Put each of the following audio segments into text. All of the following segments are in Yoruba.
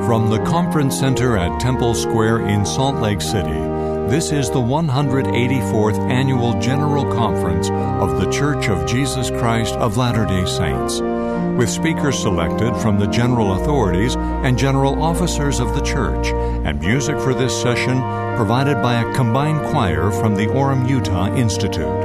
From the Conference Center at Temple Square in Salt Lake City, this is the 184th Annual General Conference of The Church of Jesus Christ of Latter-day Saints, with speakers selected from the general authorities and general officers of the church, and music for this session provided by a combined choir from the Orem, Utah Institute.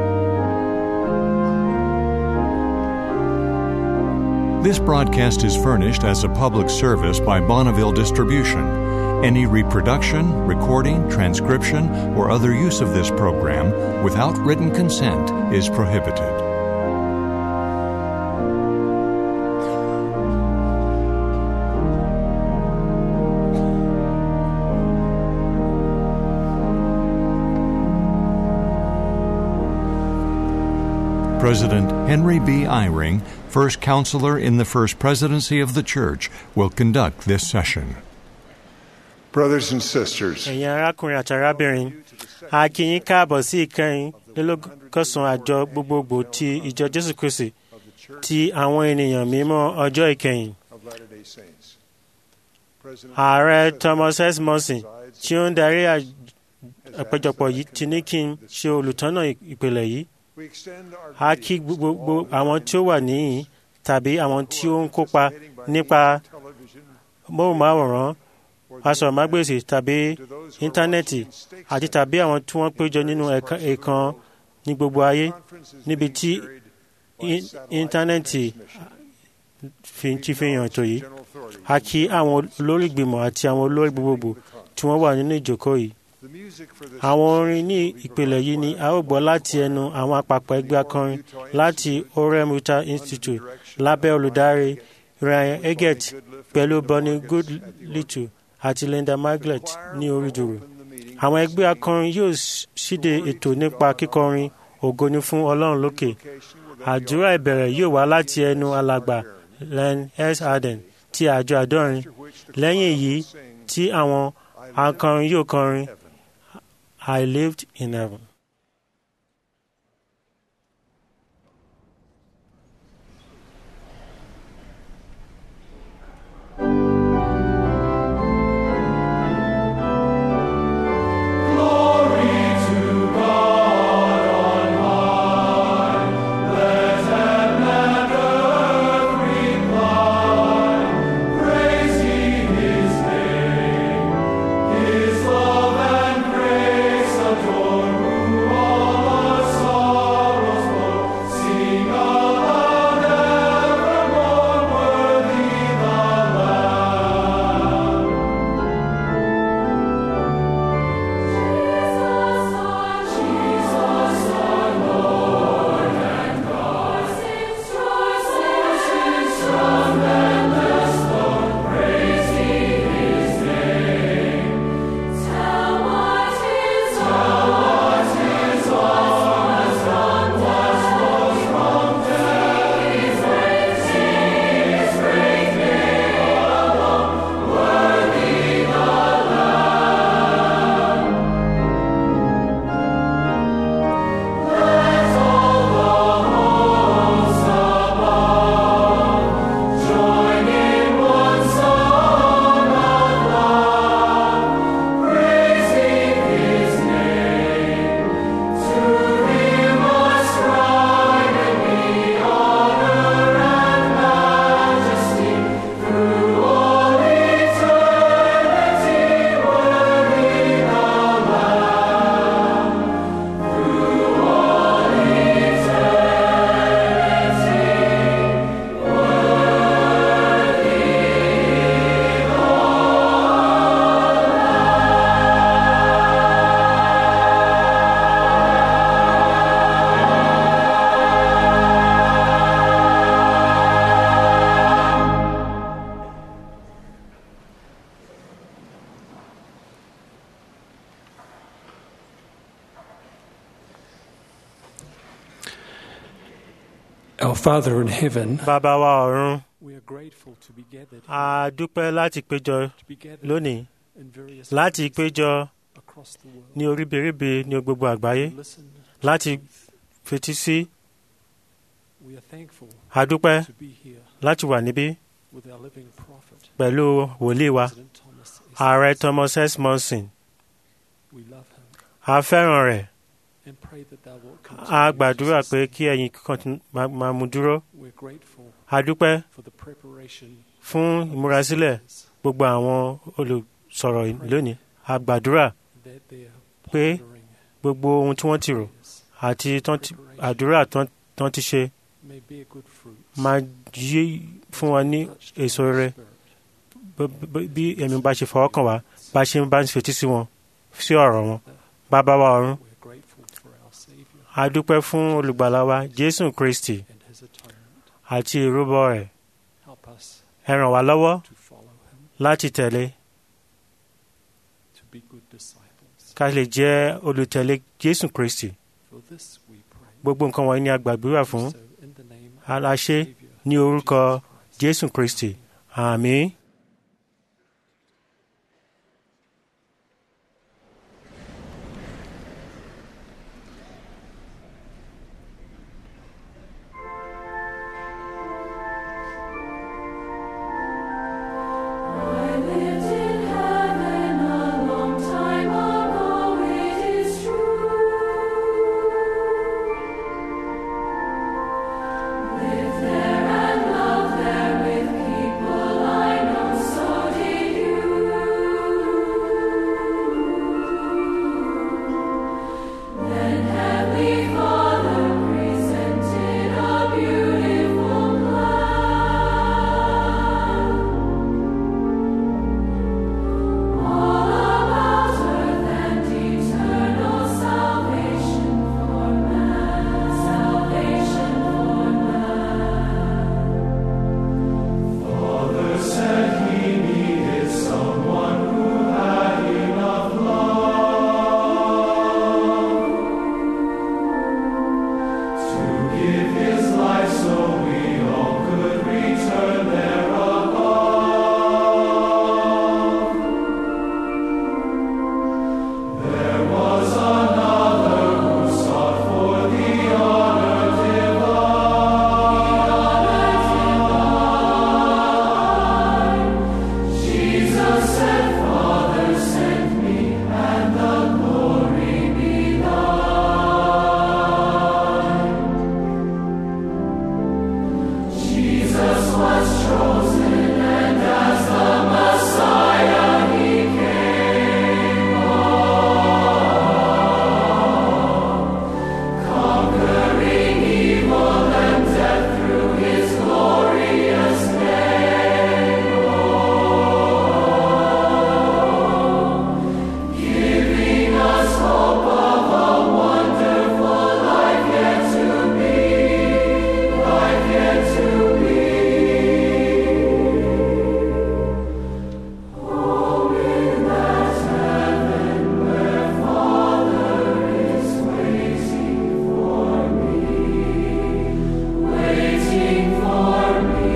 This broadcast is furnished as a public service by Bonneville Distribution. Any reproduction, recording, transcription, or other use of this program without written consent is prohibited. President Henry B. Eyring, First Counselor in the First Presidency of the Church, will conduct this session. Brothers and sisters, ẹ̀yin arákùnrin àti arábìnrin, a kí yín káàbọ̀ sí ìkẹyìnlélọ́gọ́sàn-án àjọ gbogbogbò ti ìjọ Jésù Kristi ti àwọn ènìyàn mímọ́ ọjọ́ ìkẹyìn. Ààrẹ Thomas S. Monson, tí ó ń darí àpéjọpọ̀ yìí, ti ní kí n ṣe olùtọ́nà ìpìlẹ̀ yìí. A kí gbogbo àwọn tí ó wà níhìn tàbí àwọn tí ó ń kópa nípa móhùnmáwòrán, asọ̀rọ̀mágbèsì tàbí íńtánẹ́ẹ̀tì, àti tàbí àwọn tí wọ́n péjọ nínú ẹ̀ẹ̀kan ní gbogbo ayé níbi tí íńtánẹ́ẹ̀tì ti fi hàn ètò yìí. A kí àwọn olórí ìgbìmọ̀ àti àwọn olórí gbogbogbò tí wọ́n wà nínú ìjókòó yìí. Àwọn orin ní ìpìlẹ̀ yìí ni a ó gbọ́ láti ẹnu àwọn àpapọ̀ ẹgbẹ́ akọrin láti Orem, Utah Institute lábẹ́ olùdarí Ryan Eggett pẹ̀lú Bonnie Goodlittle àti Linda Maglet ní orí dùrù. Àwọn ẹgbẹ́ akọrin yóò ṣíde ètò nípa kíkọrin ògo ni fún Ọlọ́run lókè. Àdúrà ìbẹ̀rẹ̀ yóò wá láti ẹnu alàgbà Len S. Arden ti àjọ àádọ́rin. Lẹ́yìn èyí tí àwọn akọrin yóò kọrin I lived in heaven. Our Father in heaven, Bàbá wa ọ̀run, we are grateful to be gathered a dúpẹ́ láti péjọ lónìí, in various láti péjọ across the world. ní oríbèríbè ní gbogbo àgbáyé, Listen, láti fetí sí. we are thankful A dúpẹ́ to be here. láti wà níbí. with our living prophet, pẹ̀lú wòlíì wa President Thomas S. ààrẹ Thomas S. Monson. We love him A fẹ́ràn rẹ̀. and pray that thou wilt A continue gbàdúrà to pé sustain. kí ẹ̀yin kíkan máa mú dúró. We're grateful A dúpẹ́ for the preparation fún ìmúrasílẹ̀ gbogbo àwọn olùsọ̀rọ̀ lónìí. A gbàdúrà that they are pé pondering gbogbo ohun tí wọ́n ti rò is àti àdúrà tán ti ṣe may bear good fruits. máa yí fún wa ní Touched èso by the rere. Spirit. Bí ẹ̀mí bá ṣe fọwọ́ kàn wá bá ṣe ń bá ń fetí sí wọn sí ọ̀rọ̀ wọn. Bàbá wa ọ̀run, We're grateful for our Savior a dúpẹ́ fún olùgbàlà wa Jésù Kristi and his atonement. àti ìrúbọ rẹ̀. Help us Ẹ ràn wá lọ́wọ́ to follow him, láti tẹ̀lé to be good disciples. ká lè jẹ́ olùtẹ̀lé Jésù Kristi. For this we pray. Gbogbo nǹkan wọ̀nyí ni a gbàdúrà fún. So in the name of Aláṣẹ our Savior, ní orúkọ Jesus Christ. Jésù Kristi. Àmín. I lived in heaven a long time ago, it is true. Lived there and loved there with people I know, so did you. Then Heavenly Father presented a beautiful plan. All about earth and eternal salvation for man, salvation for man. Father said he needed someone who had enough love to give his life so we all could return there above. There was another who sought for the honor divine. Jesus said, Father, send me, and the glory be thine. Jesus was chosen, and as the Messiah he came. Conquering evil and death through his glorious name, giving us hope of a wonderful life yet to be, life yet to be. Home in that heaven where Father is waiting for me, waiting for me.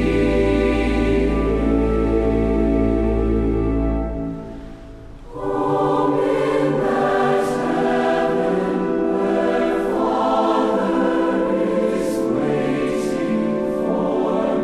Home in that heaven where Father is waiting for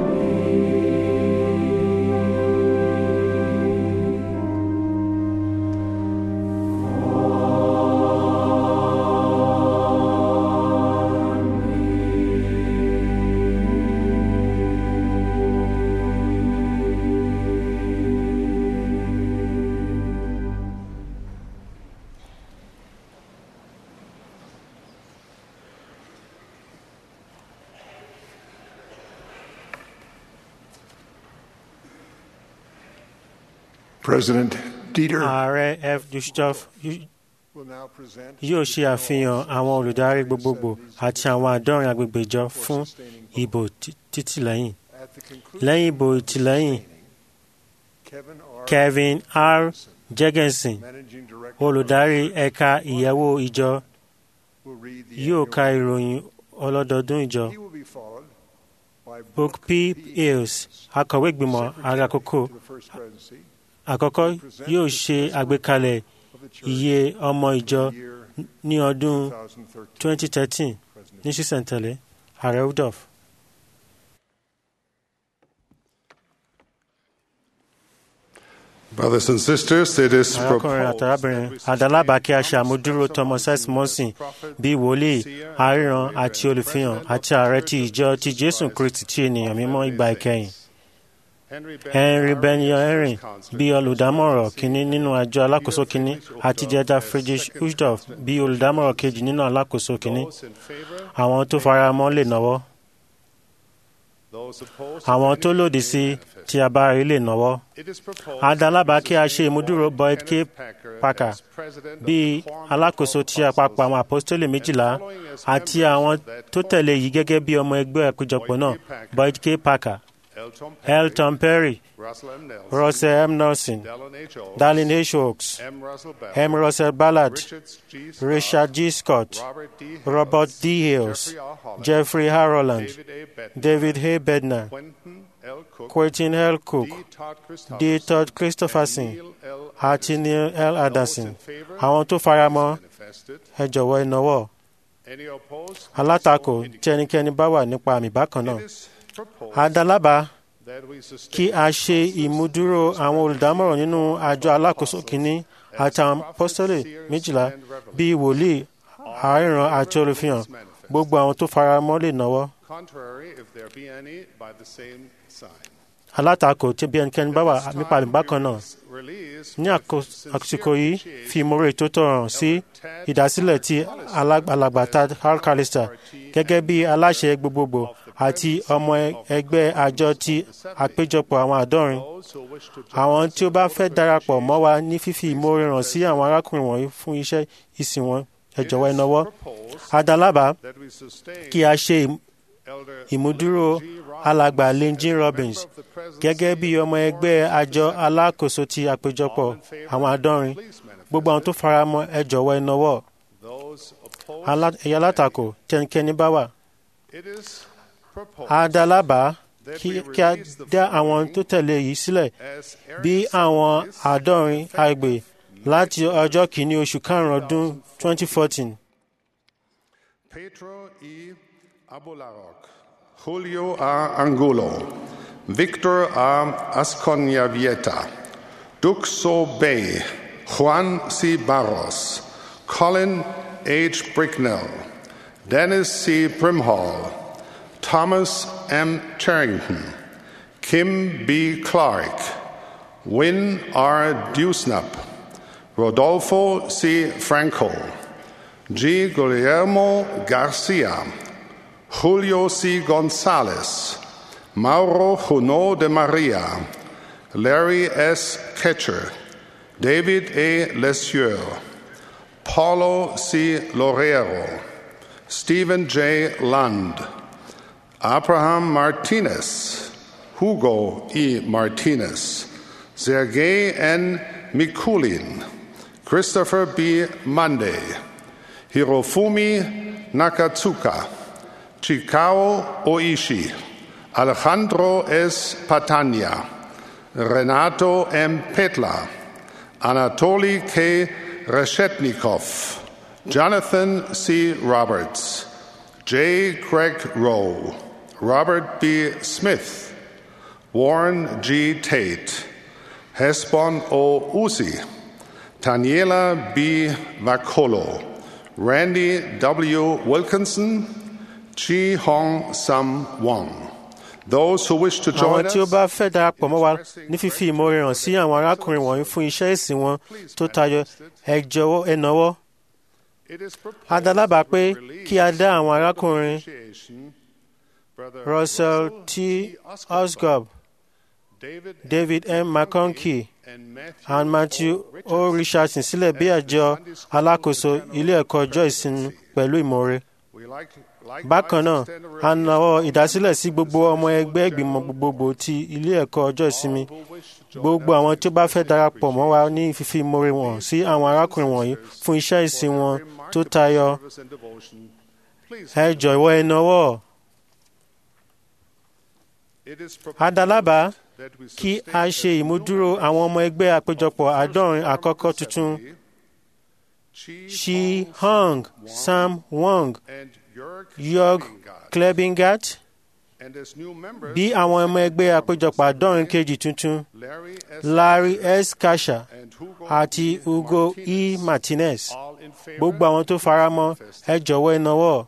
President Dieter Ààrẹ F. Gustav will now present yóò ṣe àfihàn àwọn olùdarí gbogbogbò àti àwọn àádọ́rin agbègbè ìjọ fún ìbò títìlẹ́yìn. at the conclusion Lẹ́yìn ìbò ìtìlẹ́yìn, Kevin R. Kevin R. Jorgensen, Managing Director olùdarí ẹ̀ka ìyẹ̀wò ìjọ, will read the yóò annual ka ìròyìn ọlọ́dọọdún ìjọ. He will be followed by Brooke P. Hills, akọ̀wé ìgbìmọ̀ ààrẹ àkókò to the First Presidency àkọ́kọ́, yóò ṣe àgbékalẹ̀ of the Church iye ọmọ ìjọ for the year ní ọdún 2013. 2013 President ní sísẹ̀ntẹ̀lé. Ààrẹ Rudolph. Brothers and sisters, it is arákùnrin àti arábìnrin àdálábà kí a ṣe àmójúró Thomas S. Monson bíi wòlíì aríran àti olùfihàn àti ààrẹ ti ìjọ ti Jésù Kristi ti ènìyàn mímọ́ ìgbà ìkẹyìn. Henry Benyon Henry bíi olùdámọ̀ràn kínní nínú àjọ alákòóso kínní àti Dieter Friedrich Uchtdorf bíi olùdámọ̀ràn kejì nínú alákòóso kínní. Àwọn tó fara mọ́ lè nawọ́. Àwọn tó lòdì sí tí a bá rí lè nawọ́. Àdálábà kí a ṣe ìmúdúró Boyd K. Packer bíi alákòóso ti àpapọ̀ àwọn àpọ́stélì 12 àti àwọn tó tẹ̀lé yìí gẹ́gẹ́ bí ọmọ ẹgbẹ́ àpéjọpọ̀ náà Boyd K. Packer, L. Tom Perry, Russell M. Nelson, Darlene H. Oaks, M. Russell Ballard, Richard G. Scott, Robert D. Hales, Jeffrey R. Rowland, David A. Bednar, Quentin L. Cook, D. Todd Christopherson àti Neil L. Anderson. Àwọn tó faramọ́ ẹ jọ̀wọ́ ẹ nawọ́. Alátakò tí ẹnikẹ́ni bá wà nípa àmì bákan náà. Àdálábà kí a ṣe ìmúdúró àwọn olùdámọ̀ràn nínú àjọ alákòóso kìíní àti àwọn apọ́sítélì 12 bíi wòlíì aríran àti olùfihàn. Gbogbo àwọn tó faramọ́ lè nawọ́. Alátakò tí bí ẹnikẹ́ni bá wà nípa àmì bákan náà. Ní àsìkò yìí fi ìmoore tó tọ́ hàn sí ìdásílẹ̀ ti alàgbà Tad Callister gẹ́gẹ́ bí aláṣẹ gbogbogbò àti ọmọ ẹgbẹ́ àjọ ti àpéjọpọ̀ àwọn àádọ́rin. Àwọn tí ó bá fẹ́ darapọ̀ mọ́ wa ní fífi ìmoore hàn sí àwọn arákùnrin wọ̀nyí fún iṣẹ́ ìsìn wọn ẹ jọ̀wọ́ ẹ nawọ́. Àdálábà kí a ṣe ìmúdúró alàgbà Lynn G. Robbins gẹ́gẹ́ bí ọmọ ẹgbẹ́ àjọ alákòóso ti àpéjọpọ̀ àwọn àádọ́rin. Gbogbo àwọn tó faramọ́ ẹ jọ̀wọ́ ẹ nawọ́. Ẹ̀yà alátakò tí ẹnikẹ́ni bá wà. Àdálábà kí a dá àwọn tó tẹ̀lé yìí sílẹ̀ bí àwọn àádọ́rin àgbè láti ọjọ́ kìíní oṣù karùn-ún ọdún 2014. Pedro E. Abularok, Julio A. Angulo, Victor A. Asconyavieta, Duxo Bay, Juan C. Barros, Colin H. Bricknell, Dennis C. Brimhall, Thomas M. Charrington, Kim B. Clark, Win R. Dewsnup, Rodolfo C. Franco, G. Guillermo Garcia, Julio C. Gonzalez, Mauro Juno de Maria, Larry S. Ketcher, David A. Lesieur, Paulo C. Lorero, Stephen J. Lund, Abraham Martinez, Hugo E. Martinez, Sergei N. Mikulin, Christopher B. Monday, Hirofumi Nakatsuka, Chikao Oishi, Alejandro S. Patania, Renato M. Petla, Anatoly K. Reshetnikov, Jonathan C. Roberts, J. Greg Rowe, Robert B. Smith, Warren G. Tate, Hesbon O. Uzi, Daniela B. Vacolo, Randy W. Wilkinson, Chi Hong Sam Wong. Those who wish to join Àwọn tí ó bá fẹ́ darapọ̀ mọ́ wa ní fífi ìmoore hàn sí àwọn arákùnrin wọ̀nyí fún iṣẹ́ ìsìn wọn tó tayọ ẹ jọ̀wọ́ ẹ nawọ́. Àdálábà pé kí a dá àwọn arákùnrin Russell T. Osgood, David M. McConkey and Matthew O. Richardson sílẹ̀ bí àjọ alákòóso ilé ẹ̀kọ́ ọjọ́ ìsinmi pẹ̀lú ìmoore. Bákan náà, a nawọ́ ìdásílẹ̀ sí gbogbo ọmọ ẹgbẹ́ ìgbìmọ̀ gbogbogbò ti ilé ẹ̀kọ́ ọjọ́ ìsinmi. Gbogbo àwọn tí ó bá fẹ́ darapọ̀ mọ́ wa ní fífi ìmoore wọn sí àwọn arákùnrin wọ̀nyí fún iṣẹ́ ìsìn wọn tó tayọ ẹ jọ̀wọ́ ẹ nawọ́. Àdálábà kí a ṣe ìmúdúró àwọn ọmọ ẹgbẹ́ àpéjọpọ̀ àádọ́rin àkọ́kọ́ tuntun Shi Hong, Sam Wong, Jörg Klebingart, bí àwọn ọmọ ẹgbẹ́ àpéjọpọ̀ àádọ́rin kejì tuntun Larry S. Kasha àti Hugo E. Martinez. Gbogbo àwọn tó faramọ́ ẹ jọ̀wọ́ ẹ nawọ́.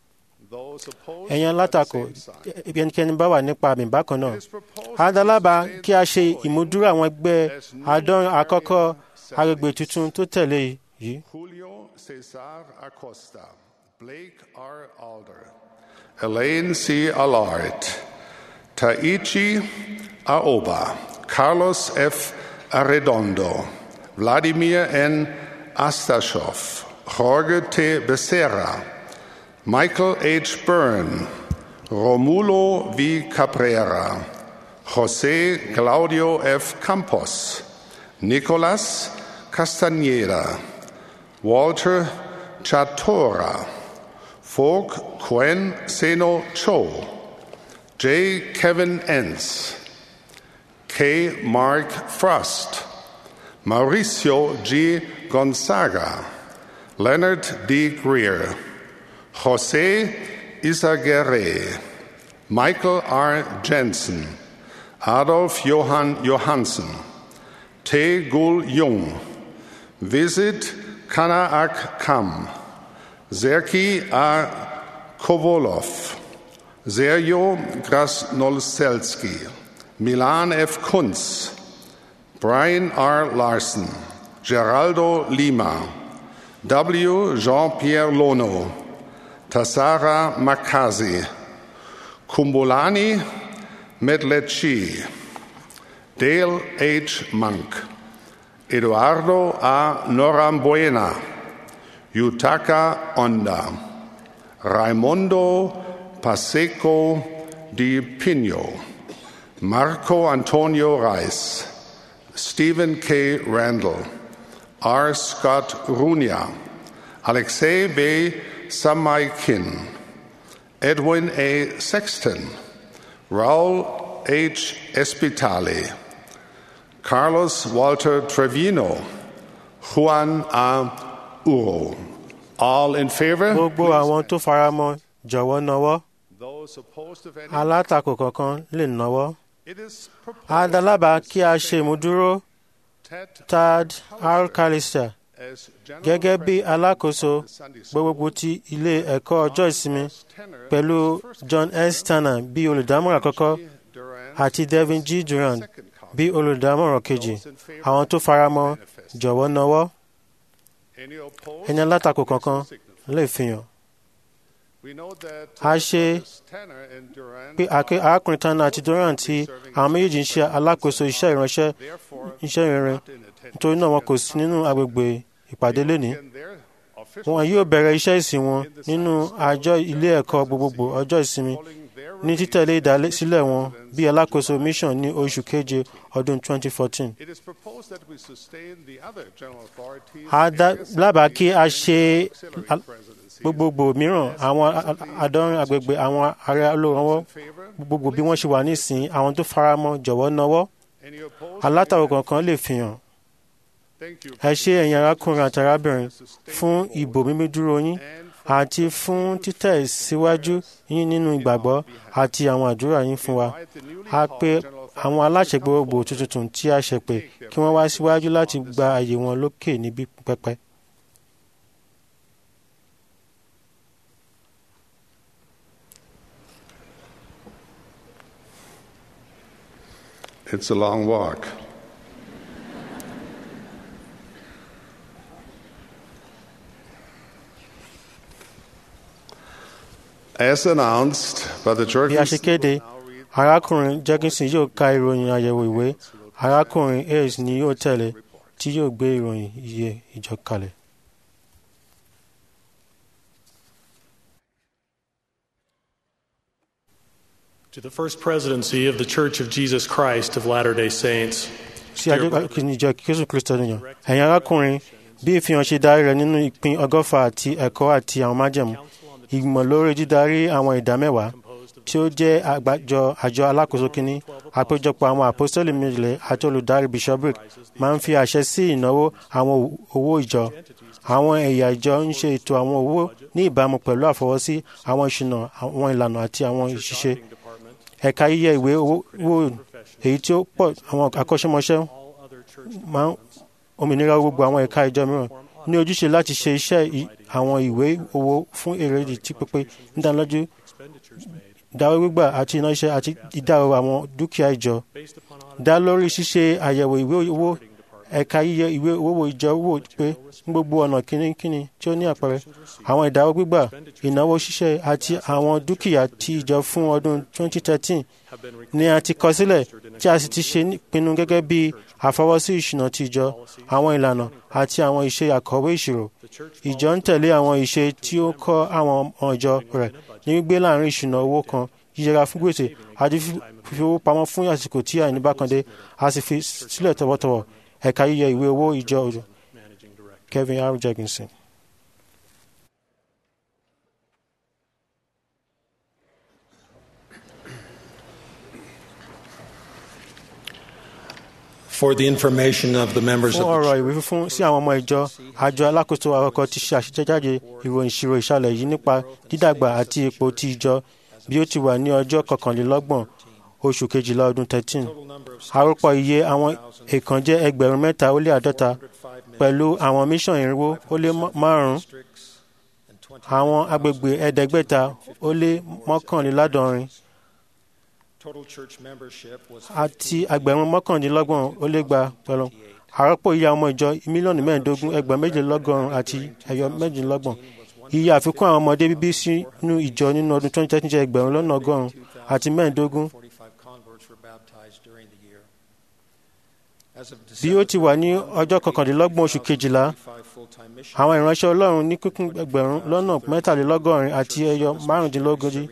Ẹ̀yin alátakò ẹnikẹ́ni bá wà nípa àmì bákan náà. Adálábà kí a ṣe ìmúdúró àwọn ẹgbẹ́ àádọ́rin àkọ́kọ́ agbègbè tuntun tó tẹ̀lé yìí. Julio Cesar Acosta, Blake R. Alder, Elaine C. Allard, Taichi Aoba, Carlos F. Arredondo, Vladimir N. Astashov, Jorge T. Becerra, Michael H. Byrne, Romulo V. Cabrera, José Claudio F. Campos, Nicolas Castañeda, Walter Chatora, Fogg Quen Seno Cho, J. Kevin Entz, K. Mark Frost, Mauricio G. Gonzaga, Leonard D. Greer, José Isaguerre, Michael R. Jensen, Adolf Johann Johansen, Tae Gul Jung, Visit Kanaak Kam, Sergei A. Kovolov, Sergio Grasnolselski, Milan F. Kunz, Brian R. Larson, Geraldo Lima, W. Jean-Pierre Lono, Tassara Makazi, Kumbulani Medlechi, Dale H. Monk, Eduardo A. Norambuena, Yutaka Onda, Raimundo Paseco Di Pino, Marco Antonio Reis, Stephen K. Randall, R. Scott Runia, Alexei B. Samaikin, Edwin A. Sexton, Raul H. Espitali, Carlos Walter Trevino, Juan A. Uro. All in favor? Gbogbo àwọn tó faramọ́ jọ̀wọ́ nawọ́. Those opposed, if any. Alátakò kankan lè nawọ́. Adálábà kí a ṣe ìmúdúró Tad Alcalister gẹ́gẹ́ bí alákòóso gbogbogbò ti ilé ẹ̀kọ́ ọjọ́ ìsinmi pẹ̀lú John S. Tanner bí olùdámọ̀ràn àkọ́kọ́ àti Devin G. Durant bí olùdámọ̀ràn kejì. Àwọn tó faramọ́ jọ̀wọ́ nawọ́. Ẹni alátakò kankan lè fihàn. A ṣe pé arákùnrin Tanner àti Durant tí àwọn méjèèjì ń ṣe alákòóso iṣẹ́ ìránṣẹ́ iṣẹ́ ìrìn nítorí náà wọn kò sí nínú agbègbè ìpàdé lónìí. Wọn yóò bẹ̀rẹ̀ iṣẹ́ ìsìn wọn nínú àjọ ilé ẹ̀kọ́ gbogbogbò ọjọ́ ìsinmi ní títẹ̀lé ìdásílẹ̀ wọn bí alákòóso mission ní oṣù keje ọdún 2014. Adálábà kí a ṣe gbogbogbò mìíràn àwọn àádọ́rin agbègbè àwọn ààrẹ olórànwọ́ gbogbo bí wọ́n ṣe wà nísìnyí. Àwọn tó faramọ́ jọ̀wọ́ nawọ́. Alátakò kankan lè fihàn. Ẹ ṣé ẹ̀yin arákùnrin àti arábìnrin fún ìbò mímú dúró yín àti fún títẹ̀ síwájú yín nínú ìgbàgbọ́ àti àwọn àdúrà yín fún wa. A pè àwọn aláṣẹ gbogbogbò tuntun tí a ṣẹ̀pẹ̀ kí wọ́n wá síwájú láti gba àyè wọn lókè níbí pẹpẹ. It's a long walk. As announced by the Bí a ṣe kéde, arákùnrin Jẹ́gínsìn yóò ka ìròyìn àyẹ̀wò ìwé. Arákùnrin Hayes ni yóò tẹ̀lé tí yóò gbé ìròyìn iye ìjọ kalẹ̀. To the First Presidency of the Church of Jesus Christ of Latter-day Saints. Sí àjọkìní ìjọ Jésù Kristi nìyàn. Ẹ̀yin arákùnrin, bí ìfihàn ṣe darí rẹ̀ nínú ìpín ọgọ́fà àti ẹ̀kọ́ àti àwọn májẹ̀mú, ìgbìmọ̀ lórí dídarí àwọn ìdámẹ́wàá tí ó jẹ́ àjọ alákòóso kínní, àpéjọpọ̀ àwọn àpọ́sítélì méjìlé àti olùdarí bishopric máa ń fi àṣẹ sí ìnáwó àwọn owó ìjọ. Àwọn ẹ̀yà ìjọ ń ṣe ètò àwọn owó ní ìbámu pẹ̀lú àfọwọ́sí àwọn ìṣúná, àwọn ìlànà àti àwọn ìṣiṣẹ́. ẹ̀ka yíyẹ ìwé owó wò èyí tí ó pọ̀ àwọn akọ́ṣẹ́mọṣẹ́ máa ń òmìnira gbogbo àwọn ẹ̀ka ìjọ mìíràn ní ojúṣe láti ṣe iṣẹ́ àwọn ìwé owó fún èrèdí tí pípé nídánilójú ìdáwó gbígbà àti iná iṣẹ́ àti ìdáwó àwọn dúkìá ìjọ dá lórí ṣíṣe àyẹ̀wò ìwé owó ẹ̀ka yíyẹ ìwé owó ìjọ wò pé ní gbogbo ọ̀nà kínníkínní tí ó ní àpẹẹrẹ àwọn ìdáwó gbígbà ìnáwó ṣíṣe àti àwọn dúkìá ti ìjọ fún ọdún 2013 ni a ti kọ sílẹ̀ tí a sì ti ṣe ìpinnu gẹ́gẹ́ bí àfọwọ́sí ìṣúná ti ìjọ àwọn ìlànà àti àwọn ìṣe àkọ̀wé ìṣirò ìjọ ń tẹ̀lé àwọn ìṣe tí ó kọ́ àwọn ọmọ ìjọ rẹ̀ ní gbígbé láàrin ìṣúná owó kan yíyẹra fún gbèsè àti fífi owó pamọ́ fún àsìkò tí àìní bá kan dé a sì fi sílẹ̀ tọwọ́tọwọ́ ẹ̀ka yíyẹ ìwé owó ìjọ Kevin R. Jegginson. For the information of the members fún of ọ̀rọ̀ the ìwé fífún sí àwọn ọmọ ìjọ àjọ alákòóso àkọ́kọ́ ti ṣe àṣetẹ̀jáde ìròyìn ìṣirò ìṣàlẹ̀ yìí nípa dídàgbà àti ipò ti ìjọ bí ó ti wà ní ọjọ́ 21 oṣù kejìlá ọdún 13 àròpọ̀ iye àwọn èèkàn jẹ́ 3,350 pẹ̀lú àwọn mission 405 àwọn agbègbè 571 àti 29,200 pẹ̀lú àròpọ̀ iye àwọn ọmọ ìjọ 15,000,000 àti 1,028 iye àfikún àwọn ọmọdé bíbí sínú ìjọ nínú ọdún 2013 jẹ́ 1,100 àti 15. Bí ó ti wà ní ọjọ́ 21 oṣù kejìlá àwọn ìránṣẹ́ Ọlọ́run ní kíkún 1,000,000 àti 15.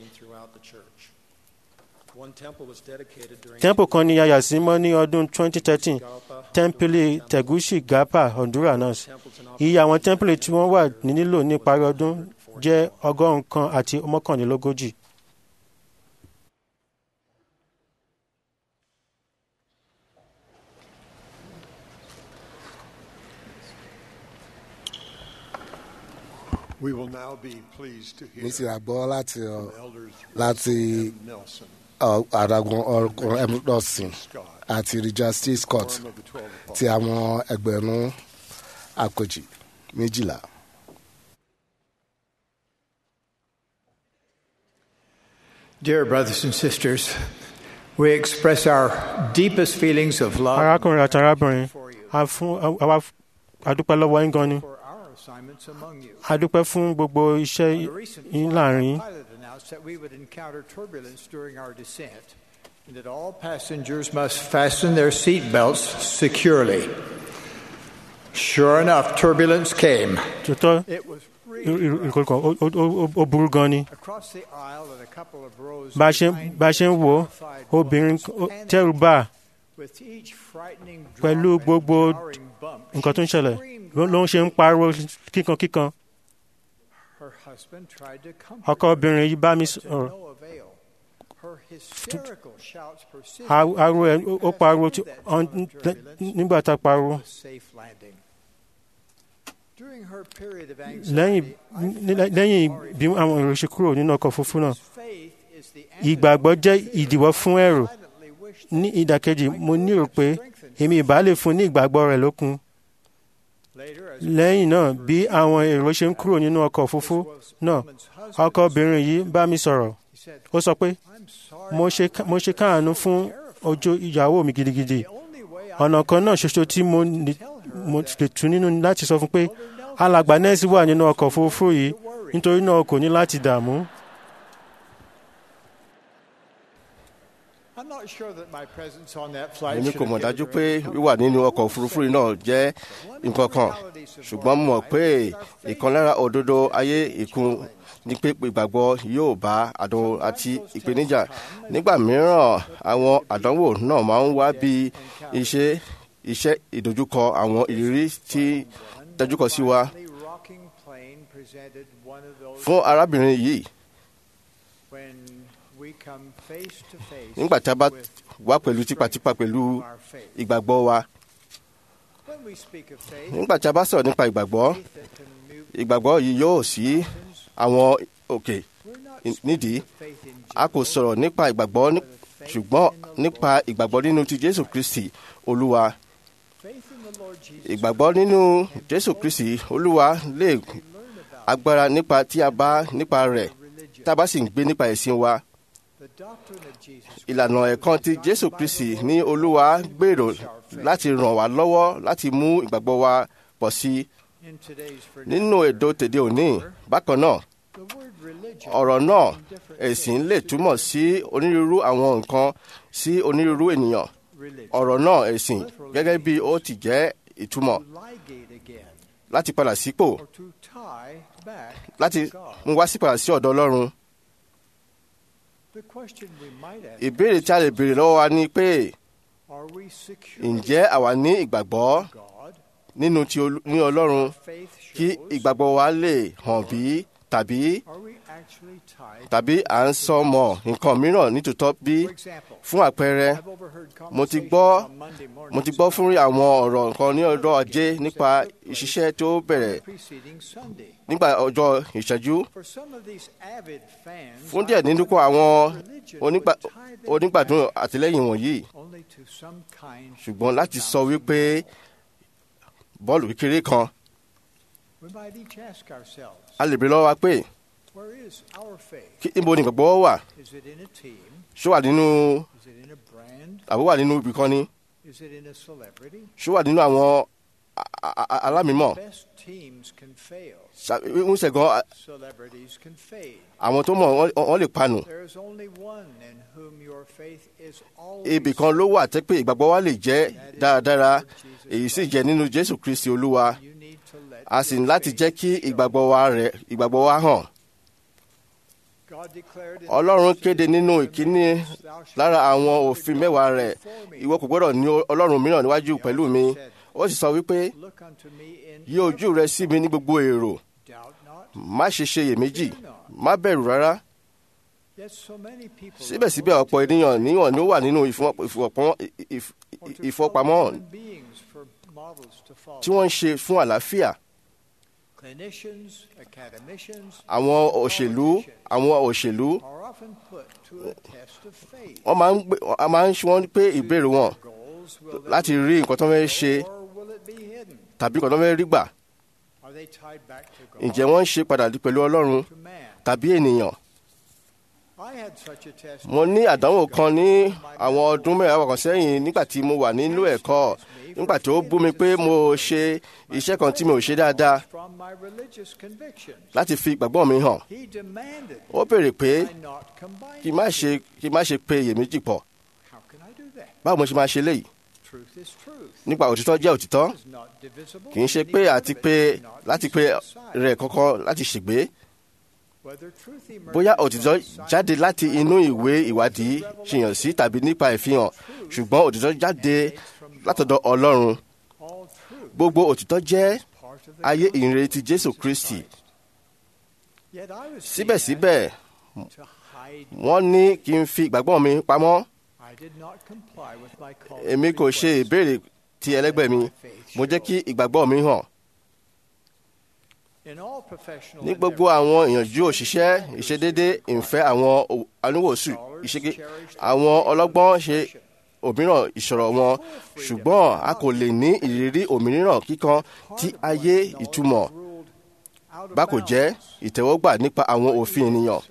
Tẹ́ḿpù kan ní yàyà sí mọ́ ní ọdún 2013 tẹ́ḿpìlì Tegucigalpa, Honduras. Iye àwọn tẹ́ḿpìlì tí wọ́n wà ní nílò ní ìparí ọdún jẹ́ 100 àti 39. We will now be pleased to hear ní ti àgbọ́ láti from elders láti M. Nelson, àdàgùn ọkùnrin Emerson àti Richard C. Scott Quorum of the 12 Apostles. ti àwọn ẹgbẹ̀rún àkòjì 12. Dear brothers and sisters, we express our deepest feelings of love arákùnrin àti arábìnrin a dúpẹ́ lọ́wọ́ yín gan ni for our assignments among you. a dúpẹ́ fún gbogbo iṣẹ́ On the recent yín flight, láàrin the pilot announced that we would encounter turbulence during our descent and that all passengers must fasten their seat belts securely. Sure enough, turbulence came. tòótọ́ It was really ìkọlùkọ ó burú gan ni across the aisle and a couple of rows bá a ṣe ń wò ó obìnrin tẹ́rù bà with each frightening pẹ̀lú drop and gbogbo jarring bump, nǹkan tó ń she ṣẹlẹ̀ screamed ló ń ṣe ń pariwo kíkankíkan Her husband tried to comfort ọkọ her, obìnrin yìí bá mi but to sọ̀rọ̀ no avail. Her hysterical shouts persisted ariwo ẹ̀ ó pariwo through that zone of turbulence nígbà tá a pariwo to a safe landing. During her period of lẹ́yìn anxiety, lẹ́yìn bí àwọn èrò ṣe kúrò nínú ọkọ̀ òfurufú náà faith is the ìgbàgbọ́ jẹ́ antidote to fear. ìdíwọ́ fún ẹ̀rù Silently wished ní that ìdàkejì mo nírò pé èmi ìbá lè fún ní ìgbàgbọ́ rẹ̀ lókun later, as lẹ́yìn náà bí àwọn èrò ṣe ń kúrò nínú ọkọ̀ òfurufú náà ọkọ obìnrin yìí bá mi sọ̀rọ̀ he said, ó sọ pé I'm sorry, mo ṣe káàánú fún ojú ìyàwó mi gidigidi the only way I ọ̀nà kan náà ṣoṣo tí mo lè tú nínú ni láti sọ fún pé alàgbà nẹ́ẹ̀sì wà nínú ọkọ̀ òfurufú yìí nítorí náà kò ní láti dààmú. I'm not sure that my presence on that flight èmi should kò have mọ̀ given dájú her pé any wíwà comfort. nínú ọkọ̀ òfurufú yìí náà jẹ́ nǹkan kan ṣùgbọ́n mo mọ̀ pé ìkan lára òdodo ayé ìkún ni pé ìgbàgbọ́ yóò bá àdánwò àti ìpèníjà nígbà mìíràn àwọn àdánwò náà máa ń wá bí iṣẹ́ ìdojúkọ àwọn ìrírí tí dájúkọ sí wa Rocking plane presented one of those fún arábìnrin yìí when we come face to face nígbà tí a bá with wá pẹ̀lú tipátipá pẹ̀lú our faith. ìgbàgbọ́ wa When we speak of faith, nígbà tí a bá sọ̀rọ̀ nípa ìgbàgbọ́ faith that can move ìgbàgbọ́ yìí yóò sí àwọn òkè we're not nídìí speaking of faith in a kò general, sọ̀rọ̀ nípa ìgbàgbọ́ but of ṣùgbọ́n nípa ìgbàgbọ́ nínú ti Jésù Kristi Olúwa. Ìgbàgbọ́ nínú Jésù Kristi Olúwa lè agbára nípa tí a bá nípa rẹ̀ tá a bá sì ń gbé nípa ẹ̀sìn wa. Ìlànà ẹ̀kan ti Jésù Kristi ní Olúwa gbèrò láti ràn wá lọ́wọ́ láti mú ìgbàgbọ́ wa pọ̀ sí i. Nínú èdè tòde òní, bákan náà, ọ̀rọ̀ náà ẹ̀sìn lè túmọ̀ sí onírúurú àwọn nǹkan sí onírúurú ènìyàn. Ọ̀rọ̀ náà ẹ̀sìn gẹ́gẹ́ bí ó ti jẹ́ ìtumọ̀ láti padà sípò, láti mú wá sí padà sí ọ̀dọ̀ Ọlọ́run. Ìbéèrè tí a lè béèrè lọ́wọ́ wa ni pé ǹjẹ́ àwa ní ìgbàgbọ́ nínú ní Ọlọ́run kí ìgbàgbọ́ wa lè hàn bí tàbí à ń sọ mọ́ nǹkan mìíràn nítòótọ́ bí? Fún àpẹẹrẹ, mo ti gbọ́ fún àwọn ọ̀rọ̀ kan ní ọjọ́ Ajé nípa ìṣiṣẹ́ tó bẹ̀rẹ̀ nígbà ọjọ́ ìṣẹ́jú. Fún díẹ̀ nínú àwọn onígbàdùn àtìlẹ́yìn wọ̀nyí, ṣùgbọ́n láti sọ wípé bọ́ọ̀lù kékeré kan, a lè bèèrè lọ́wọ́ wa pé níbo ni ìgbàgbọ́ wà? Ṣó wà nínú àbí wà nínú ibì kan ni? Ṣó wà nínú àwọn alámìímọ̀? ń ṣẹ̀gàn àwọn tó mọ̀ wọ́n lè panù. Ibì kan ló wà tẹ́ pé ìgbàgbọ́ wa lè jẹ́ dáradára, èyí sì jẹ́ nínú Jésù Kristi Olúwa. A sì ní láti jẹ́ kí ìgbàgbọ́ wa hàn. Ọlọ́run kéde nínú ìkíní lára àwọn òfin mẹ́wàá rẹ̀, ìwọ kò gbọ́dọ̀ ní ọlọ́run mìíràn níwájú pẹ̀lú mi. Ó sì sọ wípé yí ojú rẹ sí mi ní gbogbo èrò, má ṣe ṣeyèméjì, má bẹ̀rù rárá. Síbẹ̀síbẹ̀ ọ̀pọ̀ ènìyàn níwọ̀n ni ó wà nínú ìfọpamọ́ tí wọ́n ń ṣe fún àlàáfíà. Àwọn òṣèlú wọ́n máa ń ṣe wọ́n pé ìbéèrè wọn láti rí nǹkan tó fẹ́ ṣe tàbí nǹkan tó fẹ́ rí gbà. Ǹjẹ́ wọ́n ń ṣe padà pẹ̀lú Ọlọ́run tàbí ènìyàn? Mo ní àdánwò kan ní àwọn ọdún mẹ́wàá kan sẹ́yìn nígbà tí mo wà nílò ẹ̀kọ́, nígbà tó bú mi pé mo ṣe iṣẹ́ kan tí mi ò ṣe dáadáa láti fi ìgbàgbọ́ mi hàn. Ó béèrè pé kí má ṣe pe iyèméjì pọ̀. Báwo mo ṣe máa ṣe léyìí? Nípa òtítọ́ jẹ́ òtítọ́, kì í ṣe pé láti pe rẹ̀ kọ́kọ́ láti ṣègbé. Bóyá òtítọ́ jáde láti inú ìwé ìwádìí ṣìyàn sí tàbí nípa ìfihàn, ṣùgbọ́n òtítọ́ jáde látọ̀dọ̀ Ọlọ́run. Gbogbo òtítọ́ jẹ́ ayé ìyìnrere ti Jésù Kristi. Síbẹ̀síbẹ̀, wọ́n ní kí n fi ìgbàgbọ́ mi pamọ́. Èmi kò ṣe ìbéèrè ti ẹlẹ́gbẹ́ mi, mo jẹ́ kí ìgbàgbọ́ mi hàn. Ní gbogbo àwọn ìyànjú òṣìṣẹ́ ìṣedédé ìfẹ́ àwọn oníwòsàn ìṣègbè, àwọn ọlọ́gbọ́n ṣe òmíràn ìṣòro wọn, ṣùgbọ́n a kò lè ní ìrírí òmíràn kíkan tí ayé ìtumọ̀ bá kò jẹ́ ìtẹ́wọ́gbà nípa àwọn òfin ènìyàn.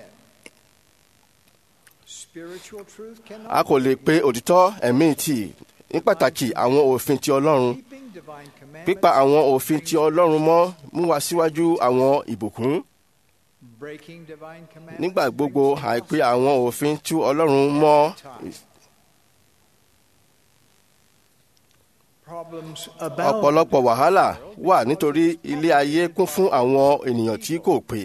A kò lè pe òtítọ́ ẹ̀mí tì, ní pàtàkì àwọn òfin ti Ọlọ́run. Pípa àwọn òfin ti Ọlọ́run mọ́ mú wa síwájú àwọn ìbùkún. Nígbà gbogbo àìpé àwọn òfin ti Ọlọ́run mọ́ ọ̀pọ̀lọpọ̀ wàhálà wà nítorí ilé ayé kún fún àwọn ènìyàn tí kò pé.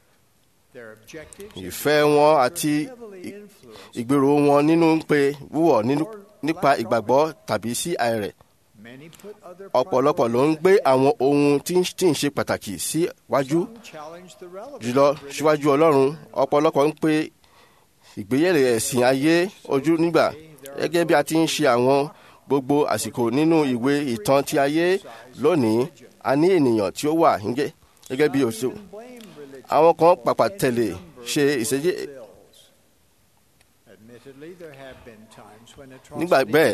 Ìfẹ́ wọn àti ìgbèrò wọn nínú ń pe wúwọ̀ nípa ìgbàgbọ́ tàbí sí àìrẹ̀. Ọ̀pọ̀lọpọ̀ ló ń gbé àwọn ohun tí ń ṣe pàtàkì síwájú jùlọ síwájú Ọlọ́run. Ọ̀pọ̀lọpọ̀ ń pe ìgbéyẹ̀lẹ̀ ẹ̀sìn ayé ojú nígbà, gẹ́gẹ́ bí a ti ń ṣe àwọn gbogbo àsìkò nínú ìwé ìtàn ti ayé lónìí. A ní ènìyàn tí ó wà gẹ́gẹ́ bí òṣèlú. Àwọn kan pàpà tẹ̀lé ṣe ìṣẹ́jẹ́ nígbà bẹ́ẹ̀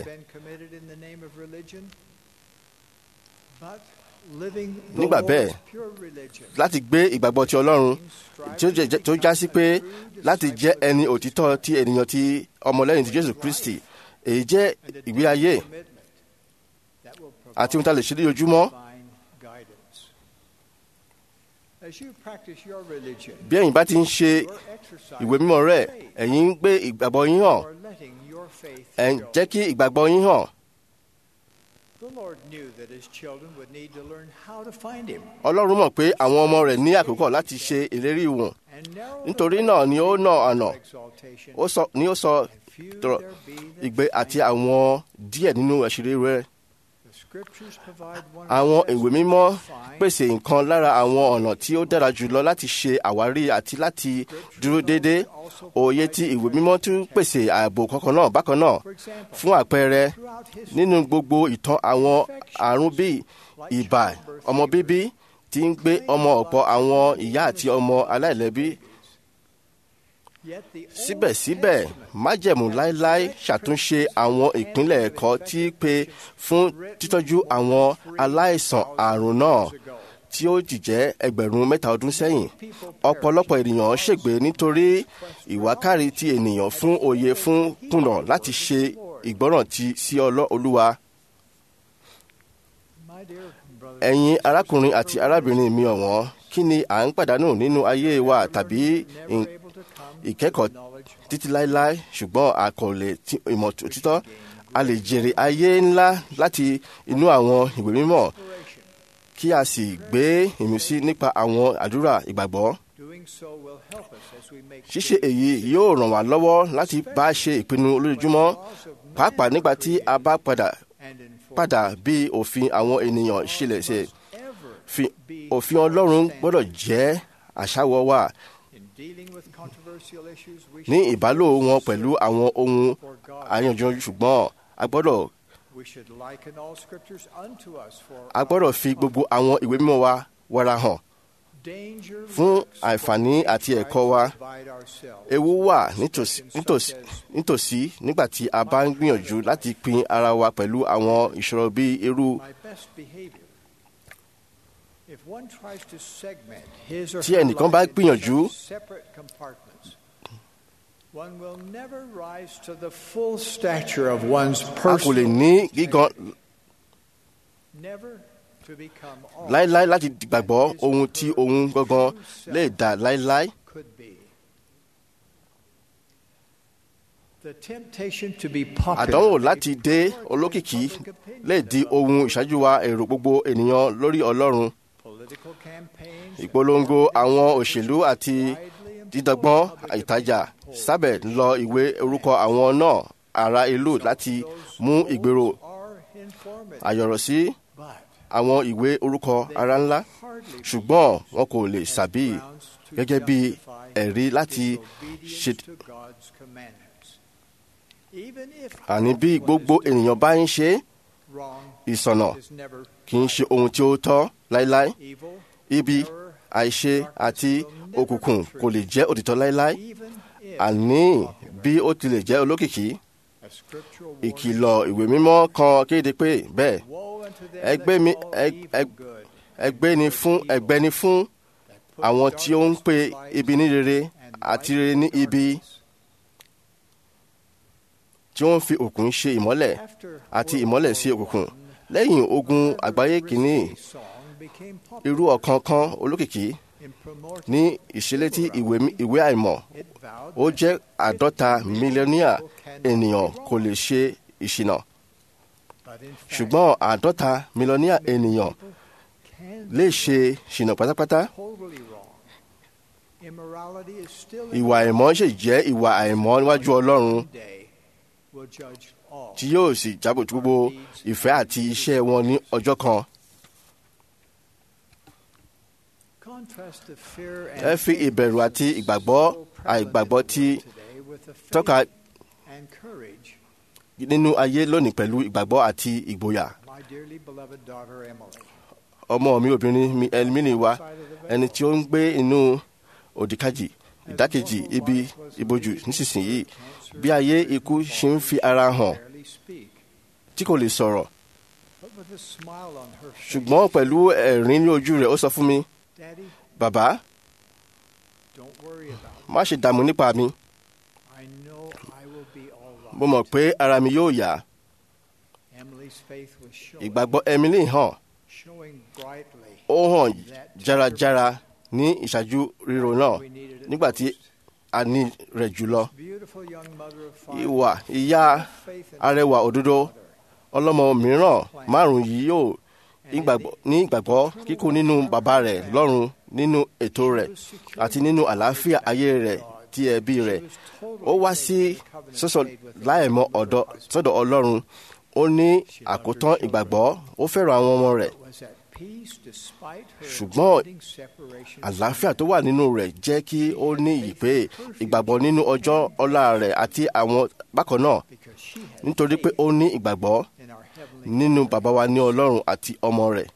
nígbà bẹ́ẹ̀ láti gbé ìgbàgbọ́ ti Ọlọ́run tó já sí pé láti jẹ́ ẹni òtítọ́ ti ènìyàn ti ọmọlẹ́yìn ti Jésù Kristi èyí jẹ́ ìgbé ayé àti ohun tá a lè ṣe ní ojúmọ́. Bí ẹ̀yin bá ti ń ṣe ìwé mímọ́ rẹ̀ ẹ̀yin ń gbé ìgbàgbọ́ yín hàn ẹ̀ ń jẹ́ kí ìgbàgbọ́ yín hàn. Ọlọ́run mọ̀ pé àwọn ọmọ rẹ̀ ní àkókò láti ṣe ìlérí wọn nítorí náà ni ó nà ọ̀nà ni ó sọ tọrọ ìgbé àti àwọn díẹ̀ nínú àṣírí rẹ̀. Àwọn ìwé mímọ́ pèsè nǹkan lára àwọn ọ̀nà tí ó dára jùlọ láti ṣe àwárí àti láti dúró déédéé. Òye tí ìwé mímọ́ tún pèsè ààbò kankan náà bákan náà. Fún àpẹẹrẹ nínú gbogbo ìtàn àwọn àrùn bíi ibà ọmọ bíbí tí ń gbé ọmọ ọ̀pọ̀ àwọn ìyá àti ọmọ aláìlẹ́bí. Síbẹ̀síbẹ̀ májẹ̀mú láéláé ṣàtúnṣe àwọn ìpínlẹ̀ ẹ̀kọ́ tí pè fún títọ́jú àwọn aláìsàn àrùn náà tí ó jìjẹ́ ẹgbẹ̀rún 3 ọdún sẹ́yìn. Ọ̀pọ̀lọpọ̀ ènìyàn ṣègbé nítorí ìwákàrí ti ènìyàn fún òye fún kùnà láti ṣe ìgbọ́ràn sí Olúwa. Ẹ̀yin arákùnrin àti arábìnrin mi ọ̀wọ́n, kí ni à ń pàdánù nínú ayé wa tàbí ìkẹ́kọ̀ọ́ títí láéláé ṣùgbọ́n a kò lè ìmọ̀ òtítọ́? A lè jèrè ayé ńlá láti inú àwọn ìwé mímọ́ kí a sì gbé ìmísí nípa àwọn àdúrà ìgbàgbọ́. Ṣíṣe èyí yóò ràn wá lọ́wọ́ láti bá ṣe ìpinnu olójoojúmọ́ pàápàá nígbà tí a bá padà bí òfin àwọn ènìyàn ṣẹlẹ̀ ṣe. Òfin Ọlọ́run gbọ́dọ̀ jẹ́ àṣàwọ̀ wa ní ìbálò wọn pẹ̀lú àwọn ohun àyànjú ṣùgbọ́n a gbọ́dọ̀ fi gbogbo àwọn ìwé mímọ́ wa wára hàn fún àǹfààní àti ẹ̀kọ́ wa. Ewu wà nítòsí nígbà tí a bá ń gbìyànjú láti pín ara wa pẹ̀lú àwọn ìṣòro bíi irú tí ẹnìkan bá gbìyànjú a kò lè ní gígan láíláí láti gbàgbọ́ ohun tí ohun gangan lè dá láíláí. Àdánwò láti dé olókìkí lè di ohun ìṣáájú wa èrò gbogbo ènìyàn lórí Ọlọ́run. Ìpolongo àwọn òṣèlú àti dídọ́gbọ́n ìtajà sábẹ̀ lọ ìwé orúkọ àwọn náà ará ìlú láti mú ìgbèrò àyọ̀rọ̀ sí àwọn ìwé orúkọ ara ńlá ṣùgbọ́n wọn kò lè sàbí gẹ́gẹ́ bí ẹ̀rí láti ṣe. Àní bí gbogbo ènìyàn bá ń ṣe ìṣọ̀nà kì í ṣe ohun tí ó tọ́ láíláí. Ibi àìṣe àti òkùnkùn kò lè jẹ́ òtítọ́ láíláí. Àní bí ó tilẹ̀ jẹ́ olókìkí. Ìkìlọ̀ ìwé mímọ́ kan kéde pé bẹ́ẹ̀ ẹgbẹ́ ni fún àwọn tí ó ń pe ibi ní rere àti rere ní ibi, tí ó ń fi òkùnkùn ṣe ìmọ́lẹ̀ àti ìmọ́lẹ̀ sí òkùnkùn. Lẹ́yìn ogun àgbáyé kìíní, irú ọ̀kan kan olókìkí ní ìṣẹ̀lẹ̀tì ìwé àìmọ̀ ó jẹ́ 50 mílíọ̀nù ènìyàn kò lè ṣe ìṣìnà. Ṣùgbọ́n 50 mílíọ̀nù ènìyàn lè ṣe ìṣìnà pátápátá. Ìwà àìmọ́ ṣì jẹ́ ìwà àìmọ́ níwájú Ọlọ́run tí yóò sì jábọ̀ gbogbo ìfẹ́ àti iṣẹ́ wọn ní ọjọ́ kan. Ẹ fi ìbẹ̀rù àti àìgbàgbọ́ tí tọ́ka nínú ayé lónìí pẹ̀lú ìgbàgbọ́ àti ìgboyà. Ọmọ mi obìnrin mi Emily wa ẹni tí ó ń gbé inú òdìkejì ìdákejì ibi ìbòjú nísinsìnyí bí ayé ikú ṣe ń fi ara hàn tí kò lè sọ̀rọ̀ ṣùgbọ́n pẹ̀lú ẹ̀rín ní ojú rẹ̀ ó sọ fún mi, bàbá, má ṣe dààmú nípa mi, mo mọ̀ pé ara mi yóò yá. Ìgbàgbọ́ Emily hàn, ó hàn járajára ní ìṣáájú ríro náà nígbà tí a ní rẹ̀ jùlọ. Ìyá arẹwà òdodo ọlọ́mọ mìíràn márùn-ún yìí yóò ní ìgbàgbọ́ kíkún nínú bàbá rẹ̀ lọ́run, nínú ètò rẹ̀ àti nínú àlàáfíà ayé rẹ̀ ti ẹbí rẹ̀. Ó wá sí sọ́sọ́ láìmọ̀ sọ́dọ̀ Ọlọ́run. Ó ní àkótán ìgbàgbọ́, ó fẹ́ràn àwọn ọmọ rẹ̀. Ṣùgbọ́n àlàáfíà tó wà nínú rẹ̀ jẹ́ kí ó ní ìpè ìgbàgbọ́ nínú ọjọ́ ọ̀la rẹ̀ àti àwọn bákan náà, nítorí pé ó ní ìgbàgbọ́ nínú bàbá wa ní Ọlọ́run àti ọmọ rẹ̀.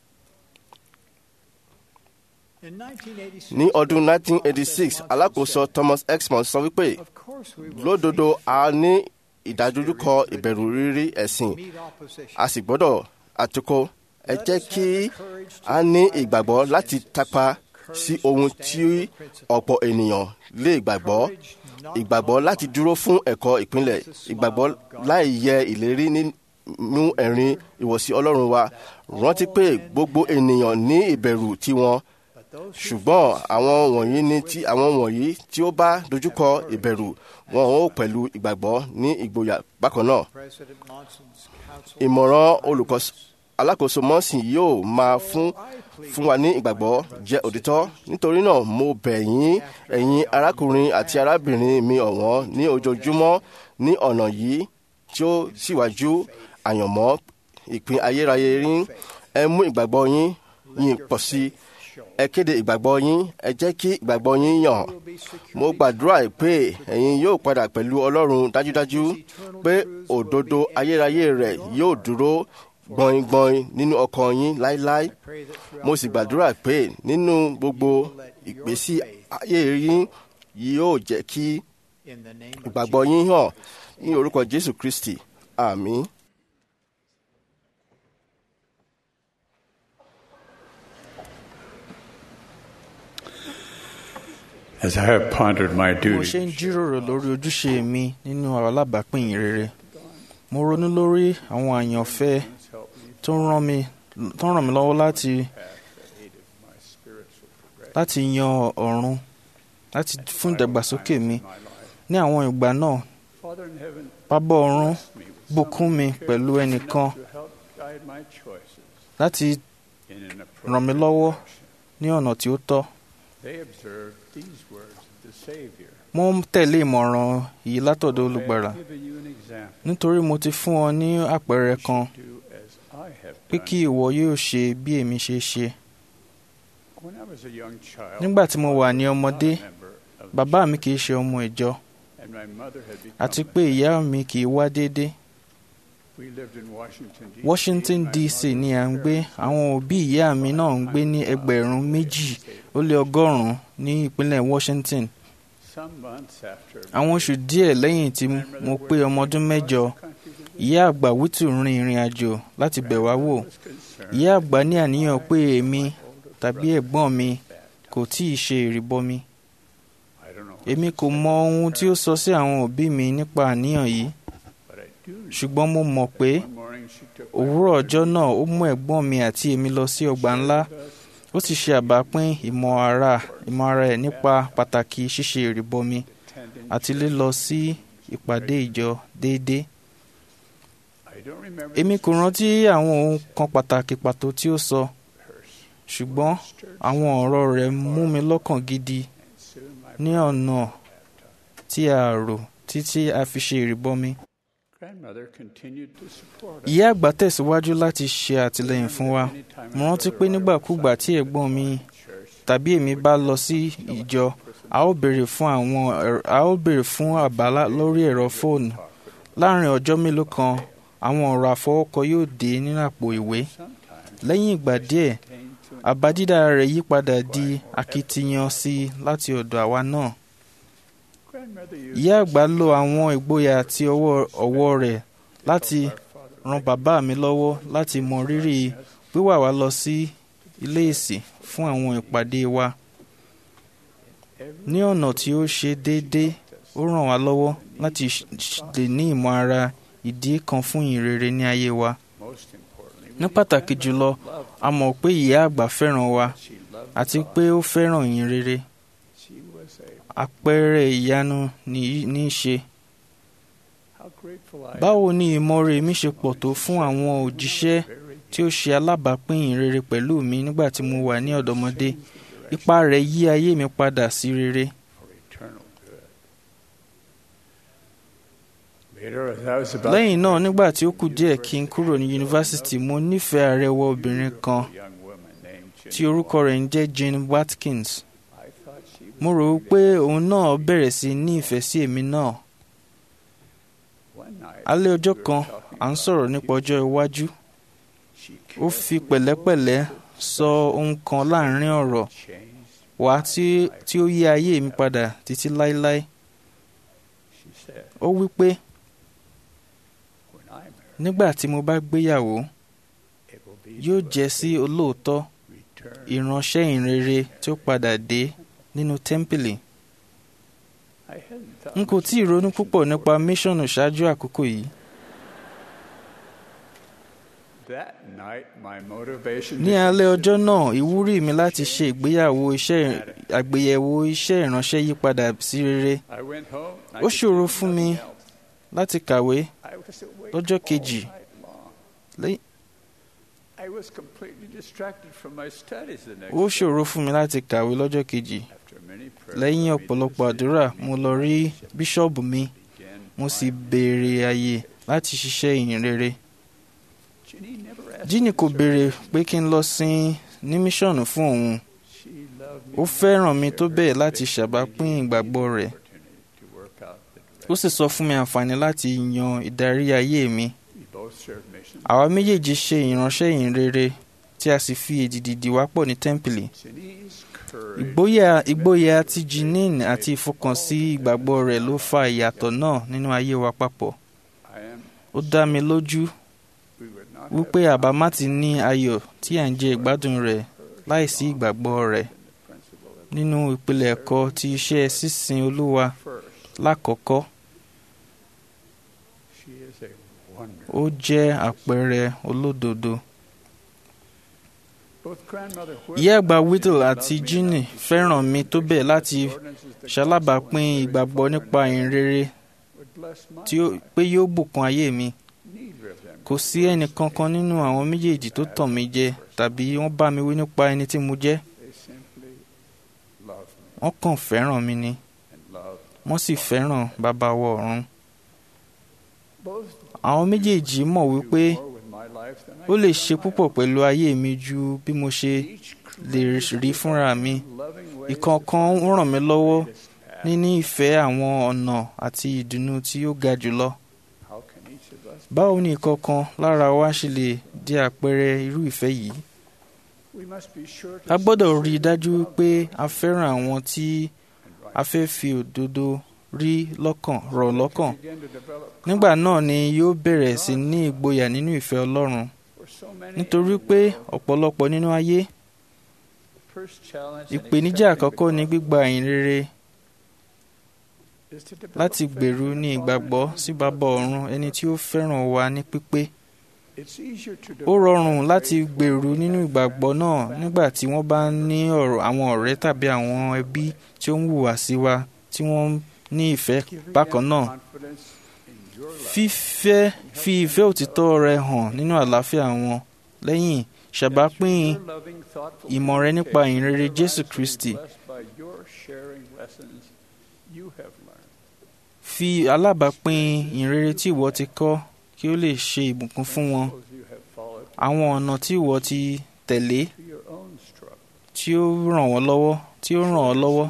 Ní ọdún 1986, alákòóso Thomas Exmond sọ wípé lódodo a ní ìdádúró ìbẹ̀rù rírí ẹ̀sìn, a sì gbọ́dọ̀ àtúkò. Ẹ jẹ́ kí a ní ìgbàgbọ́ láti tàpá sí ohun tí ọ̀pọ̀ ènìyàn lè gbàgbọ́, ìgbàgbọ́ láti dúró fún ẹ̀kọ́ ìpínlẹ̀, ìgbàgbọ́ láì yẹ ìlérí nínú ẹ̀rín ìwọ̀sí Ọlọ́run wa. Rántí pé gbogbo ènìyàn ní ìbẹ̀rù tiwọn, ṣùgbọ́n àwọn wọ̀nyí tí ó bá dojúkọ ìbẹ̀rù wọn ó pẹ̀lú ìgbàgbọ́ ní ìgboyà bákan náà. Ìmọ̀ràn alákòóso Monson yóò máa fún wa ní ìgbàgbọ́ jẹ́ òtítọ́. Nítorí náà mo bẹ̀ yín, ẹ̀yin arákùnrin àti arábìnrin mi ọ̀wọ́n, ní ojoojúmọ́ ní ọ̀nà yìí tí ó síwájú àyànmọ́ ìpín ayérayé yín. Ẹ mú ìgbàgbọ́ yín pọ̀ sí. Ẹ kéde ìgbàgbọ́ yín, ẹ jẹ́ kí ìgbàgbọ́ yín yàn. Mo gbàdúrà pé ẹ̀yin yóò padà pẹ̀lú Ọlọ́run dájúdájú, pé òdodo ayérayé rẹ̀ yóò dúró gbọ̀ngbọ̀n nínú ọkàn yín láéláé. Mo sì gbàdúrà pé nínú gbogbo ìgbésí ayé yín yóò jẹ́ kí ìgbàgbọ́ yín hàn ní orúkọ Jésù Kristi. Àmín. As I have pondered my duty, mo ṣe ń jíròrò lórí ojúṣe mi nínú alábàápín rere, mo ronú lórí àwọn àyànfẹ́ tó ràn mí lọ́wọ́ láti yan ọ̀run láti fún ìdàgbàsókè mi. Ní àwọn ìgbà náà, Baba ọ̀run bùkún mi pẹ̀lú ẹnìkan láti ràn mí lọ́wọ́ ní ọ̀nà tí ó tọ́. Mo ń tẹ̀lé ìmọ̀ràn yìí látọ̀dọ̀ Olùgbàlà, nítorí mo ti fún ọ ní àpẹẹrẹ kan pé kí ìwọ yóò ṣe bí èmi ṣe ṣe. Nígbà tí mo wà ní ọmọdé, bàbá mi kìí ṣe ọmọ ìjọ, àti pé ìyá mi kìí wá déédé. Washington DC ni à ń gbé. Àwọn òbí ìyá mi náà ń gbé ní 2,200 ní ìpínlẹ̀ Washington. Àwọn oṣù díẹ̀ lẹ́yìn tí mo pé ọmọ ọdún 8, ìyá àgbà Wítù rin ìrìn àjò láti bẹ̀ wá wò. Ìyá àgbà ní àníyàn pé èmi tàbí ẹ̀gbọ́n mi kò tíì ṣe ìrìbọmi. Èmi kò mọ ohun tí ó sọ sí àwọn òbí mi nípa àníyàn yìí, ṣùgbọ́n mo mọ̀ pé òwúrọ̀ ọjọ́ náà ó mú ẹ̀gbọ́n mi àti èmi lọ sí ọgbà ńlá. Ó sì ṣe àbápín ìmọ̀ ara ẹ̀ nípa pàtàkì ṣíṣe ìrìbọmi àti lílọ sí ìpàdé ìjọ déédéé. Èmi kò rántí àwọn ohun kan pàtàkì pàtó tí ó sọ, ṣùgbọ́n àwọn ọ̀rọ̀ rẹ̀ mú mi lọ́kàn gidi ní ọ̀nà tí a rò títí a fi ṣe ìrìbọmi. Ìyá àgbà tẹ̀síwájú láti ṣe àtìlẹ́yìn fún wa. Mo rántí pé nígbàkúgbà tí ẹ̀gbọ́n mi tàbí èmi bá lọ sí ìjọ, a ó béèrè fún àbá lórí ẹ̀rọ fóònù. Láàárín ọjọ́ mélòó kan, àwọn ọ̀rọ̀ àfọwọ́kọ yóò dé nínú àpò ìwé. Lẹ́yìn ìgbà díẹ̀, àbá dídá rẹ̀ yí padà di akitiyan sí i láti ọ̀dọ̀ àwa náà. ìyá àgbà lo àwọn ìgboyà àti ọwọ́ rẹ̀ láti ran bàbá mi lọ́wọ́ láti mọ rírì wíwà wá lọ sí ilé ìsìn fún àwọn ìpàdé wa. Ní ọ̀nà tí ó ṣe déédéé, ó ràn wá lọ́wọ́ láti lè ní ìmọ̀ ara ìdí kan fún ìyìnrere ní ayé wa. Ní pàtàkì jùlọ, a mọ̀ pé ìyá àgbà fẹ́ràn wa àti pé ó fẹ́ràn ìyìnrere. Àpẹẹrẹ ìyanu ní í ṣe. Báwo ni ìmọ̀re mi ṣe pọ̀ tó fún àwọn òjíṣẹ́ tí ó ṣe alábàápín ìyìnrere pẹ̀lú mi nígbà tí mo wà ní ọ̀dọ́mọdé. Ipa rẹ̀ yí ayé mi padà sí rere. Lẹ́yìn náà, nígbà tí ó kù díẹ̀ kí n kúrò ní yunifásitì, mo nífẹ̀ẹ́ arẹwà obìnrin kan tí orúkọ rẹ̀ ń jẹ́ Jane Watkins. Mo rò ó pé òun náà bẹ̀rẹ̀ sí ní ìfẹ́ sí èmi náà. Alẹ́ ọjọ́ kan, à ń sọ̀rọ̀ nípa ọjọ́ iwájú. Ó fi pẹ̀lẹ́pẹ̀lẹ́ sọ ohun kan láàrin ọ̀rọ̀ wá tí ó yí ayé mi padà títí láéláé. Ó wí pé, nígbà tí mo bá gbéyàwó, yóò jẹ́ sí olóòótọ́ ìránṣẹ́ ìhìnrere tí ó padà dé nínú tẹ́ḿpìlì. N kò tíì ronú púpọ̀ nípa míṣọ̀nù ṣáájú àkókò yìí. Ní alẹ́ ọjọ́ náà, ìwúrí mi láti ṣe àgbéyẹ̀wò iṣẹ́ ìránṣẹ́ yí padà sí rere. Ó ṣòro fún mi láti kàwé lọ́jọ́ kejì. Ó ṣòro fún mi láti kàwé lọ́jọ́ kejì. Lẹ́yìn ọ̀pọ̀lọpọ̀ àdúrà, mo lọ rí bíṣọ́ọ̀bù mi, mo sì béèrè àyè láti ṣiṣẹ́ ìhìnrere. Jíní kò béèrè pé kí n lọ sin ní míṣọ̀nù fún òun. Ó fẹ́ràn mi tó bẹ́ẹ̀ láti ṣàbápín ìgbàgbọ́ rẹ̀. Ó sì sọ fún mi àǹfààní láti yan ìdarí ayé mi. Àwa méjèèjì ṣe ìránṣẹ́ ìhìnrere tí a sì fi èdìdì dì wá pọ̀ ní tẹ́ḿpìlì. Ìgboyà ti Jeanine àti ìfọkànsí ìgbàgbọ́ rẹ̀ ló fa ìyàtọ̀ náà nínú ayé wa papọ̀. Ó dá mi lójú wípé àbá má ti ní ayọ̀ tí à ń jẹ ìgbádùn rẹ̀ láìsí ìgbàgbọ́ rẹ̀ nínú ìpìlẹ̀ ẹ̀kọ́ ti iṣẹ́ sísin Olúwa lákọ̀ọ́kọ́. Ó jẹ́ àpẹẹrẹ olódodo. Ìyá àgbà Whittle àti Ginny fẹ́ràn mi tó bẹ́ẹ̀ láti ṣalábàápín ìgbàgbọ́ nípa ìhìnrere pé yóò bùkún ayé mi. Kò sí ẹnì kankan nínú àwọn méjèèjì tó tàn mí jẹ tàbí wọ́n bá mi wí nípa ẹni tí mo jẹ́. Wọ́n kàn fẹ́ràn mi ni. Wọ́n sì fẹ́ràn Baba wa ọ̀run. Àwọn méjèèjì mọ̀ wípé ó lè ṣe púpọ̀ pẹ̀lú ayé mi ju bí mo ṣe lè rí fúnra mi. Ìkọ̀ọ̀kan ń ràn mí lọ́wọ́ níní ìfẹ́ àwọn ọ̀nà àti ìdùnnú tí ó ga jùlọ. Báwo ni ìkọ̀ọ̀kan lára wa ṣe lè di àpẹẹrẹ irú ìfẹ́ yìí? A gbọ́dọ̀ rí i dájú pé a fẹ́ràn àwọn tí a fẹ́ fi òdodo rọ̀ lọ́kàn. Nígbà náà ni yóò bẹ̀rẹ̀ sí ní ìgboyà nínú ìfẹ́ Ọlọ́run. Nítorí pé ọ̀pọ̀lọpọ̀ nínú ayé, ìpèníjà àkọ́kọ́ ni gbígba ìhìnrere láti gbèrú ní ìgbàgbọ́ sí Baba ọ̀run, ẹni tí ó fẹ́ràn wa ní pípé. Ó rọrùn láti gbèrú nínú ìgbàgbọ́ náà nígbà tí wọ́n bá ní àwọn ọ̀rẹ́ tàbí àwọn ẹbí tí ó ń hùwà sí wa tí wọ́n ní ìfẹ́ bákan náà. Fi ìfẹ́ òtítọ́ rẹ hàn nínú àlàáfíà wọn. Lẹ́yìn, ṣàbápín ìmọ̀ rẹ nípa ìhìnrere Jésù Kristi. Fi alábàápín ìhìnrere tí ìwọ ti kọ́ kí ó lè ṣe ìbùkún fún wọn. Àwọn ọ̀nà tí ìwọ ti tẹ̀lé tí ó ràn ọ́ lọ́wọ́.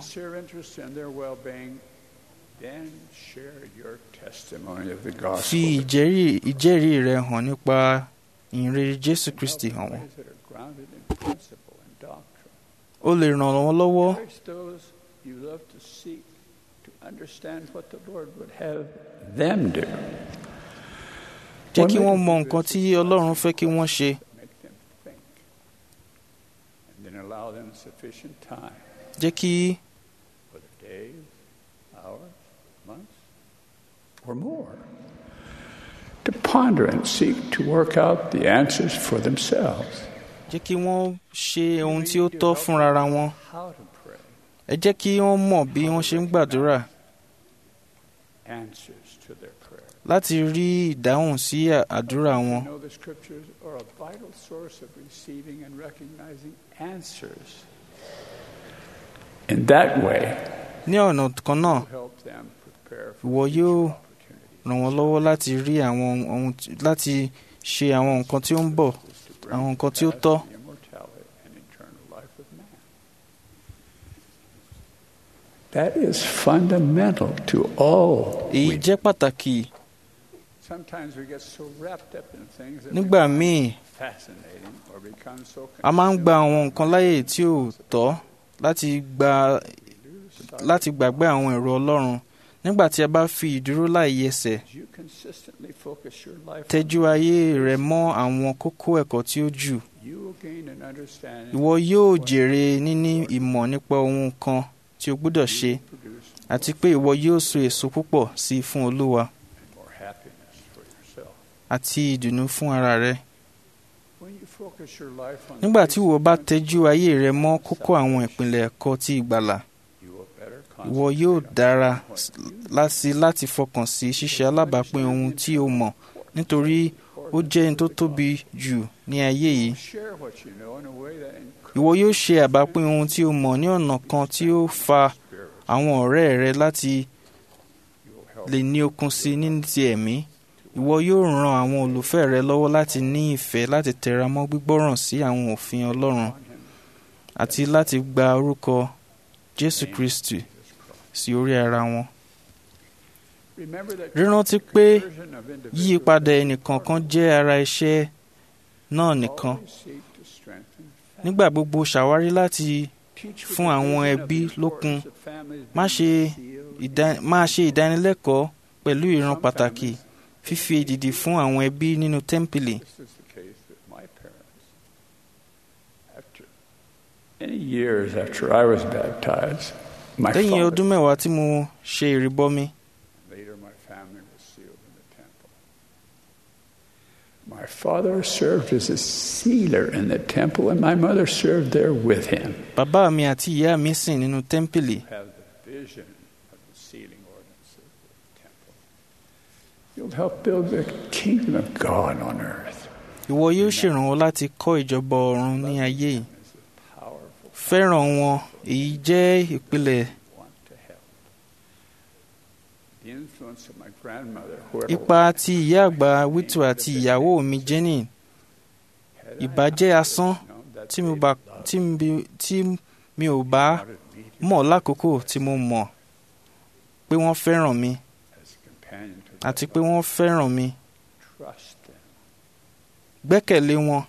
Fi ìjẹ́rìí rẹ hàn nípa ìhìnrere Jésù Kristi hàn wọ́n. Ó lè ràn wọ́n lọ́wọ́ understand what the Lord would have them do. Jẹ́ kí wọ́n mọ nǹkan tí Ọlọ́run fẹ́ kí wọ́n ṣe. Make them think, and then allow them sufficient time. Jẹ́ kí Whether days, hours, months, or more, to ponder and seek to work out the answers for themselves. Jẹ́ kí wọ́n ṣe ohun tí ó tọ́ fúnra wọn. How to pray. Ẹ jẹ́ kí wọ́n mọ̀ bí wọ́n ṣe ń gbàdúrà. Answers to their prayer. Láti rí ìdáhùn sí àdúrà wọn. Know the scriptures are a vital source of receiving and recognizing answers. In that way, ní ọ̀nà kan náà, help them prepare for ìwọ yóò ràn wọ́n lọ́wọ́ láti rí àwọn ohun láti ṣe àwọn nǹkan tí ó ń bọ̀, àwọn nǹkan tí ó tọ́. immortality and eternal life of man. That is fundamental to all. Èyí jẹ́ pàtàkì. Sometimes we get so wrapped up in things that Nígbà míì, fascinating or become so a máa ń gba àwọn nǹkan láyè tí ò tọ́ láti gbàgbé àwọn èrò Ọlọ́run. Nígbà tí a bá fi ìdúró láì yẹsẹ̀ you consistently focus your life tẹ́jú ayé rẹ mọ́ àwọn kókó ẹ̀kọ́ tí ó jù, you will gain an understanding ìwọ yóò jèrè níní ìmọ̀ nípa ohun kan tí o gbọ́dọ̀ ṣe, àti pé ìwọ yóò so èso púpọ̀ sí i fún Olúwa and more happiness for yourself. àti ìdùnnú fún ara rẹ. When you focus your life on Nígbà tí ìwọ bá tẹ́jú ayé rẹ mọ́ kókó àwọn ìpìlẹ̀ ẹ̀kọ́ ti ìgbàlà, you will better ìwọ yóò dára láti fọkàn sí ṣíṣe alábàápín ohun tí o mọ̀, nítorí ó jẹ́ ohun tó tóbi jù ní ayé yìí. share what you know in a way that Ìwọ yóò ṣe àbápín ohun tí o mọ̀ ní ọ̀nà kan tí ó fa àwọn ọ̀rẹ́ rẹ láti lè ní okun sí ní ti ẹ̀mí. Ìwọ yóò ran àwọn olùfẹ́ rẹ lọ́wọ́ láti ní ìfẹ́ láti tẹra mọ́ gbígbọ́ràn sí àwọn òfin Ọlọ́run àti láti gba orúkọ Jésù Kristi sí orí ara wọn. Rántí pé yíyípadà ẹnìkọ̀ọ̀kan jẹ́ ara iṣẹ́ náà nìkan. Nígbà gbogbo ṣàwárí láti fún àwọn ẹbí lókun. Máa ṣe ìdánilẹ́kọ̀ọ́ pẹ̀lú ìran pàtàkì, fífi èdìdì fún àwọn ẹbí nínú tẹ́ḿpìlì. Lẹ́yìn ọdún mẹ́wàá tí mo ṣe ìrìbọmi, my father served as a sealer in the temple, and my mother served there with him. Bàbá mi àti ìyá mi sìn nínú tẹ́ḿpìlì. Have the vision of the sealing ordinances of the temple. You'll help build the kingdom of God on earth. Ìwọ yóò ṣèrànwọ́ láti kọ́ ìjọba ọ̀run ní ayé yìí. Fẹ́ràn wọn, èyí jẹ́ ìpìlẹ̀. Ipa ti ìyá àgbà Wítù àti ìyàwó mi Jenny ìbàjẹ́ asán tí mi ò bá mọ̀ lákòókò tí mo mọ̀ pé wọ́n fẹ́ràn mi àti pé wọ́n fẹ́ràn mi. Gbẹ́kẹ̀lé wọn.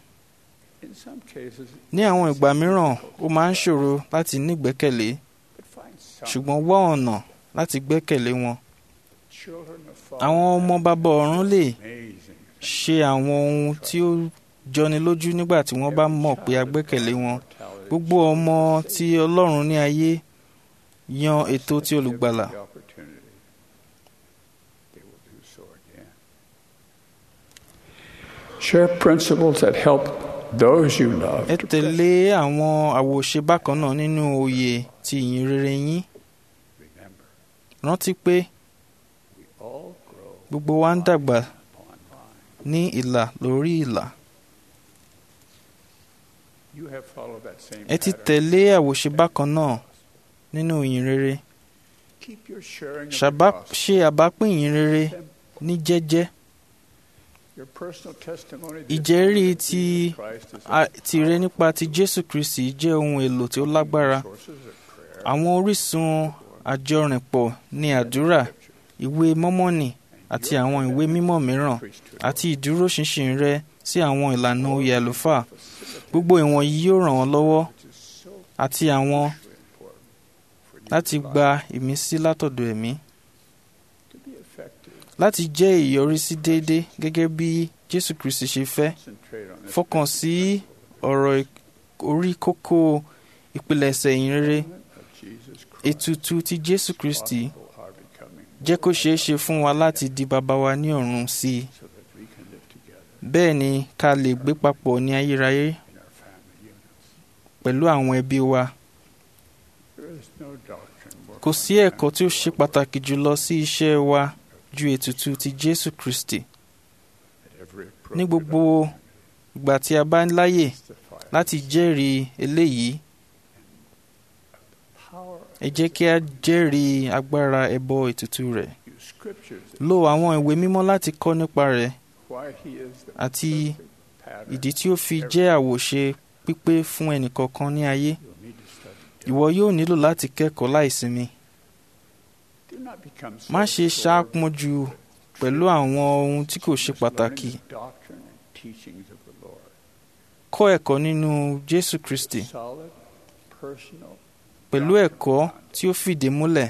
Ní àwọn ìgbà mìíràn, ó máa ń ṣòro láti ní ìgbẹ́kẹ̀lé, ṣùgbọ́n wá ọ̀nà láti gbẹ́kẹ̀lé wọn. Àwọn ọmọ bàbá ọ̀run lè ṣe àwọn ohun tí ó jọni lójú nígbà tí wọ́n bá mọ̀ pé a gbẹ́kẹ̀lé wọn. Gbogbo ọmọ tí Ọlọ́run ní ayé yan ètò ti olùgbàlà. Share principles that help those you love. Ẹ tẹ̀lé àwọn àwòṣe bákan náà nínú òye ti ìyìn rere yín. Rántí pé gbogbo wa ń dàgbà ní ìlà lórí ìlà. Ẹ ti tẹ̀lé àwòṣe bákan náà nínú ìyìn rere. Ṣe àbápín ìyìn rere ní jẹ́jẹ́. Ìjẹ́rìí tìrẹ nípa ti Jésù Kristi jẹ́ ohun èlò tí ó lágbára. Àwọn orísun àjọrìnpọ̀ ní àdúrà, ìwé Mọ́mọ́nì àti àwọn ìwé mímọ́ mìíràn, àti ìdúróṣinṣin rẹ sí àwọn ìlànà oyè àlùfáà. Gbogbo ìwọ̀nyí yóò ràn ọ́ lọ́wọ́, àti àwọn láti gba ìmísí látọ̀dọ̀ ẹ̀mí, láti jẹ́ ìyọrísí déédé gẹ́gẹ́ bí Jésù Kristi ṣe fẹ́. Fọkàn sí ọ̀rọ̀ orí kókó ìpilẹ̀ṣẹ̀ ìyìnrere. Ètùtù ti Jésù Kristi jẹ́ kó ṣeé ṣe fún wa láti di bàbá wa ní ọ̀run sí i. Bẹ́ẹ̀ ni ká lè gbé papọ̀ ní ayérayé pẹ̀lú àwọn ẹbí wa. Kò sí ẹ̀kọ́ tí ó ṣe pàtàkì jùlọ sí iṣẹ́ wa ju ètùtù ti Jésù Kristi. Ní gbogbo ìgbà tí a bá láyè láti jẹ́rìí eléyìí, ẹ jẹ́ kí a jẹ́rìí agbára ẹbọ ètùtù rẹ̀. Lo àwọn ìwé mímọ́ láti kọ́ nípa rẹ̀ àti ìdí tí ó fi jẹ́ àwòṣe pípé fún ẹnìkọ̀ọ̀kan ní ayé. Ìwọ yóò nílò láti kẹ́kọ̀ọ́ láìsinmi. Má ṣe ṣàpọ̀jù pẹ̀lú àwọn ohun tí kò ṣe pàtàkì. Kọ́ ẹ̀kọ́ nínú Jésù Kristi pẹ̀lú ẹ̀kọ́ tí ó fìdí múlẹ̀.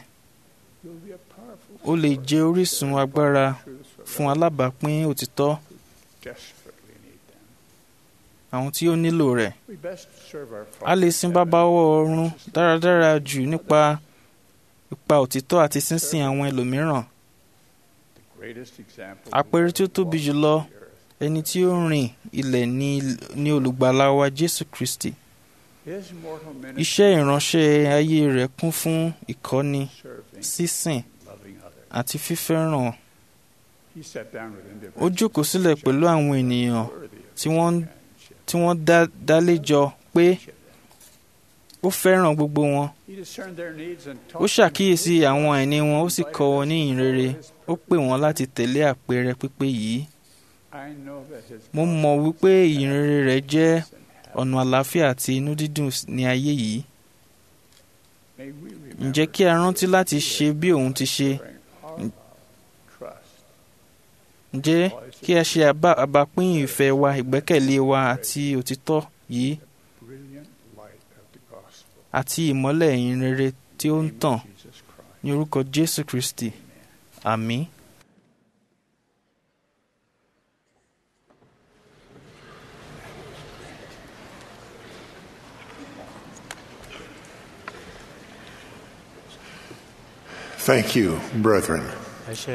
Ó lè jẹ́ orísun agbára fún alábàápín òtítọ́, àwọn tí ó nílò rẹ̀. A lè sin Baba ọ̀run dáradára jù nípa ipa òtítọ́ àti sínsìn àwọn ẹlòmíràn. Àpẹẹrẹ tí ó tóbi jùlọ ẹni tí ó rìn ilẹ̀ ni olùgbàlà wa Jésù Kristi. Iṣẹ́ ìránṣẹ́ ayé rẹ̀ kún fún ìkọ́ni, sísìn àti fífẹ́ràn. Ó jókòó sílẹ̀ pẹ̀lú àwọn ènìyàn tí wọ́n dálẹ́jọ pé ó fẹ́ràn gbogbo wọn. Ó ṣàkíyèsí àwọn àìní wọn, ó sì kọ́ wọn ní ìyìnrere. Ó pè wọ́n láti tẹ̀lé àpẹẹrẹ pípé yìí. Mo mọ̀ wípé ìyìnrere rẹ̀ jẹ́ ọ̀nà àlàáfíà àti inú dídùn ní ayé yìí. Ǹjẹ́ kí a rántí láti ṣe bí òun ti ṣe? Ǹjẹ́ kí a ṣe àbápín ìfẹ́ wa, ìgbẹ́kẹ̀lé wa àti òtítọ́ yìí àti ìmọ́lẹ̀ ìyìnrere tí ó ń tàn ní orúkọ Jésù Kristi. Àmín. Thank you, brethren. Ẹ ṣé.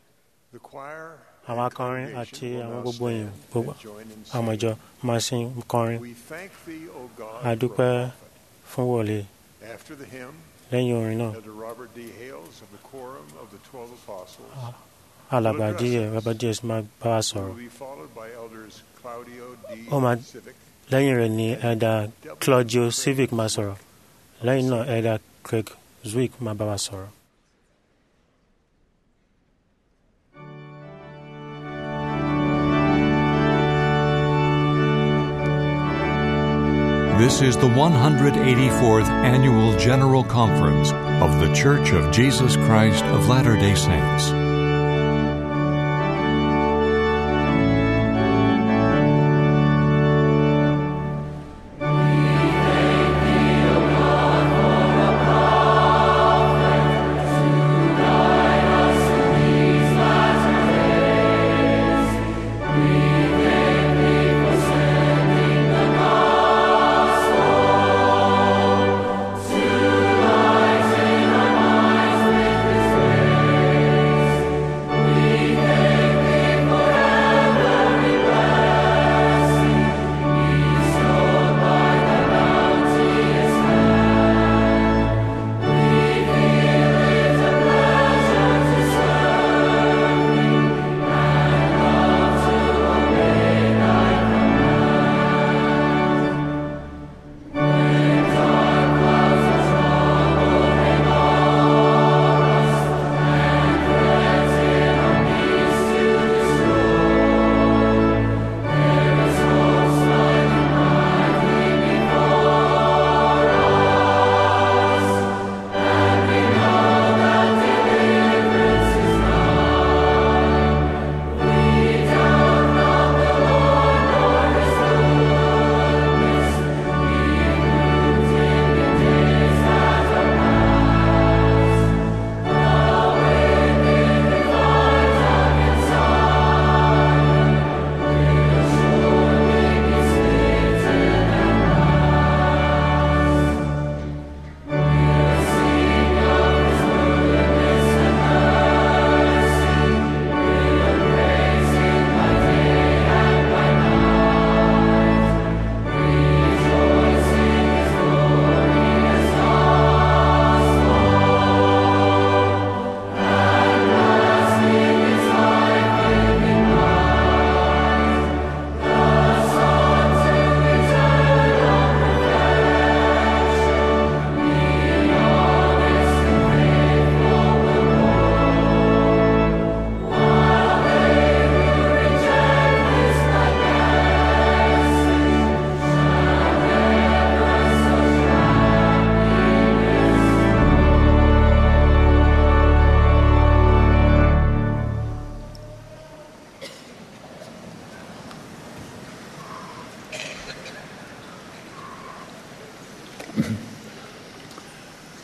Àwọn akọrin àti àwọn gbogbo èèyàn gbogbo àwọn ìjọ máa sing kọrin. A dúpẹ́ fún wọlé. Lẹ́yìn orin náà, alàgbà díẹ̀ Robert Díaz máa bá wa sọ̀rọ̀. Lẹ́yìn rẹ̀ ni Elder Claudio Civic máa sọ̀rọ̀. Lẹ́yìn náà Elder Craig Zwick máa bá wa sọ̀rọ̀. This is the 184th Annual General Conference of the Church of Jesus Christ of Latter-day Saints.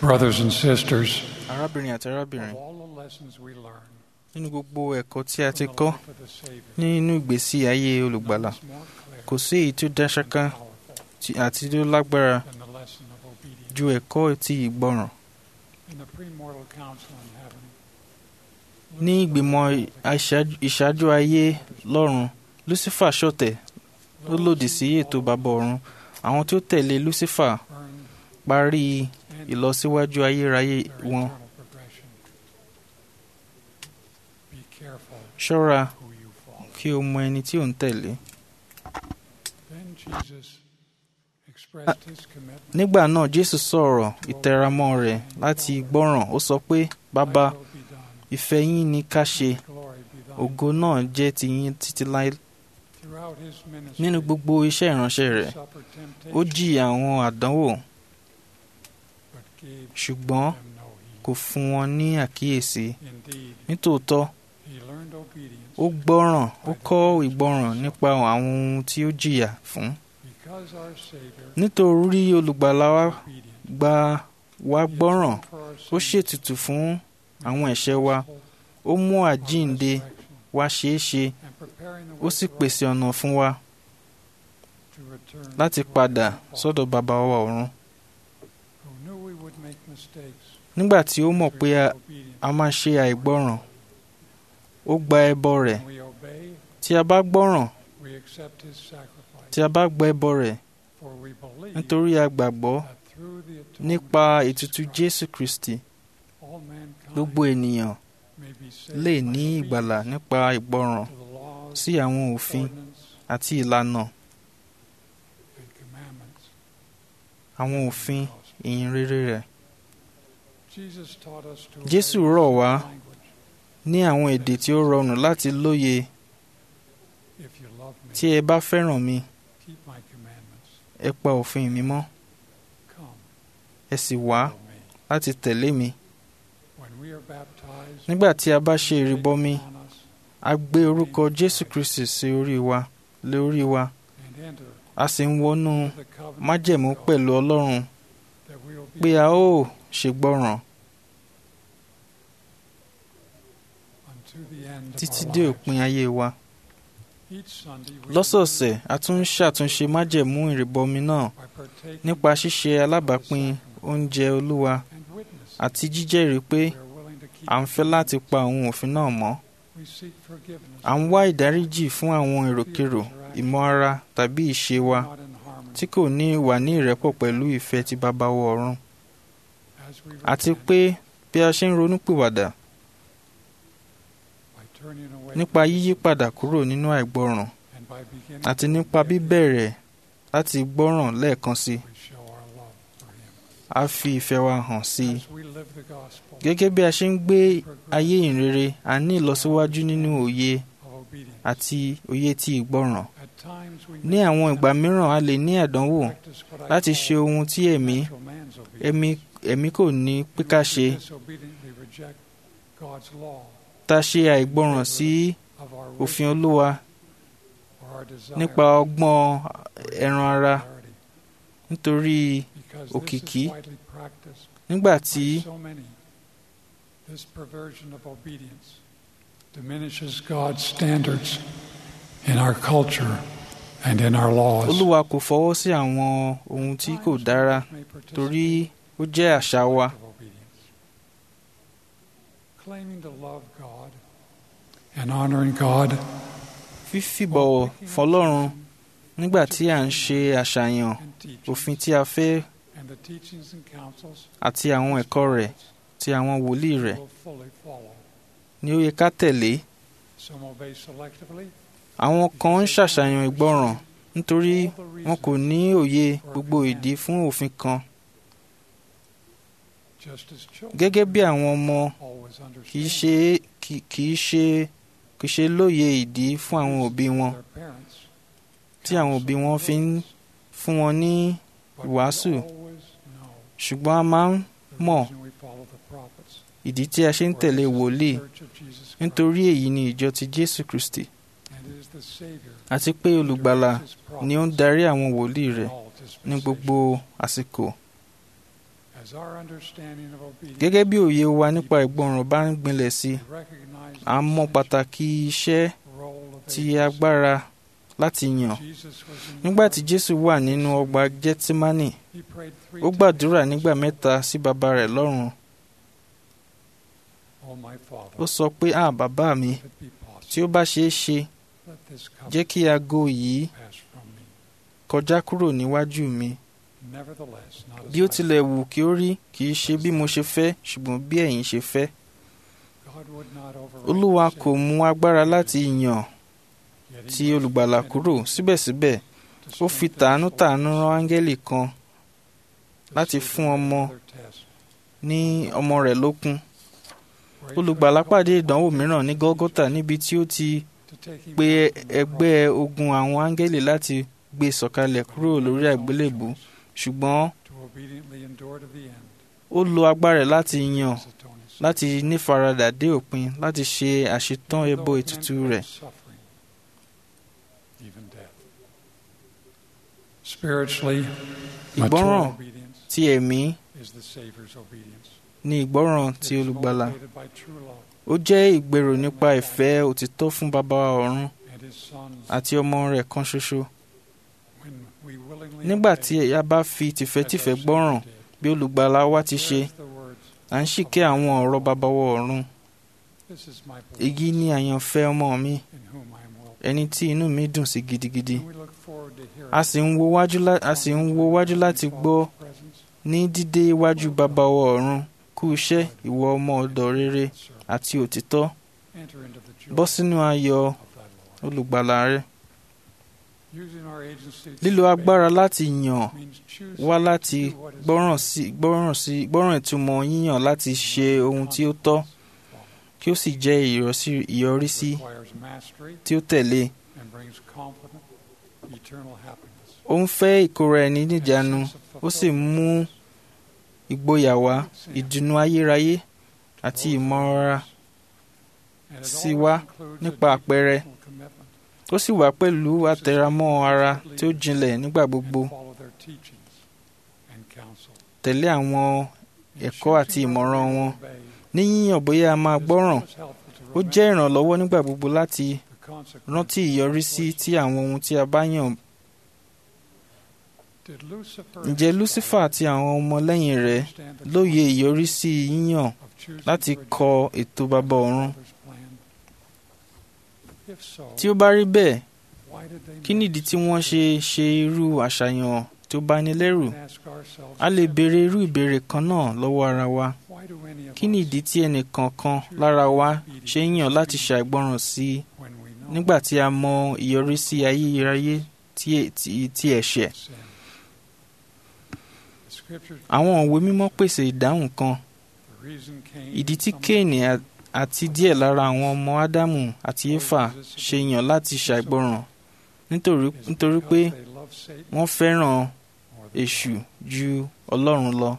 Brothers and sisters, arábìnrin àti arábìnrin, of all the lessons we learn nínú gbogbo ẹ̀kọ́ tí a ti kọ́ nínú ìgbésí ayé olùgbàlà, kò sí èyí tó dá ṣáká àti tó lágbára than the lesson of obedience. ju ẹ̀kọ́ ti ìgbọràn. In the premortal council in heaven, Ní ìgbìmọ̀ ìṣáájú ayé lọ́run, Lucifer ṣọ̀tẹ̀ ó lòdì sí ètò baba ọ̀run. Àwọn tí ó tẹ̀lé Lucifer parí ìlọsíwájú ayérayé wọn. eternal progression. Be careful Ṣọ́ra who you follow. kí o mọ ẹni tí ò ń tẹ̀lé. Then Jesus expressed his commitment Nígbà náà Jésù sọ̀rọ̀ ìtẹramọ́ rẹ̀ láti gbọ́ràn. Ó sọ pé, Bàbá, will be done, ìfẹ́ yín ni ká ṣe, glory be thine. ògo náà jẹ́ tiyín títí láé. Throughout his ministry, Nínú gbogbo iṣẹ́ ìránṣẹ́ rẹ̀, he suffered ó temptation, jìyà àwọn àdánwò, but gave ṣùgbọ́n them no heed. kò fún wọn ní àkíyèsí. Indeed, Nítòótọ́, he learned obedience ó gbọ́ràn, ó kọ́ ìgbọ́ràn nípa àwọn ohun tí ó jìyà fún. because our Savior Nítorí olùgbàlà wa obedient. gba wa gbọ́ràn, For our ó sins, ṣètùtù fún àwọn ẹ̀ṣẹ̀ wa, ó mú àjíǹde wa ṣeé ṣe, and preparing the ó way sì for us pèsè ọ̀nà fún wa to return láti to our padà Heavenly Father, sọ́dọ̀ bàbá wa ọ̀run. who knew we would make mistakes. Nígbà tí ó mọ̀ pé Obedient. a máa ṣe àìgbọ́ràn, ó gba ẹbọ rẹ̀. When we obey, Tí a bá gbọ́ràn, we accept his sacrifice. tí a bá gba ẹbọ rẹ̀, For we believe nítorí a gbàgbọ́ that through the atonement nípa of Jesus ètùtù Christ, Jésù Kristi, all mankind gbogbo ènìyàn may be saved lè by ní obedience ìgbàlà nípa ìgbọ́ràn to the laws, sí àwọn òfin ordinance, àti ìlànà and commandments. àwọn òfin ìyìn rere rẹ̀. Jesus taught us to Jésù obey rọ̀ wá language. ní àwọn èdè tí ó rọrùn láti lóye. If you love me, Tí ẹ bá fẹ́ràn mi, keep my commandments. ẹ pa òfin mi mọ́, Come, ẹ sì wá follow me. láti tẹ̀lé mi. When we are baptized, Nígbà tí a bá ṣe we take ìrìbọmi, upon us a gbé orúkọ Jésù Kristi sí orí wa, and enter a sì ń wọnú the covenant májẹ̀mú of God, pẹ̀lú Ọlọ́run that we will be pé a ó ṣègbọràn unto the end of títí our dé lives. òpin ayé wa. Each Sunday we Lọ́sọ̀ọ̀sẹ̀, a tún ń ṣàtúnṣe májẹ̀mú ìrìbọmi náà by partaking nípa ṣíṣe alábàápín oúnjẹ Olúwa and witness àti jíjẹ́rìí pé we are willing to keep. à ń fẹ́ láti pa àwọn òfin náà mọ́. We seek forgiveness, À ń wá ìdáríjì fún àwọn èròkérò, ìmọ̀ ara tàbí ìṣe wa not in harmony. tí kò ní wà ní ìrẹ́pọ̀ pẹ̀lú ìfẹ́ ti Baba wa ọ̀run. As we Àti repent pé bí a ṣe ń ronúpìwàdà by turning away nípa yíyí padà kúrò nínú àìgbọràn and by beginning àti to nípa obey, bíbẹ̀rẹ̀ láti gbọ́ràn lẹ́ẹ̀kan sí, we show our love for him. a fi ìfẹ́ wa hàn sí i. As we live the gospel Gẹ́gẹ́ bí a ṣe ń gbé ayé ìhìnrere, a ní ìlọsíwájú nínú òye of obedience, àti òye ti ìgbọràn. at times we Ní may àwọn ìgbà mìíràn, a lè ní àdánwò practice what I láti call ṣe ohun tí natural man's obedience. ẹ̀mí kò ní pé ká ṣe. Disobediently reject God's law Ta ṣe àìgbọràn sí of our òfin wisdom Olúwa or our desire nípa ọgbọ́n ẹran ara clarity, nítorí because òkìkí. this is widely practiced nígbà by tí so many. This perversion of obedience diminishes God's standards in our culture and in our laws. Olúwa kò fọwọ́ sí àwọn ohun tí kò dára May participate torí ó jẹ́ àṣà wa. of obedience. Claiming to love God and honoring God Fífìbọ̀wọ̀ fọlọ́run nígbà tí à ń ṣe àṣàyàn and teaching òfin tí a fẹ́ and the teachings and counsels àti àwọn ẹ̀kọ́ rẹ̀ ti àwọn wòlíì rẹ̀ will fully follow. ni ó yẹ ká tẹ̀lé. Some obey selectively, Àwọn kan ń ṣàṣàyàn ìgbọràn nítorí wọn kò ní òye gbogbo ìdí fún òfin kan. just as children Gẹ́gẹ́ bí àwọn ọmọ always kì í understand ṣe kì í ṣe lóye ìdí fún àwọn òbí wọn their parents, tí àwọn òbí wọn fi ń fún wọn ní but we ìwàásù, always know ṣùgbọ́n a máa ń the mọ̀ reason we follow the prophets. ìdí tí a ṣe ń tẹ̀lé wòlíì, Church of Jesus Christ, nítorí èyí ni ìjọ ti Jésù Kristi, and it is the Savior àti pé olùgbàlà who directs his ni ó ń prophets darí àwọn wòlíì in rẹ̀ all ní dispensations. gbogbo àsìkò. As Gẹ́gẹ́ bí òye wa nípa ìgbọràn bá ń gbilẹ̀ sí i, a mọ pàtàkì iṣẹ́ ti agbára láti yàn. Nígbà tí Jésù wà nínú ọgbà Gẹ́tímánì, ó gbàdúrà nígbà 3 sí Baba rẹ̀ lọ́run. Ó sọ pé, Bàbá mi, tí ó bá ṣeé ṣe, jẹ́ kí ago yìí kọjá kúrò níwájú mi. Bí ó tilẹ̀ wù kí ó rí, kì í ṣe bí mo ṣe fẹ́, ṣùgbọ́n bí ẹ̀yin ṣe fẹ́. Olúwa kò mú agbára láti yàn ti olùgbàlà kúrò. Síbẹ̀síbẹ̀, ó fi tàánútàánú rán áńgẹ́lì kan láti fún ọmọ rẹ̀ lókun. Olùgbàlà pàdé ìdánwò mìíràn ní Gọ́gọ́tà, níbi tí ó ti pe ẹgbẹ́ ogun àwọn áńgẹ́lì láti gbé sọ̀kalẹ̀ kúrò lórí àgbélébùú, ṣùgbọ́n ó lo agbára rẹ̀ láti yàn, láti nífaradà dé òpin, láti ṣe àṣetán ẹbọ ètùtù rẹ̀. Ìgbọ́ràn ti ẹ̀mí ni ìgbọ́ràn ti olùgbàlà. Ó jẹ́ ìgbèrò nípa ìfẹ́ òtítọ́ fún Baba ọ̀run àti ọmọ rẹ̀ kan ṣoṣo. Nígbà tí a bá fi tìfẹ́tìfẹ́ gbọ́ràn bí olùgbàlà wa ti ṣe, à ń ṣìkẹ́ àwọn ọ̀rọ̀ Baba ọ̀run. Èyí ni àyànfẹ́ ọmọ mi, ẹni tí inú mi dùn sí gidigidi. A sì ń wo wájú láti gbọ́ ní dídé iwájú Baba ọ̀run. Kú iṣẹ́, ìwọ ọmọ ọ̀dọ̀ rere àti òtítọ́. Bọ́ sínú ayọ̀ olùgbàlà rẹ. Lílo agbára láti yàn wá láti gbọ́ràn ìtumọ̀ yíyàn láti ṣe ohun tí ó tọ́, kí ó sì jẹ́ ìyọrísí tí ó tẹ̀lé. Ó ń fẹ́ ìkóra ẹni níjàánu, ó sì mú ìgboyà wá, ìdùnnú ayérayé àti ìmọ̀lára sí wa nípa àpẹẹrẹ. Ó sì wà pẹ̀lú àtẹramọ́ ara tí ó jinlẹ̀ nígbà gbogbo. Tẹ̀lé àwọn ẹ̀kọ́ àti ìmọ̀ràn wọn. Ní yíyàn bóyá a máa gbọ́ràn, ó jẹ́ ìrànlọ́wọ́ nígbà gbogbo láti rántí ìyọrísí tí àwọn ohun tí a bá yàn. Ǹjẹ́ Lúsífà àti àwọn ọmọlẹ́yìn rẹ̀ lóye ìyọrísí yíyàn láti kọ ètò Baba ọ̀run? Tí ó bá rí bẹ́ẹ̀, kí nìdí tí wọ́n ṣe irú àṣàyàn tó bani lẹ́rù? A lè béèrè irú ìbéèrè kan náà lọ́wọ́ ara wa. Kí nìdí tí ẹnìkọ̀ọ̀kan lára wa ṣe ń yàn láti ṣàìgbọràn sí i nígbà tí a mọ ìyọrísí ayérayé ti ẹ̀ṣẹ̀? Àwọn òwe mímọ́ pèsè ìdáhùn kan. Ìdí tí Kéènì àti díẹ̀ lára àwọn ọmọ Ádámù àti Éfà ṣe yàn láti ṣàìgbọràn nítorí pé wọ́n fẹ́ràn èṣù ju Ọlọ́run lọ.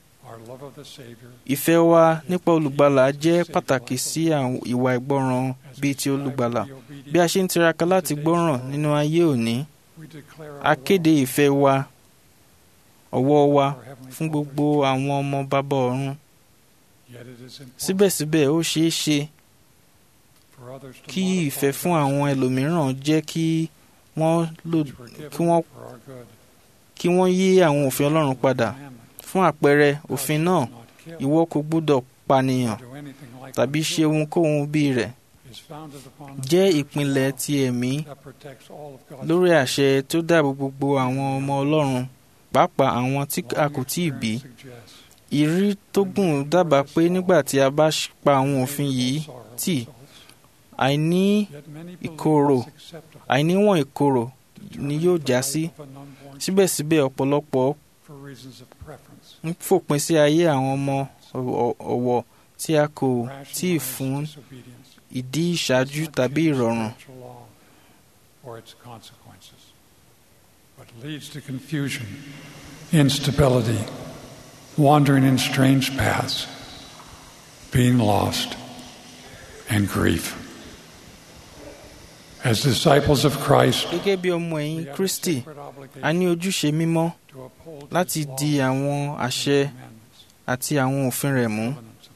Ìfẹ́ wa nípa olùgbàlà jẹ́ pàtàkì sí ìwà ìgbọràn bíi ti olùgbàlà. Bí a ṣe ń tiraka láti gbọ́ràn nínú ayé òní, a kéde ìfẹ́ wa, ọ̀wọ̀ wa fún gbogbo àwọn ọmọ Baba ọ̀run. Síbẹ̀síbẹ̀, ó ṣeé ṣe kí ìfẹ́ fún àwọn ẹlòmíràn jẹ́ kí wọ́n yí àwọn òfin Ọlọ́run padà. Fún àpẹẹrẹ, òfin náà, ìwọ kò gbọdọ̀ pànìyàn tàbí ṣe ohunkóhun bí rẹ̀, jẹ́ ìpìlẹ̀ ti ẹ̀mí lórí àṣẹ tó dáàbò gbogbo àwọn ọmọ Ọlọ́run, pàápàá àwọn tí a kò tíì bí. Ìrírí tó gùn dábàá pé nígbà tí a bá pa àwọn òfin yìí tì, àìníwọ̀n ìkorò ni yóò já sí. Síbẹ̀síbẹ̀, ọ̀pọ̀lọpọ̀ ń fòpin sí ayé àwọn ọmọ ọ̀wọ̀ tí a kò tíì fún ìdí ìṣáájú tàbí ìrọ̀rùn. Instability, wandering in strange paths, being lost, and grief. As disciples of Christ, gẹ́gẹ́ bí ọmọ ẹ̀yìn Kristi, a ní ojúṣe mímọ́ láti di àwọn àṣẹ àti àwọn òfin rẹ̀ mú.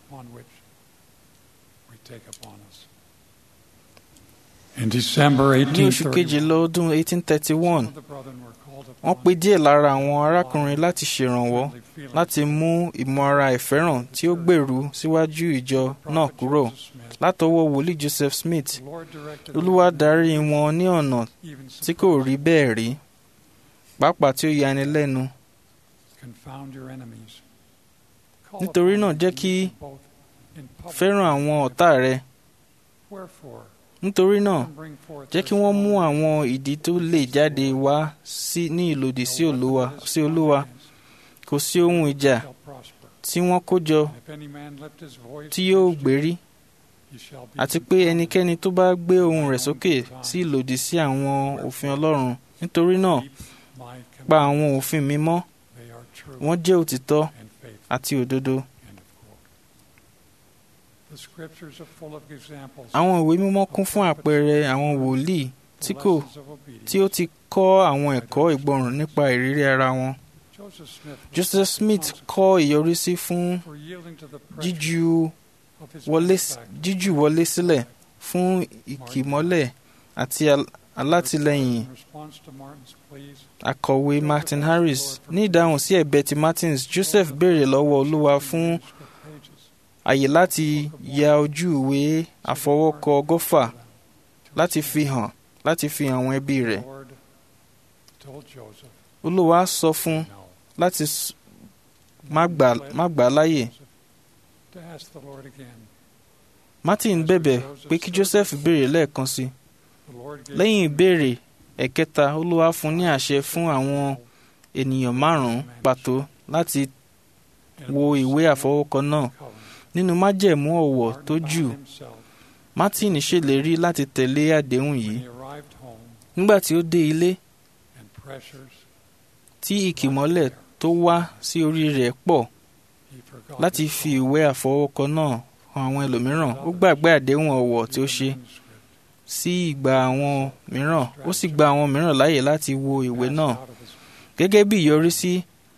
Ní oṣù kejìlá ọdún 1831, wọ́n pe díẹ̀ lára àwọn arákùnrin láti ṣèrànwọ́ láti mú ìmọ̀ ara ìfẹ́ràn tí ó gbèrú síwájú ìjọ náà kúrò látọwọ́ wòlíì Joseph Smith. Olúwa darí wọn ní ọ̀nà tí kò rí bẹ́ẹ̀ rí, pàápàá tí ó yani lẹ́nu. Nítorí náà jẹ́ kí fẹ́ràn àwọn ọ̀tá rẹ. Nítorí náà jẹ́ kí wọ́n mú àwọn ìdí tó lè jáde wá ní ìlòdì sí Olúwa. Kò sí ohun ìjà tí wọ́n kó jọ tí yóò gbérí, àti pé ẹnikẹ́ni tó bá gbé ohùn rẹ̀ sókè sí ìlòdì sí àwọn òfin Ọlọ́run. Nítorí náà pa àwọn òfin mi mọ́, wọ́n jẹ́ òtítọ́ àti òdodo. Àwọn ìwé mímọ́ kún fún àpẹẹrẹ àwọn wòlíì tí ó ti kọ́ àwọn ẹ̀kọ́ ìgbọràn nípa ìrírí ara wọn. Joseph Smith kọ́ ìyọrísí fún jíjù wọlé sílẹ̀ fún ìkìmọ́lẹ̀ àti alátìlẹ́yìn akọ̀wé Martin Harris. Ní ìdáhùn sí ẹ̀bẹ̀ ti Martins, Joseph béèrè lọ́wọ́ Olúwa fún àyè láti ya ojú ìwé àfọwọ́kọ ọgọ́fà láti fi hàn àwọn ẹbí rẹ̀. Olúwa sọ fún láti má gbà láyè. Martin bẹ̀bẹ̀ pé kí Joseph béèrè lẹ́ẹ̀kan sí. Lẹ́yìn ìbéèrè ẹ̀kẹta, Olúwa fún ní àṣẹ fún àwọn ènìyàn 5 pàtó láti wo ìwé àfọwọ́kọ náà. Nínú májẹ̀mú ọ̀wọ̀ tó jù, Martin ṣèlérí láti tẹ̀lé àdéhùn yìí. Nígbà tí ó dé ilé, tí ìkìmọ́lẹ̀ tó wá sí orí rẹ̀ pọ̀ láti fi ìwé àfọwọ́kọ náà hàn àwọn ẹlòmíràn, ó gbàgbé àdéhùn ọ̀wọ̀ tí ó ṣe sí ìgbà àwọn mìíràn. Ó sì gba àwọn mìíràn láàyè láti wo ìwé náà. Gẹ́gẹ́ bí ìyọrísí,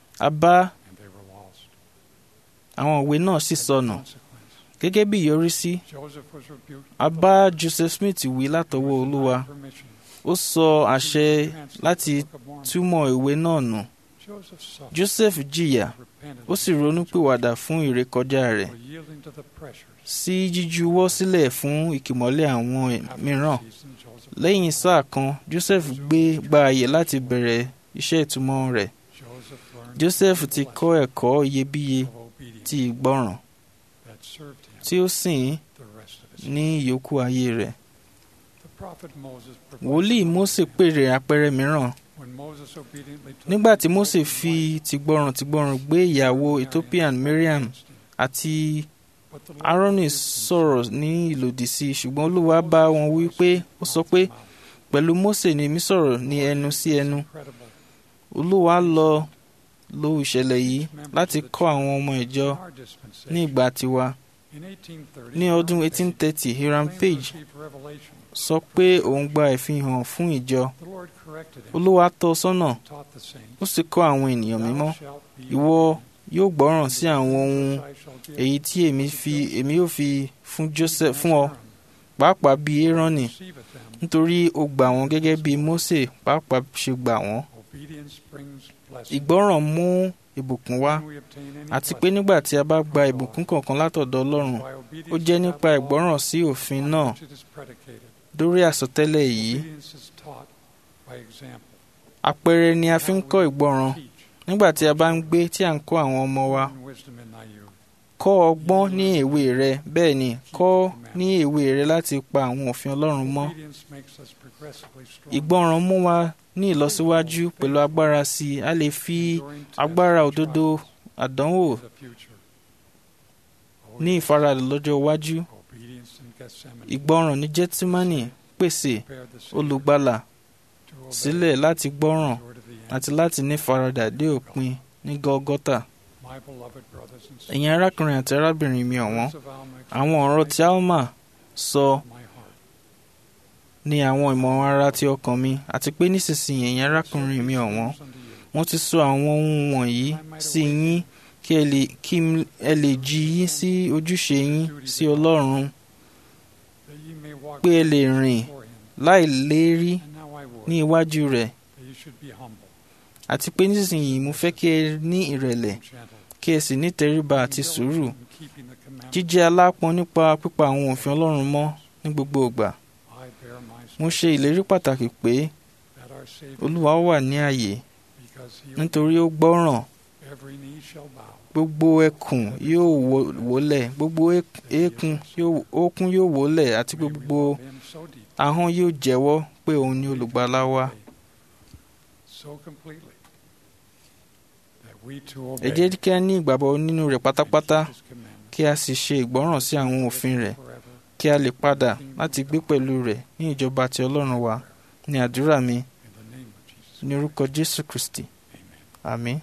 àwọn ìwé náà sì sọnù. Gẹ́gẹ́ bí ìyọrísí, a bá Joseph Smith wí látọwọ́ Olúwa. Ó sọ àṣẹ láti túmọ̀ ìwé náà nù. Joseph jìyà, ó sì ronúpìwàdà fún ìrékọjá rẹ̀ sí jíjuwọ́ sílẹ̀ fún ìkìmọ́lẹ̀ àwọn mìíràn. Lẹ́yìn sáà kan, Joseph gba àyè láti bẹ̀rẹ̀ iṣẹ́ ìtumọ̀ rẹ̀. Joseph ti kọ́ ẹ̀kọ́ iyebíye ti ìgbọràn tí ó sìn ní ìyókù ayé rẹ̀. Wòlíì Mósè pèrè àpẹẹrẹ mìíràn. Nígbà tí Mósè fi tìgbọràn gbé ìyàwó Ethiopian Miriam àti Aaroni sọ̀rọ̀ ní ìlòdì sí, ṣùgbọ́n Olúwa bá wọn wí pé ó sọ pé, pẹ̀lú Mósè ni èmi sọ̀rọ̀ ní ẹnu sí ẹnu. Olúwa lo ìṣẹ̀lẹ̀ yìí láti kọ́ àwọn ọmọ ìjọ ní ìgbà tiwa. Ní ọdún 1830, Hiram Page sọ pé òun gba ìfihàn fún ìjọ. Olúwa tọ́ sọ́nà, ó sì kọ́ àwọn ènìyàn mímọ́. Ìwọ yóò gbọ́ràn sí àwọn ohun èyí tí èmi yóò fi fún ọ, pàápàá bí Aaroni, nítorí ó gbà wọ́n gẹ́gẹ́ bí Mósè pàápàá ṣe gbà wọ́n. Ìgbọ́ràn mú ìbùkún wá, àti pé nígbà tí a bá gba ìbùkún kankan látọ̀dọ̀ Ọlọ́run, ó jẹ́ nípa ìgbọ́ràn sí òfin náà. Lórí àsọtẹ́lẹ̀ yìí, àpẹẹrẹ ni a fi ń kọ́ ìgbọ́ràn. Nígbà tí a bá ń gbé tí à ń kọ́ àwọn ọmọ wa, kọ́ ọgbọ́n ní èwe rẹ, bẹ́ẹ̀ ni kọ́ ní èwe rẹ láti pa àwọn òfin Ọlọ́run mọ́. Ìgbọ́ràn mú wa ní ìlọsíwájú pẹ̀lú agbára sí i. A lè fi agbára òdodo àdánwò ní ìfaradà lọ́jọ́ iwájú. Ìgbọ́ràn ní Gẹ́tímánì pèsè olùgbàlà sílẹ̀ láti gbọ́ràn àti láti ní faradà dé òpin ní Gọ́gọ́tà. Ẹ̀yin arákùnrin àti arábìnrin mi ọ̀wọ́n, àwọn ọ̀rọ̀ tí Alma sọ ní àwọn ìmọ̀ràn ara ti ọkàn mi, àti pé nísinsìnyí ẹ̀yin arákùnrin mi ọ̀wọ́n, wọ́n ti sọ àwọn ohun wọ̀nyí sí yín kí ẹ lè jí yín sí ojúṣe yín sí Ọlọ́run, pé ẹ lè rìn láì lérí ní iwájú rẹ̀, àti pé nísinsìnyí mo fẹ́ kí ẹ ní ìrẹ̀lẹ̀, kí ẹ sì ní tẹríba àti sùúrù, jíjẹ́ alápọn nípa pípa àwọn òfin Ọlọ́run mọ́ ní gbogbo ìgbà. Mo ṣe ìlérí pàtàkì pé Olúwa wà ní ààyè nítorí ó gbọ́ràn. Gbogbo ẹkùn yóò wólẹ̀, gbogbo okùn yóò wólẹ̀, àti gbogbo ahọ́n yóò jẹ́wọ́ pé òun ni olùgbàlà wa. Ẹ jẹ́ kí a ní ìgbàgbọ́ nínú rẹ̀ pátápátá, kí a sì ṣe ìgbọ́ràn sí àwọn òfin rẹ̀, kí a lè padà láti gbé pẹ̀lú rẹ̀ ní ìjọba ti Ọlọ́run wa. Ní àdúrà mi ní orúkọ Jésù Kristi. Àmín.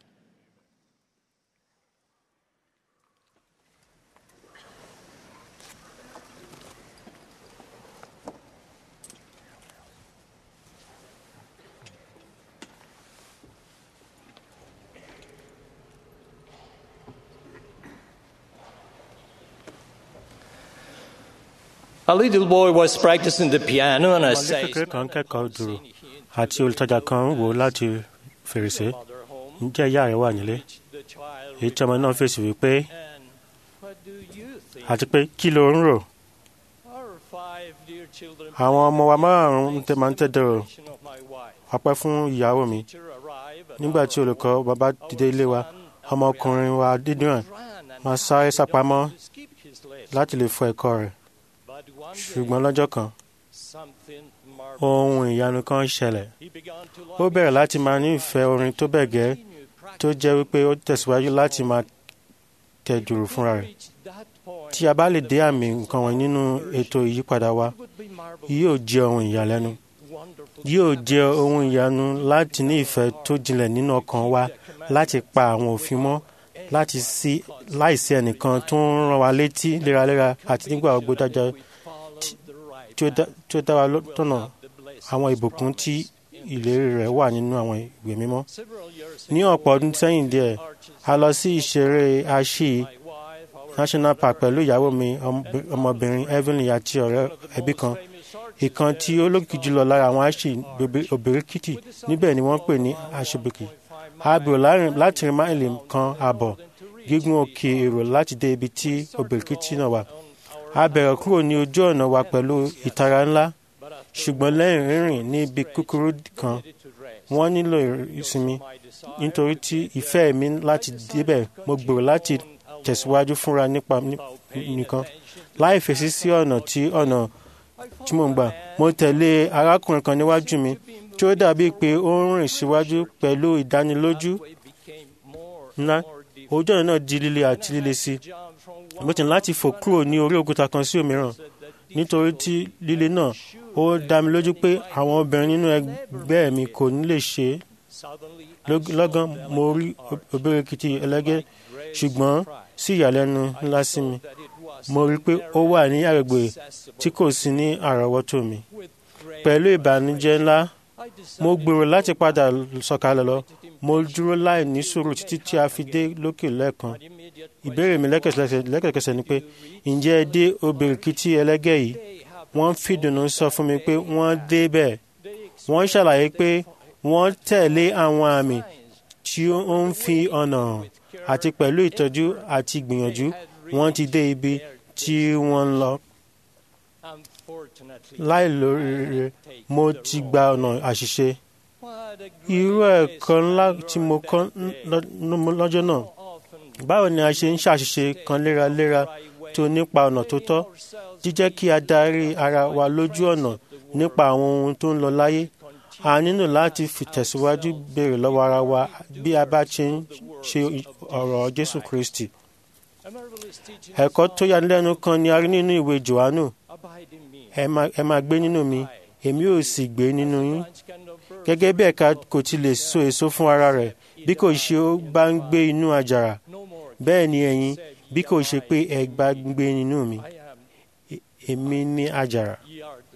A little boy was practicing the piano and I say, kékeré kan kẹ́kọ̀ọ́ dùrù àti olùtajà kan wò láti fèrèsé. Ǹjẹ́ ìyá rẹ̀ wà nílé? Èyí tí ọmọ náà fèsì wípé, àti pé kí ló ń rò? Àwọn ọmọ wa márùn-ún máa ń tẹ́dọ̀rọ̀ ọpẹ́ fún ìyàwó mi. Nígbà tí olùkọ́ bàbá dìde ilé wa, ọmọkùnrin wa dídùn máa sáré sápamọ́ láti lè fọ ẹ̀kọ́ rẹ̀. Ṣùgbọ́n lọ́jọ́ kan, ohun ìyanu kan ṣẹlẹ̀. Ó bẹ̀rẹ̀ láti máa ní ìfẹ́ orin tó bẹ́ẹ̀ gẹ́ tó jẹ́ wípé ó tẹ̀síwájú láti máa tẹ̀ dùrù fúnra rẹ̀. Tí a bá lè dé àmì nǹkan wọ̀nyí nínú ètò ìyípadà wa, yóò jẹ́ ohun ìyàlẹ́nu. Yóò jẹ́ ohun ìyanu láti ní ìfẹ́ tó jinlẹ̀ nínú ọkàn wa, láti pa àwọn òfin mọ́, láìsí ẹnìkan tó ń rán wa létí léraléra àti nígbà gbogbo dájọ́ tí ó dá wa tọ̀nà àwọn ìbùkún tí ìlérí rẹ̀ wà nínú àwọn ìwé mímọ́. Ní ọ̀pọ̀ ọdún sẹ́yìn díẹ̀, a lọ sí ìṣeré Ashi National Park pẹ̀lú ìyàwó mi, ọmọbìnrin Evelyn àti ọ̀rẹ́ ẹbí kan. Ìkan tí ó lókìkí jùlọ lára àwọn Ashi Obìrìkìtì, níbẹ̀ ni wọ́n pè ní Ashibiki. A bèrò láti rin máìlì kan ààbọ̀ gígùn òkè èrò láti dé ibi tí Obìrìkìtì náà wà. A bẹ̀rẹ̀ kúrò ní ojú ọ̀nà wa pẹ̀lú ìtara ńlá, ṣùgbọ́n lẹ́yìn rírìn ní ibi kúkúrú kan, wọ́n nílò ìsinmi. Nítorí tí ìfẹ́ mi láti débẹ̀, mo gbèrò láti tẹ̀síwájú fúnra nípa nìkan, láì fèsì sí ọ̀nà tí mo ń gbà. Mo tẹ̀lé arákùnrin kan níwájú mi tí ó dàbí pé ó ń rìn síwájú pẹ̀lú ìdánilójú ńlá. Ojú ọ̀nà náà di líle àti líle sí i. Mo ti ní láti fò kúrò ní orí òkúta kan sí òmíràn. Nítorí tí líle náà, ó dá mi lójú pé àwọn obìnrin nínú ẹgbẹ́ mi kò ní lè ṣe é. Lọ́gán mo rí Obìrìkìtì ẹlẹ́gẹ́, ṣùgbọ́n sí ìyàlẹ́nu ńlá sí mi, mo rí pé ó wà ní agbègbè tí kò sí ní àrọ́wọ́tó mi. Pẹ̀lú ìbànújẹ́ ńlá, mo gbèrò láti padà sọ̀kalẹ̀ lọ. Mo dúró láì ní sùúrù títí tí a fi dé lókè lẹ́ẹ̀kan. Ìbéèrè mi lẹ́kẹ̀kẹsẹ̀ ni pé, ǹjẹ́ ẹ dé Obìrìkìtì ẹlẹ́gẹ́ yìí? Wọ́n fìdùnnú sọ fún mi pé wọ́n dé bẹ́ẹ̀. Wọ́n ṣàlàyé pé wọ́n tẹ̀lé àwọn àmì tí ó ń fi ọ̀nà hàn, àti pẹ̀lú ìtọ́jú àti ìgbìyànjú, wọ́n ti dé ibi tí wọ́n ń lọ. Láìlóríire, mo ti gba ọ̀nà àṣìṣe. Irú ẹ̀kọ́ ńlá tí mo kọ́ lọ́jọ́ náà. Báwo ni a ṣe ń ṣàṣìṣe kan léraléra tó nípa ọ̀nà tó tọ́? Jíjẹ́ kí a darí ara wa lójú ọ̀nà nípa àwọn ohun tó ń lọ láyé. A nílò láti fìtẹ̀síwájú béèrè lọ́wọ́ ara wa bí a bá ṣe ń ṣe ọ̀rọ̀ Jésù Kristi. Ẹ̀kọ́ tó yanilẹ́nu kan ni a rí nínú ìwé Jòhánù. Ẹ máa gbé nínú mi, èmi ò sì gbé nínú yín. Gẹ́gẹ́ bí ẹ̀ka kò ti lè so èso fún ara rẹ̀ bí kò ṣe ó bá ń gbé inú àjàrà, bẹ́ẹ̀ ni ẹ̀yin bí kò ṣe pé ẹ bá gbé nínú mi. Èmi ni àjàrà,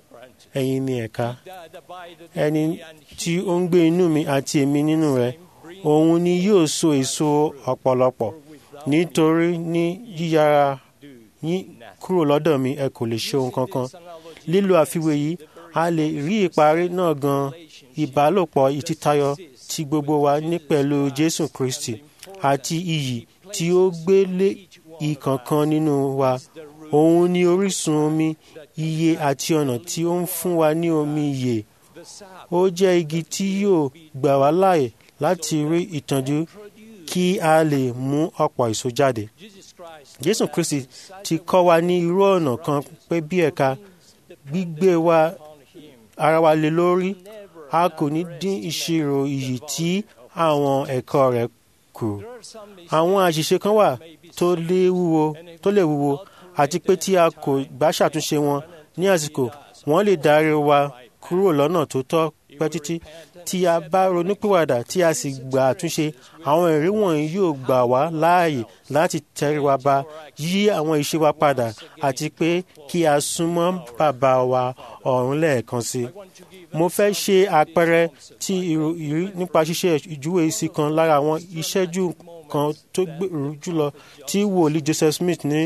ẹ̀yin ni ẹ̀ka. Ẹni tí ó ń gbé inú mi àti èmi nínú rẹ̀, òun ni yóò so èso ọ̀pọ̀lọpọ̀. Nítorí ní yíyára yín kúrò lọ́dọ̀ mi ẹ kò lè ṣe ohun kankan. Lílo àfiwé yìí a lè rí ìparí náà gan ìbálòpọ̀ ìtítayọ tí gbogbo wa ní pẹ̀lú Jésù Kristi àti iyì tí ó gbé lé ìkọ̀ọ̀kan nínú wa. Òun ni orísun omi iye àti ọ̀nà tí ó ń fún wa ní omi ìyè. Ó jẹ́ igi tí yóò gbà wá láàyè láti rí ìtọ́jú kí a lè mú ọ̀pọ̀ èso jáde. Jésù Kristi ti kọ́ wa ní irú ọ̀nà kan pé bí ẹ̀ka gbígbé wa ara wa lé lórí, a kò ní dín ìṣirò iyì tí àwọn ẹ̀kọ́ rẹ̀ kù. Àwọn àṣìṣe kan wà tó lè wúwo àti pé tí a kò bá ṣàtúnṣe wọn ní àsìkò, wọ́n lè darí wa kúrò lọ́nà tó tọ́ pẹ́ títí. Tí a bá ronúpìwàdà tí a sì gba àtúnṣe, àwọn ẹ̀rí wọ̀nyí yóò gbà wá láàyè láti tẹríba ba, yí àwọn ìṣe wa padà àti pé kí a súnmọ́ bàbá wa ọ̀run lẹ́ẹ̀kan sí. Mo fẹ́ ṣe àpẹẹrẹ tí ìrírí nípa ṣíṣe ìjúwe sí kan lára àwọn ìṣẹ́jú kan tó gbèrú jùlọ tí wòlíì Joseph Smith ní.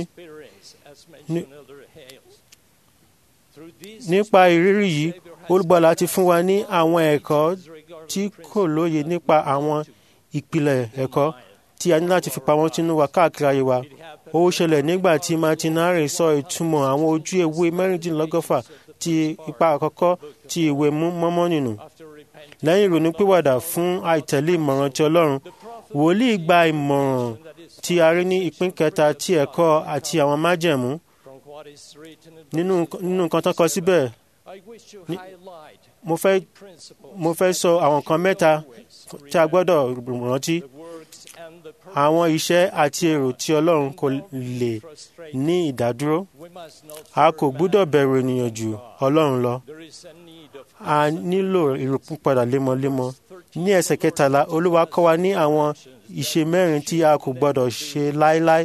Nípa ìrírí yìí, Olùgbàlà ti fún wa ní àwọn ẹ̀kọ́ tí kò lóye nípa àwọn ìpìlẹ̀ ẹ̀kọ́ tí a ní láti fi pamọ́ sínú wa káàkiri ayé wa. Ó ṣẹlẹ̀ nígbà tí Martin Harris sọ ìtumọ̀ àwọn ojú ewé mẹ́rìndínlọ́gọ́fà ti ipa àkọ́kọ́ ti ìwé Mọ́mọ́nì nù. Lẹ́yìn ìrònúpìwàdà fún àìtẹ̀lé ìmọ̀ràn ti Ọlọ́run, wòlíì gba ìmọ̀ràn tí a rí ní ìpín kẹta ti ẹ̀kọ́ àti àwọn májẹ̀mú. Nínú nǹkan tó kọ síbẹ̀, mo fẹ́ sọ àwọn nǹkan mẹ́ta tí a gbọ́dọ̀ rántí. Àwọn iṣẹ́ àti èrò tí Ọlọ́run kò lè ní ìdádúró. A kò gbọ́dọ̀ bẹ̀rù ènìyàn jù Ọlọ́run lọ. A nílò ìròpúpadà lemọ́lemọ́. Ní ẹsẹ̀ kẹtàlá, Olúwa kọ́ wa ní àwọn ìṣe mẹ́rin tí a kò gbọ́dọ̀ ṣe láéláé.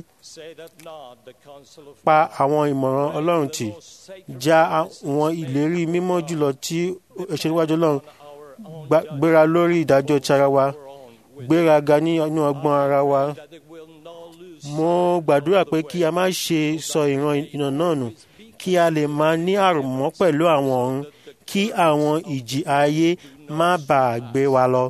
Pa àwọn ìmọ̀ràn Ọlọ́run tì. Já àwọn ìlérí mímọ́ jùlọ tí ó ṣe níwájú Ọlọ́run. Gbéra lórí ìdájọ́ ti ara wa. Gbéraga nínú ọgbọ́n ara wa. Mo gbàdúrà pé kí a má ṣe sọ ìran náà nù, kí a lè máa ní àròmọ́ pẹ̀lú àwọn ọ̀run, kí àwọn ìjì ayé má bàa gbé wa lọ.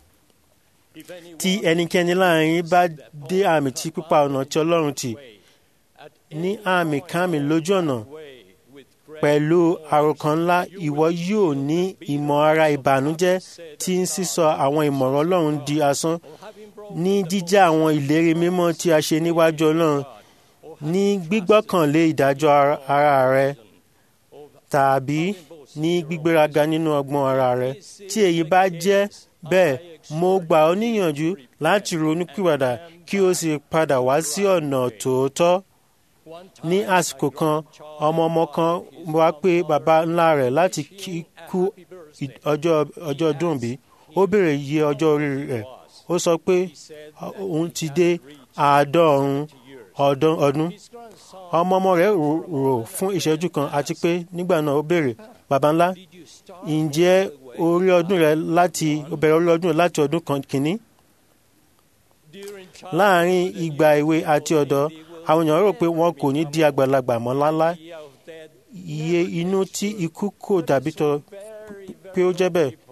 Tí ẹnikẹ́ni láàrin bá dé àmì tí pípa ọ̀nà tí Ọlọ́run tì, ní àmì kámi lójú ọ̀nà pẹ̀lú àròkàn ńlá, ìwọ yóò ní ìmọ̀ ara ìbànújẹ́ tí ń sísọ àwọn ìmọ̀ràn Ọlọ́run di asán, ní jíjá àwọn ìlérí mímọ́ tí a ṣe níwájú Ọlọ́run, ní gbígbọ́kànlé ìdájọ́ ara rẹ, tàbí ní gbígbéraga nínú ọgbọ́n ara rẹ. Tí èyí bá jẹ́ bẹ́ẹ̀, mo gbà ọ́ níyànjú láti ronúpìwàdà kí o sì padà wá sí ọ̀nà tòótọ́. Ní àsìkò kan, ọmọ kan wá pé baba ńlá rẹ̀ láti kú ọjọ́ ọdún bí. Ó béèrè iye ọjọ́ orí rẹ̀. Ó sọ pé òun ti dé 90 ọdún. Ọmọ rẹ̀ rò fún ìṣẹ́jú kan àti pé nígbà náà ó béèrè, baba ńlá, ǹjẹ́ ó bẹ̀rẹ̀ orí ọdún rẹ̀ láti ọdún kìíní? Láàárín ìgbà èwe àti ọ̀dọ́, àwọn èèyàn rò pé wọn kò ní di àgbàlagbà mọ́ láéláé. Iye inú tí ikú kò dàbí tọ pé ó jẹ́ bẹ́ẹ̀.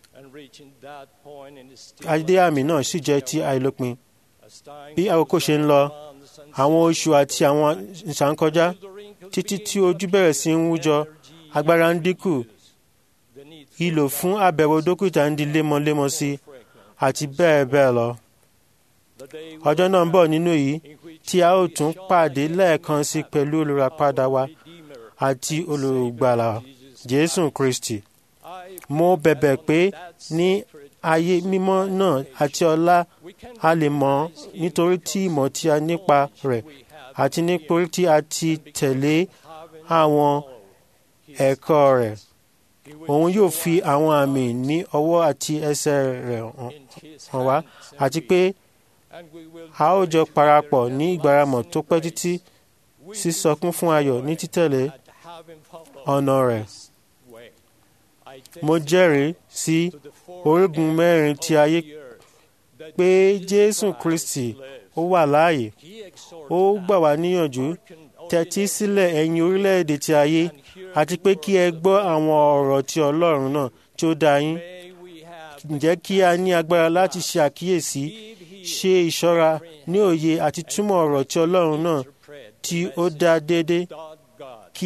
Adé àmì náà sì jẹ́ ti àìlópin. Bí àkókò ṣe ń lọ, àwọn oṣù àti àwọn ìṣàǹkọjá, títí tí ojú bẹ̀rẹ̀ sí ń wújọ, agbára ń dínkù, ìlò fún àbẹ̀wò dókítà ń di lemọ́lemọ́ sí, àti bẹ́ẹ̀ bẹ́ẹ̀ lọ. Ọjọ́ náà ń bọ̀ nínú èyí tí a ó tún pàdé lẹ́ẹ̀kan sí pẹ̀lú olùràpadà wa àti olùgbàlà Jésù Kristi. Mo bẹ̀bẹ̀ pé ní ayé mímọ́ náà àti ọlá a lè mọ̀ nítorí tí ìmọ̀ tí a nípa rẹ̀ àti nítorí tí a ti tẹ̀lé àwọn ẹ̀kọ́ rẹ̀. Òun yóò fi àwọn àmì ní ọwọ́ àti ẹsẹ̀ rẹ̀ hàn wá, àti pé a ó jọ parapọ̀ ní ìgbáramọ̀ tó pẹ́ títí sísọkún fún ayọ̀ ní títẹ̀lé ọ̀nà rẹ̀. Mo jẹ́rìí sí orígun mẹ́rin ti ayé pé Jésù Kristi ó wà láàyè. Ó gbà wá níyànjú, tẹ́tí sílẹ̀ ẹ̀yin orílẹ̀-èdè ti ayé, àti pé kí ẹ gbọ́ àwọn ọ̀rọ̀ ti Ọlọ́run náà tí ó dá yín. Ǹjẹ́ kí a ní agbára láti ṣe àkíyèsí, ṣe ìṣọ́ra ní òye àti túmọ̀ ọ̀rọ̀ ti Ọlọ́run náà tí ó dá déédéé, kí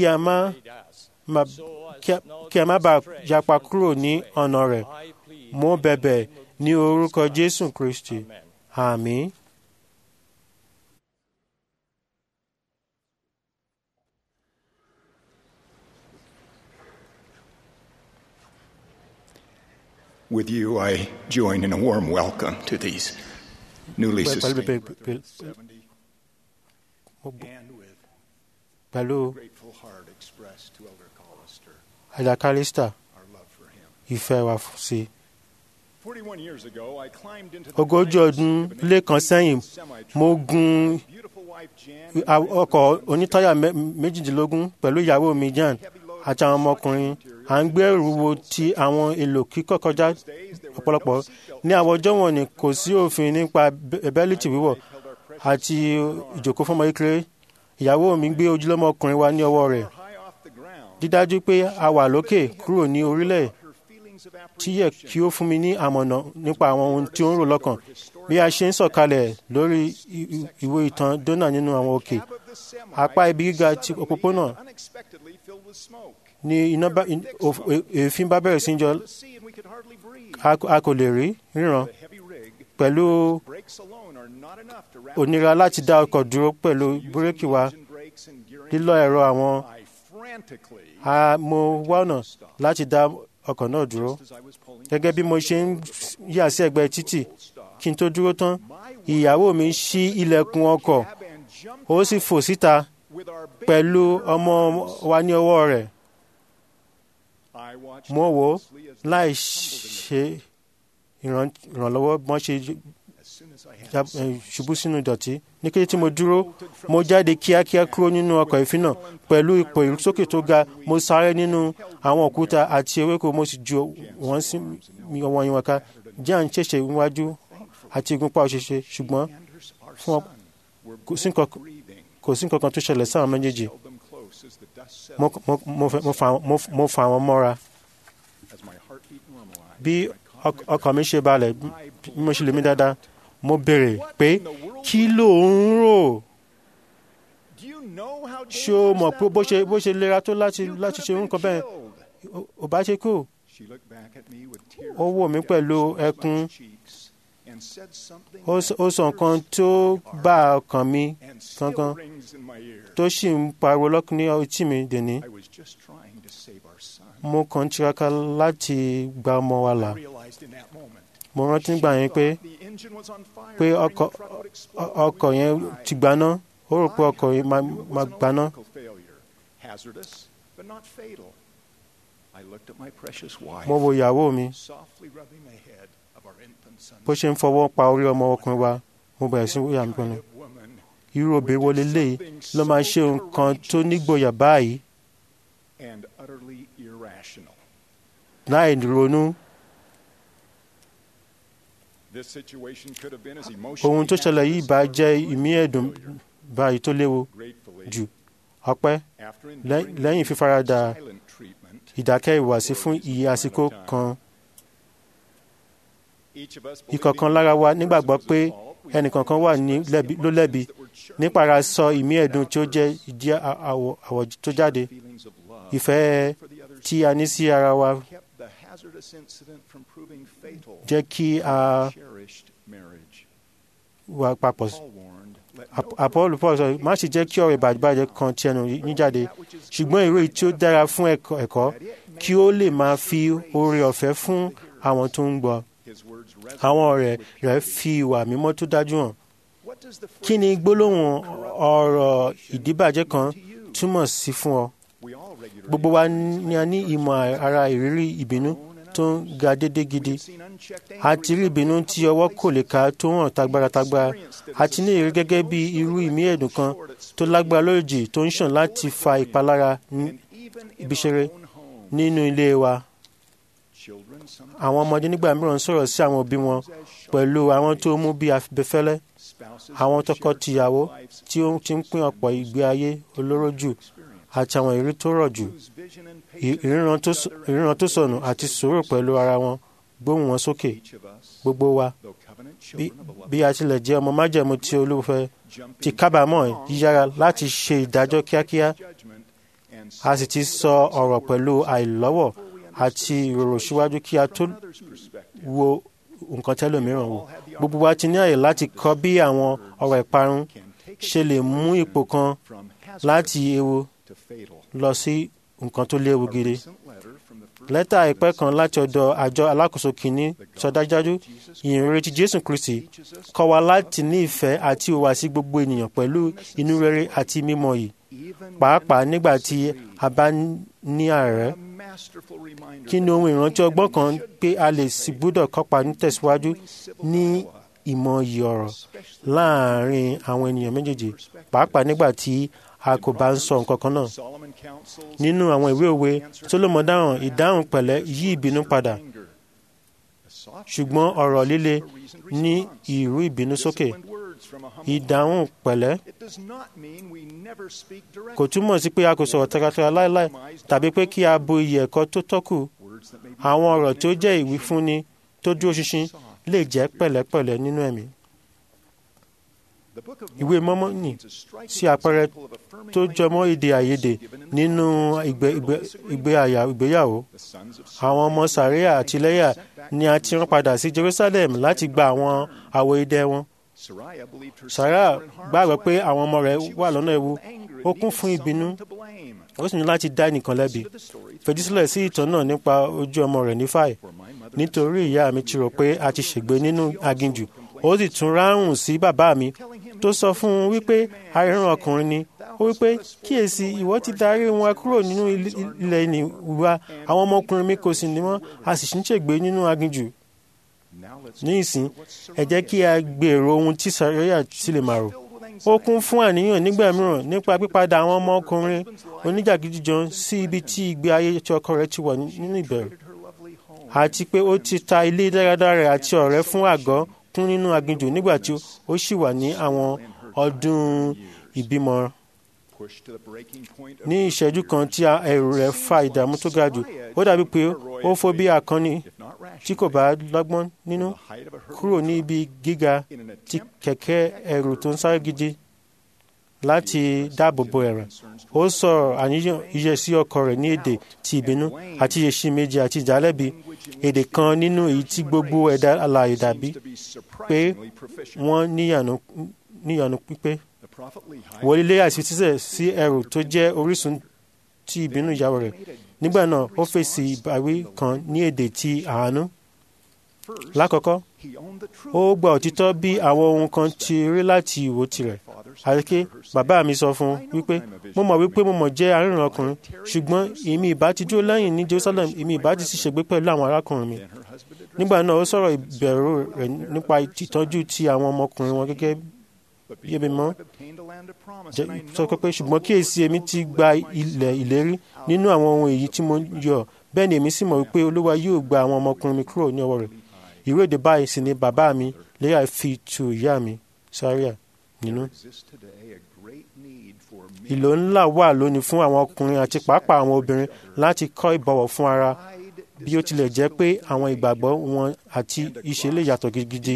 a má bàa yapa kúrò ní ọ̀nà rẹ̀. Mo bẹ̀bẹ̀ ní orúkọ Jésù Kristi. Àmín. With you, I join in a warm welcome to these newly sustained brothers of 70, and with a grateful heart expressed to Elder Callister Elder Callister, our love for him. ìfẹ́ wa sí. 41 years ago, I climbed into the Ogójì ọdún lé kan sẹ́yìn, mo gun ọkọ̀ onítáyà méjìdínlógún pẹ̀lú ìyàwó mi Jan àti àwọn ọmọkùnrin. À ń gbé ẹrù wo ti àwọn èlò kíkọ́ kọjá ọ̀pọ̀lọpọ̀. Ní àwọn ọjọ́ wọ̀nyí kò sí òfin nípa bẹ́líìtì wíwọ̀ àti ìjókòó fún ọmọ kékeré. Ìyàwó mi gbé ojúlọ́mọ ọkùnrin wa ní ọwọ́ rẹ̀. Dídájú pé a wà lókè kúrò ní orílẹ̀ tí yẹ kí ó fún mi ní àmọ̀nà nípa àwọn ohun tí ó ń rò lọ́kàn. Bí a ṣe ń sọ̀kalẹ̀ lórí ìwé ìtàn Dọ́nà nínú àwọn òkè, apá ibi gíga ti òpópónà ni èéfín bá bẹ̀rẹ̀ sí jọ. A kò lè ríran pẹ̀lú ònira láti dá ọkọ̀ dúró pẹ̀lú búrékì wa, lílọ́ ẹ̀rọ àwọn. Mo wá ọ̀nà láti dá ọkọ̀ náà dúró. Gẹ́gẹ́ bí mo ṣe ń yà sí ẹ̀gbẹ́ títì, kí n tó dúró tán, ìyàwó mi ṣí ilẹ̀kùn ọkọ̀, ó sì fò síta pẹ̀lú ọmọ wa ní ọwọ́ rẹ̀. Mo wò ó láì ṣe ìrànlọ́wọ́ bọ́n ṣe ṣubú sínú ìdọ̀tí. Ní kété tí mo dúró, mo jáde kíákíá kúrò nínú ọkọ̀ ìfín náà pẹ̀lú ipò ìrúsókè tó ga. Mo sáré nínú àwọn òkúta àti ewéko, mo sì ju wọ́n sí ọwọ́ yín wọn ká. Jan ṣẹ̀ṣẹ̀ níwájú àti ìgúnpá òṣèṣe, ṣùgbọ́n kò sí nǹkan kan tó ṣẹlẹ̀ sáwọn méjèèjì. Mo fà wọ́n mọ́ra. Bí ọkàn mi ṣe balẹ̀, bí mo ṣe lè mí dáadáa, mo béèrè pé kí ló ń rò? Ṣé o mọ̀ pé bó ṣe lera tó láti ṣe nǹkan bẹ́ẹ̀? Ò bá ṣe kú. Ó wò mí pẹ̀lú ẹkún. Ó sọ nǹkan tó bá ọkàn mi gangan, tó sì ń pariwo lọ́kàn ní etí mi dèní. Mo kàn ń tiraka láti gba ọmọ wa là. Mo rántí nígbà yẹn pé ọkọ̀ yẹn ti gbaná. Ó rò pé ọkọ̀ yẹn máa gbaná. Mo wo ìyàwó mi bó ṣe ń fọwọ́ pa orí ọmọ ọkùnrin wa. Mo bẹ̀rẹ̀ sí wíyà mi pẹ̀lú. Irú obìnrin wo leléyìí ló máa ṣe nǹkan tó nígboyà báyìí láì ronú? Ohun tó ṣẹlẹ̀ yìí bá jẹ́ ìmí ẹ̀dùn báyìí tó léwu jù. Ọpẹ́ lẹ́yìn fífaradà ìdákẹ́ ìhùwàsí fún iye àsìkò kan. Ìkọ̀ọ̀kan lára wa nígbàgbọ́ pé ẹnìkankan wà ló lẹ́bi nípara sọ ìmí ẹ̀dùn tí ó jẹ́ ìdí àwọ̀ tó jáde. Ìfẹ́ tí a ní sí ara wa jẹ́ kí a wà papọ̀. Paul sọ, má ṣe jẹ́ kí ọ̀rọ̀ ìbàjẹ́ kan ti ẹnu yín jáde, ṣùgbọ́n ìró tí ó dára fún ẹ̀kọ́, kí ó lè máa fi oore ọ̀fẹ́ fún àwọn tó ń gbọ́. Àwọn ọ̀rẹ́ rẹ̀ fi ìwà mímọ́ tó dájú hàn. Kí ni gbólóhùn ọ̀rọ̀ ìdíbàjẹ́ kan túmọ̀ sí fún ọ? Gbogbo wa ni a ní ìmọ̀ ara ìrírí ìbínú tó ń ga dédé gidi. A ti rí ìbínú tí ọwọ́ kò lè ká tó hàn tagbára. A ti ní ìrírí gẹ́gẹ́ bí irú ìmí ẹ̀dùn kan tó lágbára lójijì tó ń ṣàn láti fa ìpalára ibiṣẹ́rẹ́ nínú ilé wa. àwọn ọmọdé nígbà mìíràn ń sọ̀rọ̀ sí àwọn òbí wọn pẹ̀lú àwọn tó mú bí abẹfẹ́lẹ́. Àwọn tọkọ-tìyàwó tí ó ti ń pín ọ̀pọ̀ ìgbé ayé olóró jù àti àwọn ìrírí tó rọ̀ jù, ìríran tó sọnù àti sùúrù pẹ̀lú ara wọn gbóhùn wọn sókè. Gbogbo wa, bí a tilẹ̀ jẹ́ ọmọ májẹ̀mú tí olùfẹ́ ti kábàámọ̀ yíyára láti ṣe ìdájọ́ kíákíá, a sì ti sọ ọ̀rọ̀ pẹ̀lú àìlọ́wọ̀ àti ìrorò síwájú kí a tó wo nǹkan tẹ́lòmíràn wò. Gbogbo wa ti ní àyè láti kọ́ bí àwọn ọ̀rọ̀ ìparun ṣe lè mú ipò kan láti ewu lọ sí nǹkan tó léwu gidi. Lẹ́tà àìpẹ́ kan láti ọ̀dọ̀ àjọ alákòóso kìíní sọ dájúdájú ìyìnrere ti Jésù Kristi kọ́ wa láti ní ìfẹ́ àti ìhùwàsí gbogbo ènìyàn pẹ̀lú inú rere àti mímọ́ yìí, pàápàá nígbà tí a bá ní àárẹ̀. Kí ni ohun ìrántí ọgbọ́n kan pé a lè sì gbọ́dọ̀ kópa nítẹ̀síwájú ní ìmọ̀ iyì ọ̀rọ̀ láàárín àwọn ènìyàn méjèèjì, pàápàá nígbà tí a kò bá ń sọ nǹkan kan náà. Nínú àwọn ìwé òwe, Sólómọ́nì dáhùn ìdáhùn pẹ̀lẹ́ yí ìbínú padà, ṣùgbọ́n ọ̀rọ̀ líle ní ìrú ìbínú sókè. Ìdáhùn pẹ̀lẹ́ kò túmọ̀ sí pé a kò sọ̀rọ̀ tẹ̀ratẹ̀ra láéláé tàbí pé kí a bo iyì ẹ̀kọ́ tó tọ́kù. Àwọn ọ̀rọ̀ tó jẹ́ ìwífúnni tó dúró ṣinṣin lè jẹ́ pẹ̀lẹ́pẹ̀lẹ́ nínú ẹ̀mí. Ìwé Mọ́mọ́nì sí àpẹẹrẹ tó jọmọ́ èdè àìyedè nínú ìgbéyàwó. Àwọn ọmọ Sàríà àti Léyà ni a ti rán padà sí Jerusalem láti gba àwọn àwo idẹ wọn. Sàríà gbàgbọ́ pé àwọn ọmọ rẹ̀ wà lọ́nà ewu. Ó kún fún ìbínú, ó sì ní láti dá ẹnìkan lẹ́bi. Fèjìsílẹ̀ sí ìtàn náà nípa ojú ọmọ rẹ̀ Nífàì. Nítorí ìyá mi ti rò pé a ti ṣègbé nínú aginjù, ó sì tún ráhùn sí bàbá mi tó sọ fún un wípé aríran ọkùnrin ni. Ó wípé, kíyèsí, ìwọ ti darí wọn kúrò nínú ilẹ̀ ìní wa, àwọn ọmọkùnrin mi kò sì ní wọn, a sì ń ṣègbé nínú aginjù. Ní ìsìn, ẹ jẹ́ kí a gbèrò ohun tí Sàríà sì lè máa rò. Ó kún fún àníyàn nígbà mìíràn nípa pípadà àwọn ọmọkùnrin oníjàgídíjàn sí ibi tí ìgbé ayé tí ọkọ rẹ̀ ti wà nínú ìbẹ̀rù, àti pé ó ti ta ilé dáradára rẹ̀ àti ọ̀rẹ́ fún àgọ́ kún nínú aginjù nígbà tí ó sì wà ní àwọn ọdún ìbímọ. Ní ìṣẹ́jú kan tí ẹ̀rù rẹ̀ fa ìdààmú tó ga jù, ó dàbí pé ó fò bí akọni tí kò bá lọ́gbọ́n nínú kúrò ní ibi gíga ti kẹ̀kẹ́ ẹrù tó ń sáré gidi láti dáàbò bo ẹ̀rẹ̀. Ó sọ̀rọ̀ àníyàn ìyẹ́sí ọkọ rẹ̀ ní èdè ti ìbínú àti iyèméjì àti ìjálẹ̀bi, èdè kan nínú èyí tí gbogbo ẹ̀dá alààyè dàbí pé wọ́n níyànú pípé. Wòlíì Léyà sì tíṣẹ̀ sí ẹrù tó jẹ́ orísun ti ìbínú ìyàwó rẹ̀. Nígbà náà, ó fèsì ìbáwí kan ní èdè ti àánú. Lákọ̀ọ́kọ́, ó gba òtítọ́ bí àwọn ohun kan ti rí láti ìwò tirẹ̀. Àríkè, bàbá mi sọ fún un wípé, mo mọ̀ wípé mo mọ̀ jẹ́ aríran ọkùnrin, ṣùgbọ́n èmi ìbá ti dúró lẹ́yìn ní Jerusalem, èmi ìbá ti sì ṣègbé pẹ̀lú àwọn arákùnrin mi. Nígbà náà, ó sọ̀rọ̀ ìbẹ̀rù rẹ̀ nípa ìtọ́jú ti àwọn ọmọkùnrin wọn gẹ́gẹ́ bí ebi mọ́. Sọ pé ṣùgbọ́n kíyèsí, èmi ti gba ilẹ̀ ìlérí nínú àwọn ohun èyí tí mo yọ, bẹ́ẹ̀ ni èmi sì mọ̀ wípé Olúwa yóò gba àwọn ọmọkùnrin mi kúrò ní ọwọ́ rẹ̀. Irú èdè báyìí sì ni bàbá mi Léyà fi tu ìyá mi Sàríà nínú. Ìlò ńlá wà lónìí fún àwọn ọkùnrin àti pàápàá àwọn obìnrin láti kọ́ ìbọ̀wọ̀ fún ara, bí ó tilẹ̀ jẹ́ pé àwọn ìgbàgbọ́ wọn àti ìṣe lè yàtọ̀ gidigidi.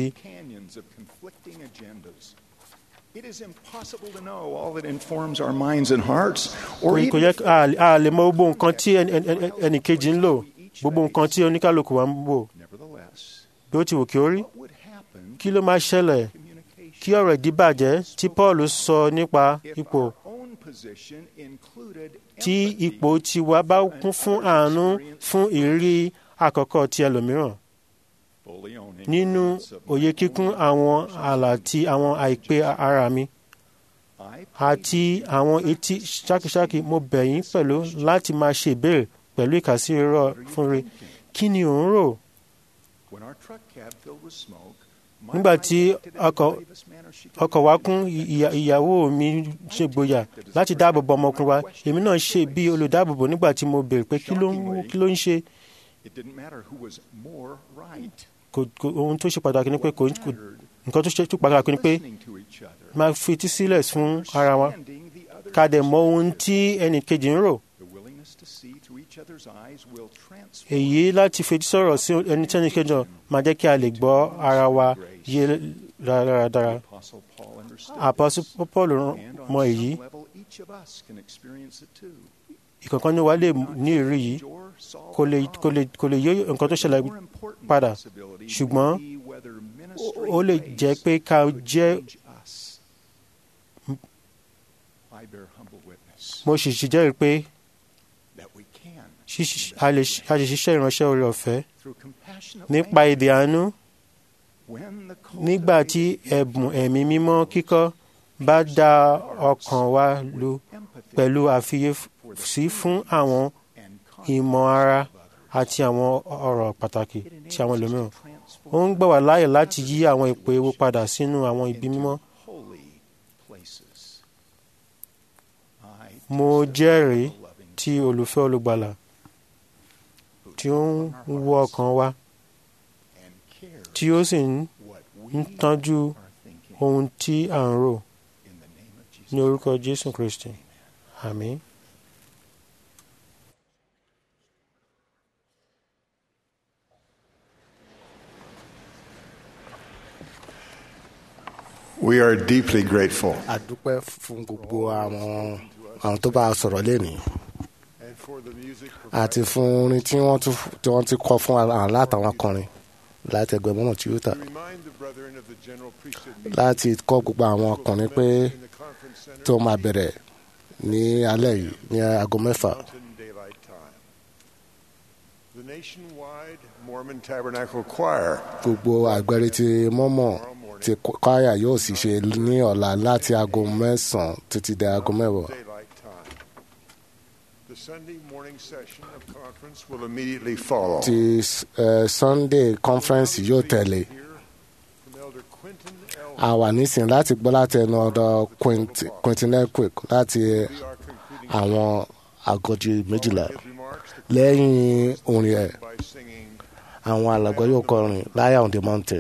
Kò yẹ a lè mọ gbogbo nǹkan tí ẹnìkejì ń lò, gbogbo nǹkan tí oníkálukú wa ń wò. Bí ó ti wù kí ó rí, kí ló máa ṣẹlẹ̀ kí ọ̀rọ̀ ìdíbàjẹ́ tí Paul sọ nípa ipò tí ipò tiwa bá kún fún àánú fún ìrírí àkọ́kọ́ ti ẹlòmíràn, nínú òye kíkún àwọn ààlà ti àwọn àìpé ara mi àti àwọn etí ṣákíṣákí, mo bẹ̀ yín pẹ̀lú láti máa ṣe ìbéèrè pẹ̀lú ìkàsí irọ́ fún rere. Kí ni ò ń rò? Nígbà tí ọkọ̀ wa kún, ìyàwó mi ṣègboyà láti dáàbò bo ọmọkùnrin wa. Èmi náà ṣe bí olùdáàbòbò nígbà tí mo béèrè pé kí ló ń ṣe. ohun tó ṣe pàtàkì ni pé nǹkan tó ṣe pàtàkì ni pé máa fetí sílẹ̀ fún ara wa ká dẹ̀ mọ ohun tí ẹnì kejì ń rò. èyí láti fetí sọ̀rọ̀ sí ẹni tí ẹnì kejì náà máa jẹ́ kí a lè gbọ́ ara wa yé dáradára. Apostle Paul mọ èyí. ìkọ̀ọ̀kan ní wa lè ní ìrírí yìí kò lè yí nǹkan tó ṣẹlẹ̀ padà ṣùgbọ́n ó lè jẹ́ pé ká jẹ́ mo sì jẹ́rìí pé a lè ṣiṣẹ́ ìránṣẹ́ oore ọ̀fẹ́ nípa èdè àánú nígbà tí ẹ̀bùn ẹ̀mí mímọ́ kíkọ́ bá dá ọkàn wa lò pẹ̀lú àfiyèsí fún àwọn ìmọ̀ ara àti àwọn ọ̀rọ̀ pàtàkì tí àwọn ẹlòmíràn. ó ń gbà wá láàyè láti yí àwọn ipò ewu padà sínú àwọn ibi mímọ́. mo jẹ́rìí tí olùfẹ́ olùgbàlà tí ó ń wọ ọkàn wa tí ó sì ń tọ́jú ohun tí à ń rò ní orúkọ Jésù Kristi. Àmín. We are deeply grateful. A dúpẹ́ fún gbogbo àwọn tó bá a sọ̀rọ̀ lénìí àti fún orin tí wọ́n ti kọ fún látàwọn akọrin láti ẹgbẹ́ mọ́nà tí yóò tà láti kọ́ gbogbo àwọn ọkùnrin pé tó máa bẹ̀rẹ̀ ní alẹ́ yìí ní aago 6. gbogbo àgbẹ̀rẹ̀ ti mọ́mọ́ ti kwaya yóò sì ṣe ní ọ̀la láti aago 9 títí dé aago 10. Ti Sunday conference yóò tẹ̀lé. A wà nísìnyí láti gbọ́ láti ẹnu ọ̀dọ̀ Quentin Equick láti àwọn àgọ́jì 12. Lẹ́yìn orin ẹ̀, àwọn alàgbà yóò kọrin Lion on the Mountain.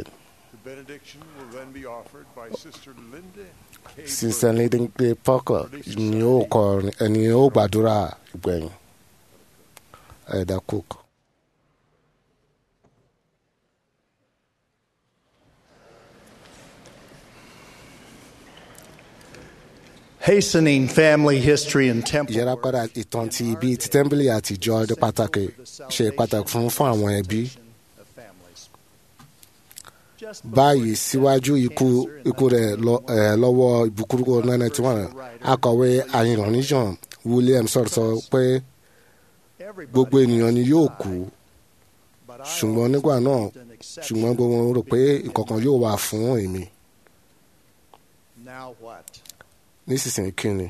Sister Linda Parker ni ó kọrin ẹni ó gbàdúrà ìgbẹ̀yìn. Ẹ̀dá Cook. Hastening family history and temple. Yẹra padà ìtàn ti ibi ti tẹ́ḿpìlì àtijọ́ ọdún pàtàkì ṣe pàtàkì fún àwọn ẹbí. Báyìí síwájú ikú rẹ̀ lọ́wọ́ ìbùkúrú 1991, akọ̀wé Ayinrànníyàn William sọ pé gbogbo ènìyàn ni yóò kú ṣùgbọ́n nígbà náà gbogbo wọn rò pé nǹkankan yóò wà fún èmi. Nísinsìnyí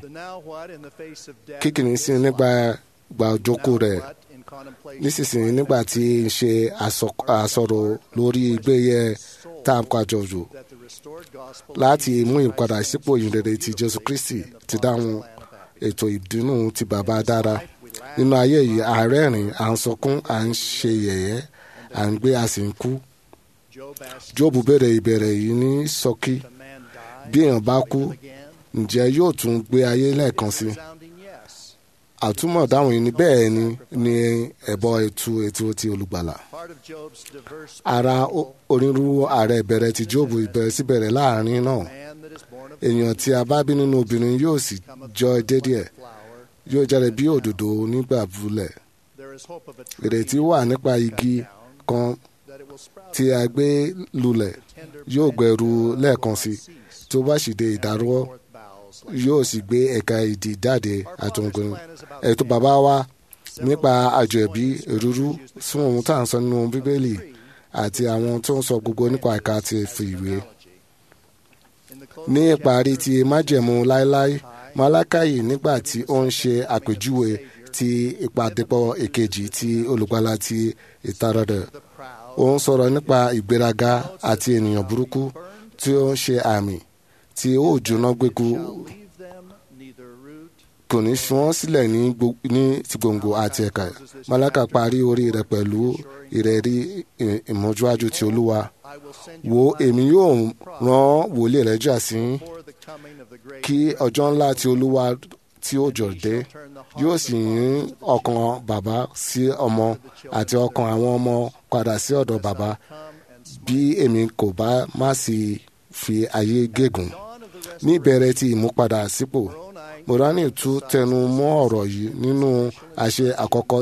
kíni sí nígbà òjókòó rẹ̀ nísinsìnyí nígbà tí ń ṣe àsọ̀rọ̀ lórí ìgbéyẹ tá a kọ àjọyọ̀ láti mú ìpadà sípò ìrere ti Jésù Kristi ti dáhùn ètò ìdùnnú ti bàbá dára. Nínú ayé yìí à ń rẹ́rìn, à ń sọkún, à ń ṣe yẹ̀yẹ́, à ń gbé, a sì ń kú. Jóòbù béèrè ìbéèrè yìí ní ṣókí: bí èèyàn bá kú, ǹjẹ́ yóò tún gbé ayé lẹ́ẹ̀kan sí? Àtúmọ̀ dáhùn yìí ni bẹ́ẹ̀ ni ẹbọ ètò ti olùgbàlà. Ara onírúurú ààrẹ ìbẹ̀rẹ̀ ti Jóòbù ìbẹ̀rẹ̀ láàrin náà. Èèyàn tí a bá bí nínú obìnrin yóò sì jọ déédéé, yóò jáde bí òdòdó nígbà bulẹ̀. Ìrètí wà nípa igi kan tí a gbé lulẹ̀ yóò gbẹ̀rú lẹ́ẹ̀kan sí, tó bá sì dé ìdárò yóò sì gbé ẹ̀ka ìdí jáde àtọ̀gbìn. Ètò bàbá wa nípa àjọ ẹ̀bí ìrúrú fún ohun tá à ń sọ nínú Bíbélì àti àwọn tó ń sọ gbogbo nípa ẹ̀ka ti ìwé. Ní ìparí ti májẹ̀mú láéláé, Málákáì nígbà tí ó ń ṣe àpèjúwe ti ìpàdépọ̀ èkejì ti olùgbàlà ti ìtaradà, ó ń sọ̀rọ̀ nípa ìgbéraga àti ènìyàn burúkú tí ó ń ṣe àmì tí ó jóná gbẹ́kú kò ní fi wọ́n sílẹ̀ ní ti gbòǹgbò àti ẹ̀ka. Málákà parí orí rẹ̀ pẹ̀lú ìrẹ̀rí ìmọ̀júwájú ti Olúwa. Wo èmi yóò rán wòlíì Èlíjà sí yín kí ọjọ́ ńlá ti Olúwa tí ó jọ dé. Yóò sì yín ọkàn bàbá sí ọmọ àti ọkàn àwọn ọmọ padà sí ọ̀dọ̀ bàbá bí èmi kò bá má sì fi ayé gégùn. Ní ìbẹ̀rẹ̀ ti ìmúpadà sípò, Moroni tún tẹnu mọ́ ọ̀rọ̀ yìí nínú àṣẹ àkọ́kọ́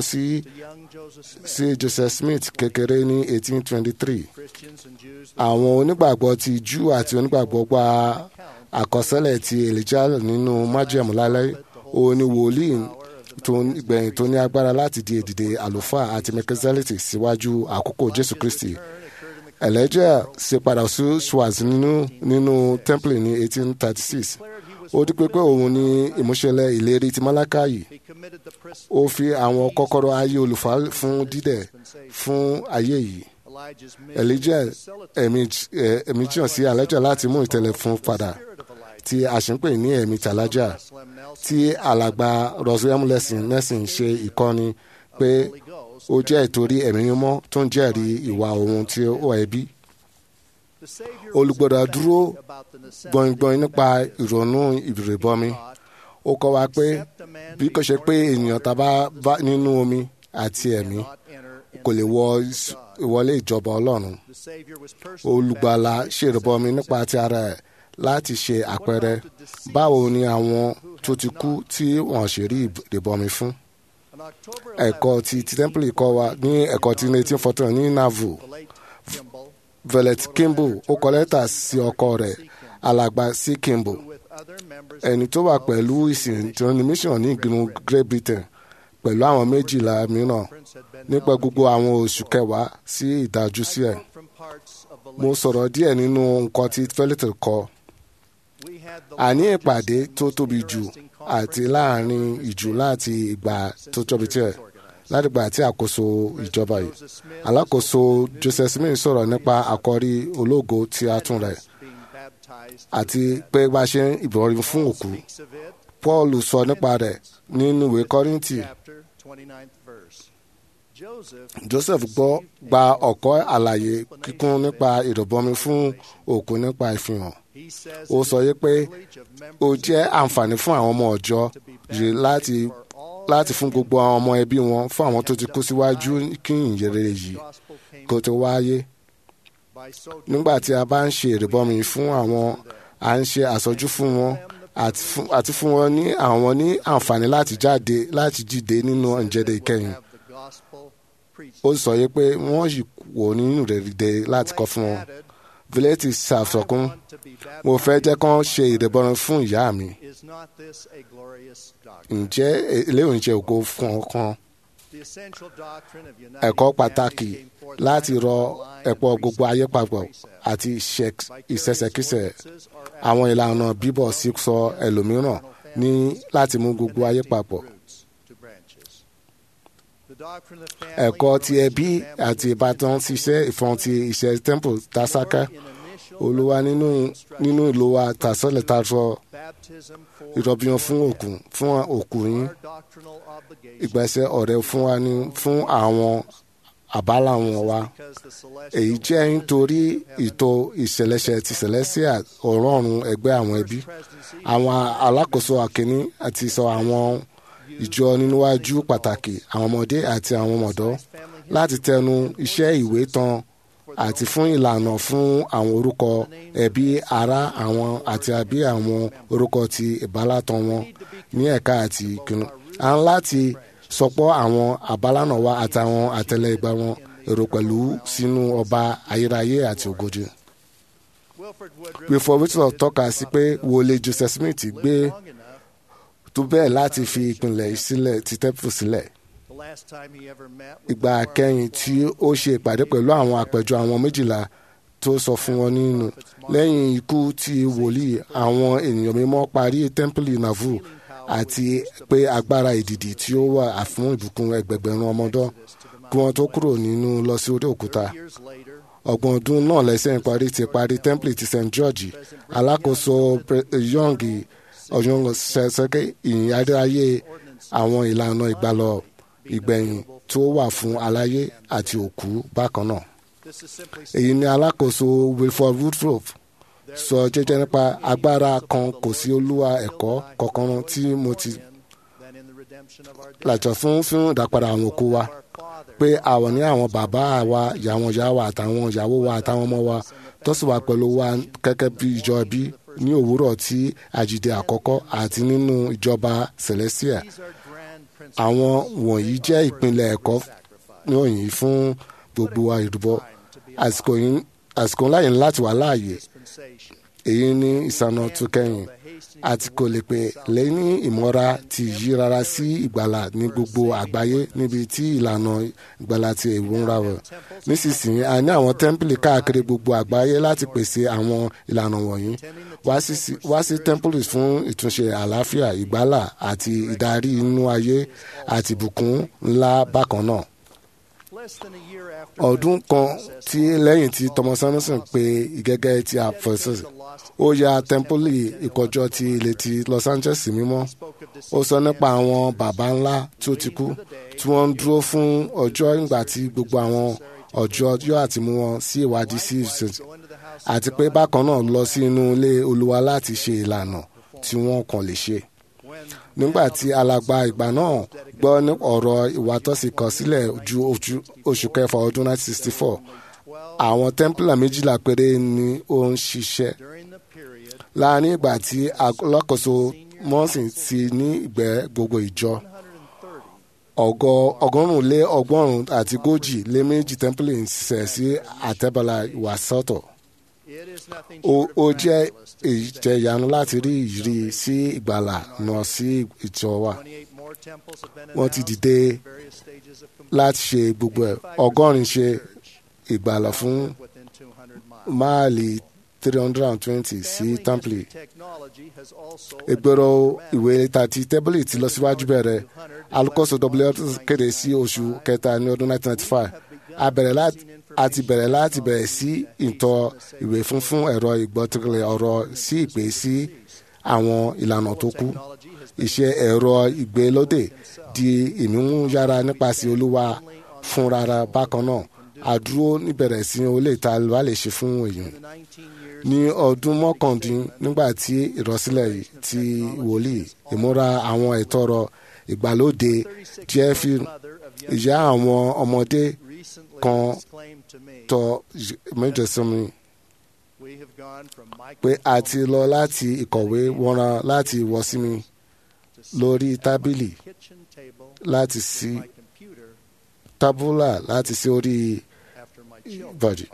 sí Joseph Smith kékeré ní 1823. Àwọn onígbàgbọ́ ti Júù àti onígbàgbọ́ gba àkọsílẹ̀ ti Elijah nínú májẹ̀mú lálẹ́. Òun ni wòlíì ìgbẹ̀yìn tó ní agbára láti di èdìdè àlùfáà àti mẹkẹsẹ́lẹ̀tì síwájú àkókò Jésù Kristi. Elijah ṣe padà sí Schwartz nínú temple ní 1836. Ó di pé òun ni ìmúṣẹlẹ̀ ìlérí ti Málákì. Ó fi àwọn kọ́kọ́rọ́ ayé olùfà fún dídẹ̀ fún ayé yìí. Elijah ẹ̀mí jàn sí Elijah láti mú ìtẹ̀lẹ̀ fún padà tí a sì ń pè ní ẹ̀mí tàlájà tí alàgbà Roswell Nelson ṣe ìkọ́ni pé ó jẹ́ ìtorí ẹ̀mí mímọ́ tó ń jẹ́rìí ìwà ohun tí ó ẹbí. Olùgbọ́dọ̀ dúró gbọ̀ngbọ̀n nípa ìrònú ìrìbọmi. Ó kọ́ wa pé bí kò ṣe pé ènìyàn tàbá bá nínú omi àti ẹ̀mí kò lè wọlé ìjọba Ọlọ́run. Olùgbàlà ṣèrìbọmi nípa ti ara ẹ̀ láti ṣe àpẹẹrẹ báwo ni àwọn tó ti kú tí wọ́n ṣe rí ìrìbọmi fún. Ẹ̀kọ́ ti Temple kọ́ wa ní ẹ̀kọ́ ti 1814 ní Nauvoo. Violet Kimball ó kọ lẹ́tà sí ọkọ rẹ̀ alàgbà C. Kimball, ẹni tó wà pẹ̀lú ìsìn mission ní Great Britain pẹ̀lú àwọn 12 mìíràn nípa gbogbo àwọn oṣù kẹwàá sí ìdájú sí ẹ̀. Mo sọ̀rọ̀ díẹ̀ nínú nǹkan tí Violet kọ. A ní ìpàdé tó tóbi jù àti láàrin ìjù láti ìgbà tó tóbi tiẹ̀ láti ìgbà tí àkóso ìjọba yìí. Alákòóso Joseph Smith sọ̀rọ̀ nípa àkọ́rí ológo tí a tún rẹ̀ àti pé bá ṣe ń ìbọ̀rí fún òkú. Paul sọ nípa rẹ̀ nínú ìwé Kọ́ríńtì. Joseph gba ọ̀kọ́ àlàyé kíkún nípa ìrìbọmi fún òkú nípa ìfihàn. Ó sọ yé pé ó jẹ́ àǹfààní fún àwọn ọmọ ọ̀jọ́ yìí láti fún gbogbo àwọn ọmọ ẹbí wọn fún àwọn tó ti kú síwájú kí ìyìnrere yìí kó tó wáyé. Nígbà tí a bá ń ṣe ìrìbọmi fún àwọn, à ń ṣe àsọjú fún wọn àti fún wọn ní àwọn ní àǹfààní láti jíde nínú ìjẹ́dẹ̀ ìkẹyìn. Ó sọ yé pé wọ́n yìí wò nínú ìrẹ̀rìdè láti kọ́ fún wọn. Vileti ṣàfikún, mo fẹ́ jẹ́ kán ṣe ìrìbọmi fún ìyá mi. Ǹjẹ́ eléyìí ń ṣe ògo fún ọkàn? Ẹ̀kọ́ pàtàkì láti rọ ẹ̀pọ̀ gbogbo ayé papọ̀ àti ìṣẹ̀ṣẹ̀kíṣẹ̀ àwọn ìlànà bíbọ̀ sí sọ ẹlòmíràn ní láti mú gbogbo ayé papọ̀. Ẹ̀kọ́ ti ẹbí àti ìbátan ṣiṣẹ́ ìfọ̀n ti iṣẹ́ Temple Tasaka. Olúwa nínú ìlú wa tàṣọ́lẹ̀ tàṣọ ìrọ̀bìyàn fún òkú yín. Ìgbésẹ̀ ọ̀rẹ́ fún wa ní fún àwọn àbáláwọn wa. Èyí jẹ́ nítorí ìtò ìṣẹ̀lẹ̀ṣẹ̀ ti Celestial ọ̀rọ̀run ẹgbẹ́ àwọn ẹbí. Àwọn alákòóso àkíní àti sọ àwọn ìjọ níwájú pàtàkì àwọn ọmọdé àti àwọn ọ̀dọ́ láti tẹnu iṣẹ́ ìwé tán àti fún ìlànà fún àwọn orúkọ ẹbí ará àwọn àti àbí àwọn orúkọ ti ìbálàtàn wọn ní ẹ̀ka àti ìkíni. À ń láti sọpọ̀ àwọn àbálànà wa àtàwọn àtẹlẹgbà wọn èrò pẹ̀lú sínú ọba ayérayé àti ògòdì. Wilford Whitfield tọ́ka sí pé wòlé Joseph Smith gbé tó bẹ́ẹ̀ láti fi ìpìlẹ̀ sílẹ̀ ti Temple sílẹ̀. Ìgbà kẹ́yìn tí ó ṣe ìpàdé pẹ̀lú àwọn àpẹjọ àwọn 12 tó sọ fún wọn nínú lẹ́yìn ikú ti wòlíì àwọn ènìyàn mímọ́ parí Temple Nauvoo àti pé agbára ìdìdì tí ó wà fún ìbùkún ẹgbẹgbẹ̀rún ọmọdọ́ kí wọ́n tó kúrò nínú lọ sí orí òkúta. Ọgbọ̀n ọdún náà lẹ́sẹ̀ parí Temple ti St. George. Alákòóso Young ọ̀yàn ṣẹ̀ṣẹ̀kẹ́ ìyìn ayérayé àwọn ìlànà ìgbàlọ́ ìgbẹ̀yìn tó wà fún aláyé àti òkú bákan náà. èyí ni alákòóso Wilford Woodruff sọ jẹ́jẹ́ nípa agbára kan kò sí olúwa ẹ̀kọ́ kankan tí mo ti làjọ fún ìdápadà àwọn òkú wa pé àwọn ní àwọn bàbá wa àwọn ìyá wa àtàwọn ìyàwó wa àtàwọn ọmọ wa tó sì wà pẹ̀lú wa gẹ́gẹ́ bí ìjọ ẹbí ní òwúrọ̀ tí àjíǹde àkọ́kọ́ àti nínú ìjọba celestia. àwọn wọ̀nyí jẹ́ ìpìlẹ̀ ẹ̀kọ́ yìí fún gbogbo ìrúbọ. àsìkò ńlá yìí láti wà láàyè. èyí ni ìsànà tó kẹ́yìn àti kò lè pè lẹ́yìn ìmọ̀ra ti yí rárá sí ìgbàlà ní gbogbo àgbáyé níbi tí ìlànà ìgbàlà ti ìwúra wọ̀. nísinsìnyí a ní àwọn tẹ́ḿpìlì káàkiri gbogbo àgbáyé láti pèsè àwọn ìlànà wọ̀nyí. wá sí tẹ́ḿpìlì fún ìtúnṣe àlàáfíà ìgbàlà àti ìdarí inú ayé àti ìbùkún ńlá bákan náà. ọdún kan tí lẹ́yìn tí Thomas Anderson pe gẹ́gẹ́ tí a fẹsẹ̀ ó ya tẹ́ḿpìlì ìkọjọ́ ti ilé ti Los Angeles mímọ́. ó sọ nípa àwọn baba ńlá tí ó ti kú tí wọ́n ń dúró fún ọjọ́ ìgbà tí gbogbo àwọn ọjọ́ yóò àti mú wọn sí ìwádìí sí ìṣẹ̀lẹ̀ àti pé bákan náà lọ sí inú ilé Olúwa láti ṣe ìlànà tí wọ́n kàn lè ṣe. nígbà tí alàgbà ìgbà náà gbọ́ ní ọ̀rọ̀ ìwátọ́sí kan sílẹ̀ ju oṣù kẹfà ọdún 1964 àwọn tẹ́ḿpìlì 12 péré ni ó ń ṣiṣẹ́. láàrin ìgbà tí alákòóso mọ́sìn ti ní ìgbẹ́ gbogbo ìjọ 180 tẹ́ḿpìlì ń ṣiṣẹ́ sí àtẹ́bọlá ìwàsọ́tọ̀. ó jẹ́ ìjẹyanu láti rí ìrírí sí ìgbàlà náà sí ìjọ wa. wọ́n ti dìde láti ṣe gbogbo ẹ̀ 100 ṣe ìgbàlà fún máàlì 320 sí tẹ́ḿpìlì. ìgbèrò ìwé tàti tẹ́ḿpìlì ti lọ síwájú bẹ̀rẹ̀. alukoso kéde sí oṣù kẹta ní ọdún 1995. a ti bẹ̀rẹ̀ láti bẹ̀rẹ̀ sí ìtọ́ ìwé fún ẹ̀rọ ìgbọ́tẹ̀lẹ̀ ọ̀rọ̀ sí ìpè sí àwọn ìlànà tó kù. iṣẹ́ ẹ̀rọ ìgbélódé di ìmúyára nípasẹ̀ Olúwa fúnra bákan náà. àdúró níbẹ̀rẹ̀ sí olè ta ló lè ṣe fún èèyàn. ní ọdún mọ́kàndín nígbà tí ìrọ̀sílẹ̀ ti wòlíì ìmúra àwọn ìtọ́rọ ìgbàlódé jẹ́ fi ìyá àwọn ọmọdé kan tọ méjì sí mi pé a ti lọ láti ìkọ̀wé wọ́nra láti wọ́ sí mi lórí tábìlì láti sí tábúlà láti sí orí bọ́ọ̀dì.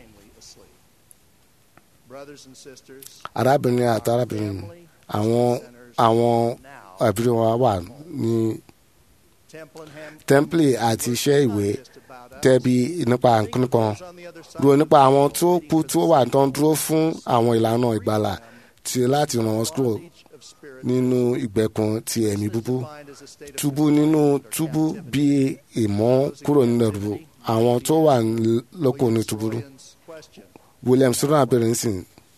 arábìnrin àti arábìnrin àwọn àbúrò wa wà ní tẹ́ḿpìlì àti iṣẹ́ ìwé tẹ́bi nípa nǹkan dúró nípa àwọn tó kú tó wà tó ń dúró fún àwọn ìlànà ìgbàlà tí láti ràn wọ́n kúrò nínú ìgbèkùn ti ẹ̀mí búburú. túbú nínú túbú bí ìmọ̀ kúrò nínú ẹ̀rù àwọn tó wà lóko ní túbú. William Sura bẹ̀rẹ̀ nísìn.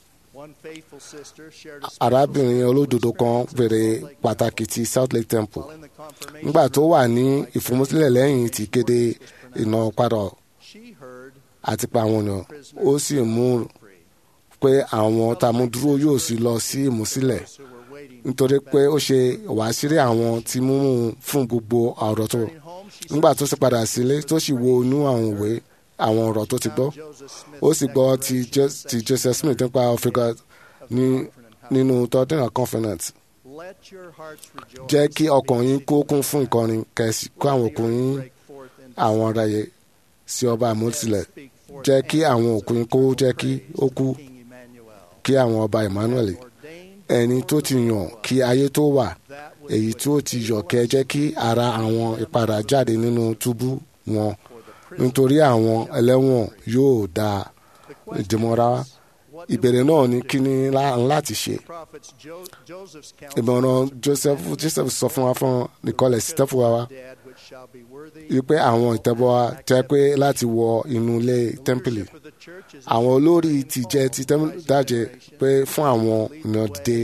arábìnrin olódodo kan bẹ̀rẹ̀ pàtàkì ti South Lake Temple nígbà tó wà ní ìfòmùsílẹ̀ lẹ́yìn tí kéde iná padà àti pa àwọn ènìyàn. ó sì mú pé àwọn tamudúró yóò sì lọ sí ìmúsílẹ̀ nítorí pé ó ṣe wàásírí àwọn tí mú fún gbogbo ọ̀rọ̀ tó. nígbà tó sì padà sílé tó sì wo inú àwọn ìwé àwọn ọ̀rọ̀ tó ti gbọ́ ó sì gbọ́ ti Joseph Smith nípa Africa nínú Tottenham Conference. jẹ́ kí ọkàn yín kó kún fún ìkọrin kẹ̀sì kó àwọn ọkùnrin àwọn ará yẹ sí ọba àmúsílẹ̀. jẹ́ kí àwọn ọkùnrin kó jẹ́ kí ó kú kí àwọn ọba Emmanuel ẹni tó ti yàn kí ayé tó wà èyí tó ti yọ kẹ́ jẹ́ kí ara àwọn ìpadà jáde nínú túbú wọn nítorí àwọn ẹlẹ́wọ̀n yóò da ìdìmọ́ra. ìbéèrè náà ni kí ni láti ṣe. ìmọ̀ràn Joseph sọ fún wa fún Nicole steph wa wípé àwọn ìtẹ́bọ̀ wa jẹ́ pé láti wọ inú ilé tẹ́ḿpìlì. àwọn olórí ti jẹ́ ti dájẹ́ pé fún àwọn ènìyàn dìde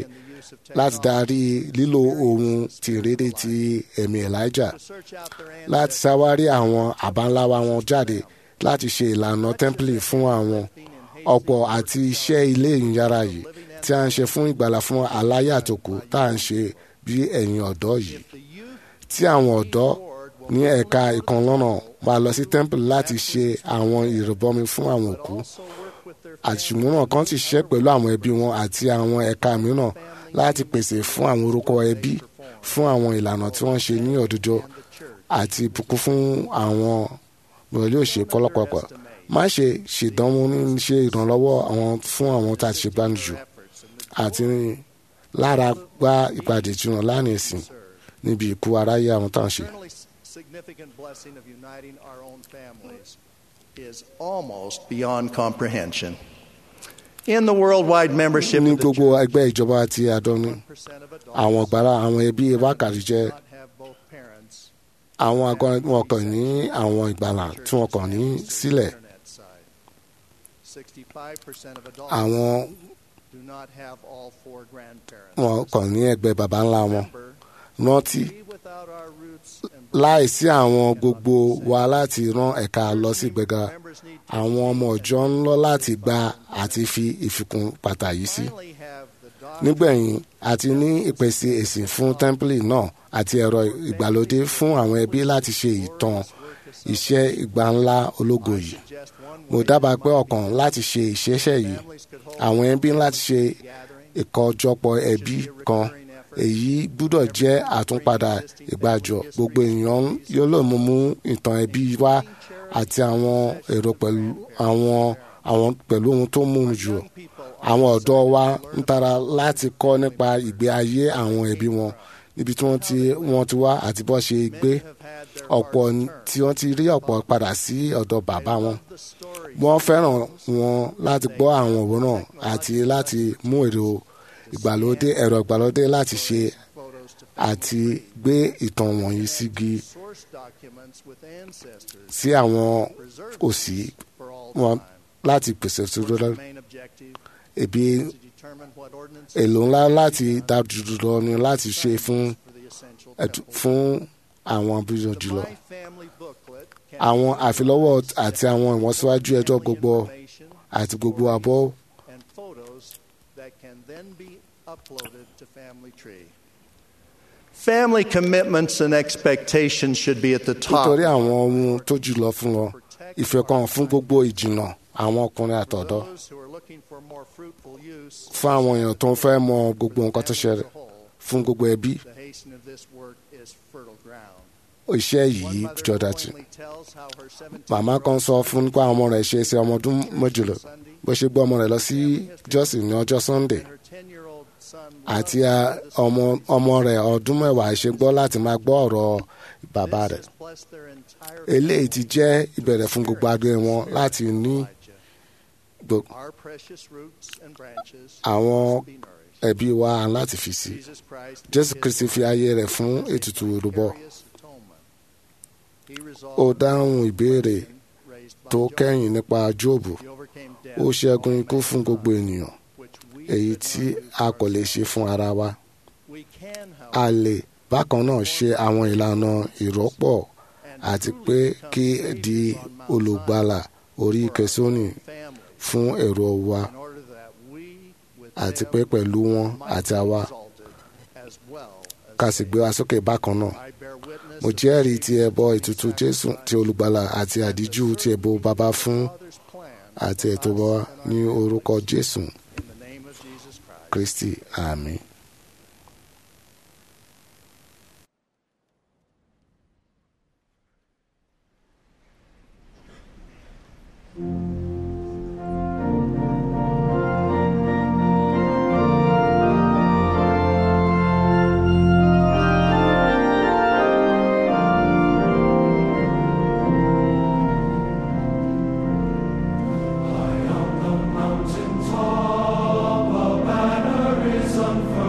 láti darí lílo ohun tìrere ti ẹ̀mí Elijah láti ṣàwárí àwọn àbáńláwa wọn jáde láti ṣe ìlànà tẹ́ḿpìlì fún àwọn ọ̀pọ̀ àti iṣẹ́ ilé ìyára yìí tí a ń ṣe fún ìgbàlà fún aláyé àtòkù tá à ń ṣe bí ẹ̀yin ọ̀dọ́ yìí. Tí àwọn ọ̀dọ́ ní ẹ̀ka ìkànlọ́nà máa lọ sí tẹ́ḿpìlì láti ṣe àwọn ìrìbọmi fún àwọn òkú, àṣùmíràn kan ti ṣiṣẹ́ pẹ̀lú àwọn ẹbí wọn àti àwọn ẹ̀ka mìíràn láti pèsè fún àwọn orúkọ ẹbí fún àwọn ìlànà tí wọ́n ṣe ní òdodo àti ìbùkún fún àwọn mọ̀lẹ́bí òṣè kọ́lọ́pọ̀pọ̀. Má ṣe ṣèdánwò ní ṣe ìrànlọ́wọ́ àwọn fún àwọn tá a ti ṣe gbánijù àti lára gba ìpàdé ìtura lánàá ìsìn níbi ìkú aráyé àwọn tá à ń ṣe. Significant blessing of uniting our own families is almost beyond comprehension. In the worldwide membership ní of the gbogbo ẹgbẹ́ ìjọba àti àdọ́ni àwọn ìgbàlá àwọn ẹbí wákàtí jẹ́ àwọn àgọ́ wọn kàn ní àwọn ìgbàlá tí wọn kàn ní sílẹ̀. Àwọn wọn kàn ní ẹgbẹ́ baba ńlá wọn. Rántí láìsí àwọn gbogbo wa láti rán ẹ̀ka lọ sí ìgbéga, àwọn ọmọ ọ̀jọ́ ń lọ láti gba àti fi ìfikún pàtàkì sí. Nígbẹ̀yìn àti ní ìpèsè èsì fún tẹ́ḿpìlì náà àti ẹ̀rọ ìgbàlódé fún àwọn ẹbí láti ṣe ìtàn iṣẹ́ ìgbà ńlá ológo yìí. Mo dábàá pé ọ̀kan láti ṣe ìṣeṣẹ́ yìí, àwọn ẹbí láti ṣe ìkójọpọ̀ ẹbí kan. Èyí gbúdọ̀ jẹ́ àtúnpadà ìgbàjọ. Gbogbo èèyàn yóò lè mú ìtàn ẹbí wá àti àwọn èrò pẹ̀lú ohun tó mú jù. Àwọn ọ̀dọ́ wa ń tara láti kọ́ nípa ìgbé ayé àwọn ẹbí wọn níbi tí wọ́n ti wá àti bó ṣe gbé. Ọ̀pọ̀ tí wọ́n ti rí ọ̀pọ̀ padà sí ọ̀dọ̀ bàbá wọn. Wọ́n fẹ́ràn wọn láti gbọ́ àwọn òwúrọ̀ àti láti mú ẹ̀rọ ìgbàlódé láti ṣe àti gbé ìtàn wọ̀nyí sí àwọn òsì wọn láti pèsè ìṣòro. Ebi èlò ńlá láti dájú lọ ni láti ṣe fún àwọn abúlé jùlọ. Àwọn àfilọ́wọ́ àti àwọn ìwọ̀nsíwájú ẹjọ́ gbogbo àti gbogbo abọ́. Family commitments and expectations should be at the top. Nítorí àwọn ohun tó jùlọ fún wọn, ìfẹ́ kan fún gbogbo ìjìnà àwọn ọkùnrin àtọ̀dọ́. Fún àwọn èèyàn tó ń fẹ́ mọ gbogbo nǹkan tó ṣẹlẹ̀ fún gbogbo ẹbí. Iṣẹ́ yìí jọ̀dá jù. Màmá kan sọ fún nípa ọmọ rẹ̀ ṣe ọmọ ọdún méjìlá bó ṣe gbọ́ ọmọ rẹ̀ lọ sí jọ́sìn ní ọjọ́ Sunday. Àti ọmọ rẹ̀ ọdún mẹ́wàá ṣe gbọ́ láti máa gbọ́ ọ̀rọ̀ bàbá rẹ̀. Eléyìí ti jẹ́ ìbẹ̀rẹ̀ fún gbogbo agbé wọn láti ní àwọn ẹbí wa láti fi sí. Jésù Kristi fi ayé rẹ̀ fún ètùtù ìrúbọ. Ó dáhùn ìbéèrè tó kẹ́yìn nípa Jóòbù. Ó ṣẹ́gun ikú fún gbogbo ènìyàn, èyí tí a kò lè ṣe fún ara wa. A lè bákan náà ṣe àwọn ìlànà ìrọ́pò àti pé kí di olùgbàlà orí kẹsọ́nì fún èrò wa àti pé pẹ̀lú wọn àti àwa ká sì gbé wa sókè bákan náà. Mo jẹ́rìí ti ẹbọ ìtùtù Jésù ti olùgbàlà àti àdíjú ti ẹbọ bàbá fún àti ètò wa ní orúkọ Jésù Kristi. Àmín. Mountain top, a banner is unfurled.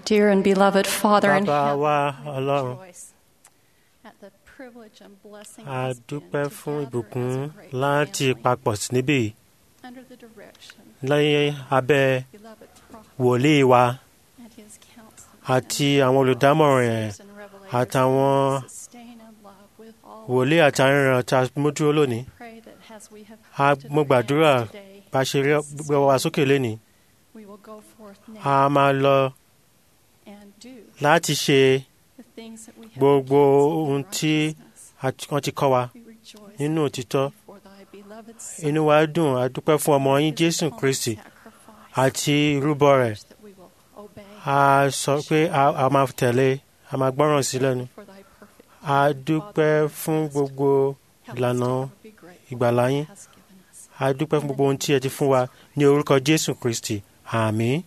Dear and beloved Father in Bàbá heaven, wa Ọlọ́run, rejoice at the privilege and blessing a it's been dúpẹ́ to fún gather ìbùkún as a great láti family papọ̀ níbí yìí under the direction lẹ́yìn abẹ́ of beloved prophet wòlíì wa and his counsel àti àwọn olùdámọ̀ràn ẹ̀ and revelation àtàwọn sustain and love with all wòlíì àtàríran tá a mú dúró lónìí. pray that as we have Mo gbàdúrà bá a ṣe rí gbé wa sókè lénìí. we will go forth now A máa lọ and do láti ṣe the things that we have gbogbo been ohun tí wọ́n ti kọ́ wa we rejoice nínú òtítọ́. for thy beloved Son Inú wa dùn, a dúpẹ́ fún ọmọ yín Jésù Kristi àti ìrúbọ rẹ̀. that we will obey A sọ pé a máa tẹ̀lé, a máa gbọ́ràn sí lẹ́nu. for thy perfect A dúpẹ́ fún gbogbo ìlànà ìgbàlà yín. has given us. A dúpẹ́ fún gbogbo ohun tí ẹ ti fún wa ní orúkọ Jésù Kristi. Àmín.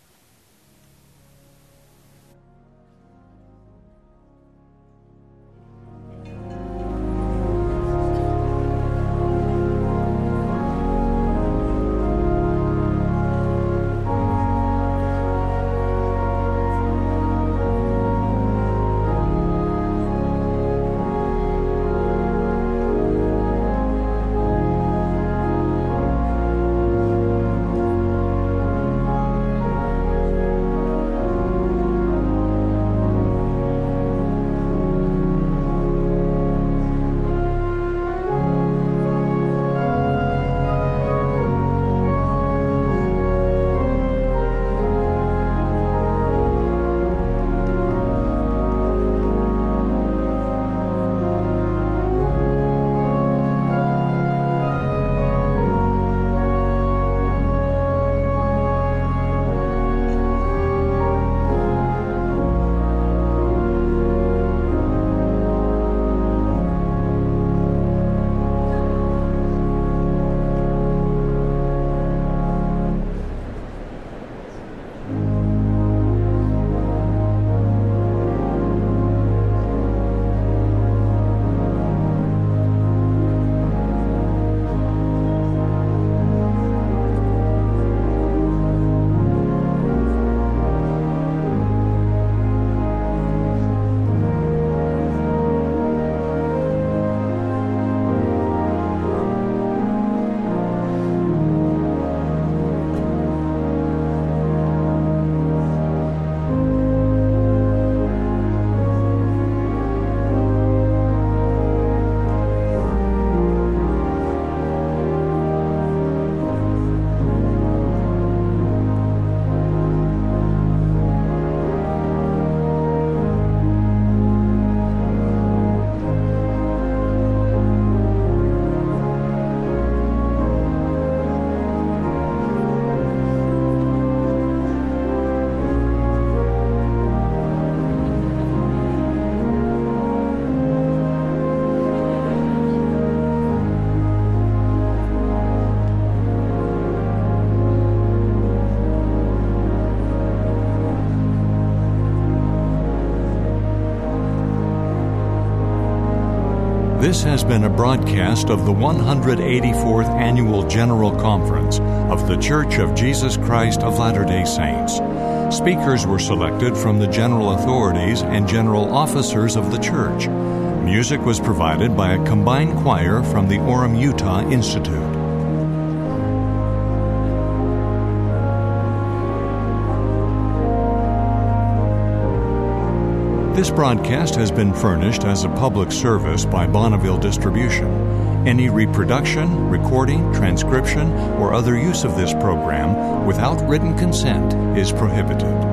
This has been a broadcast of the 184th Annual General Conference of The Church of Jesus Christ of Latter-day Saints. Speakers were selected from the general authorities and general officers of the church. Music was provided by a combined choir from the Orem, Utah Institute. This broadcast has been furnished as a public service by Bonneville Distribution. Any reproduction, recording, transcription, or other use of this program without written consent is prohibited.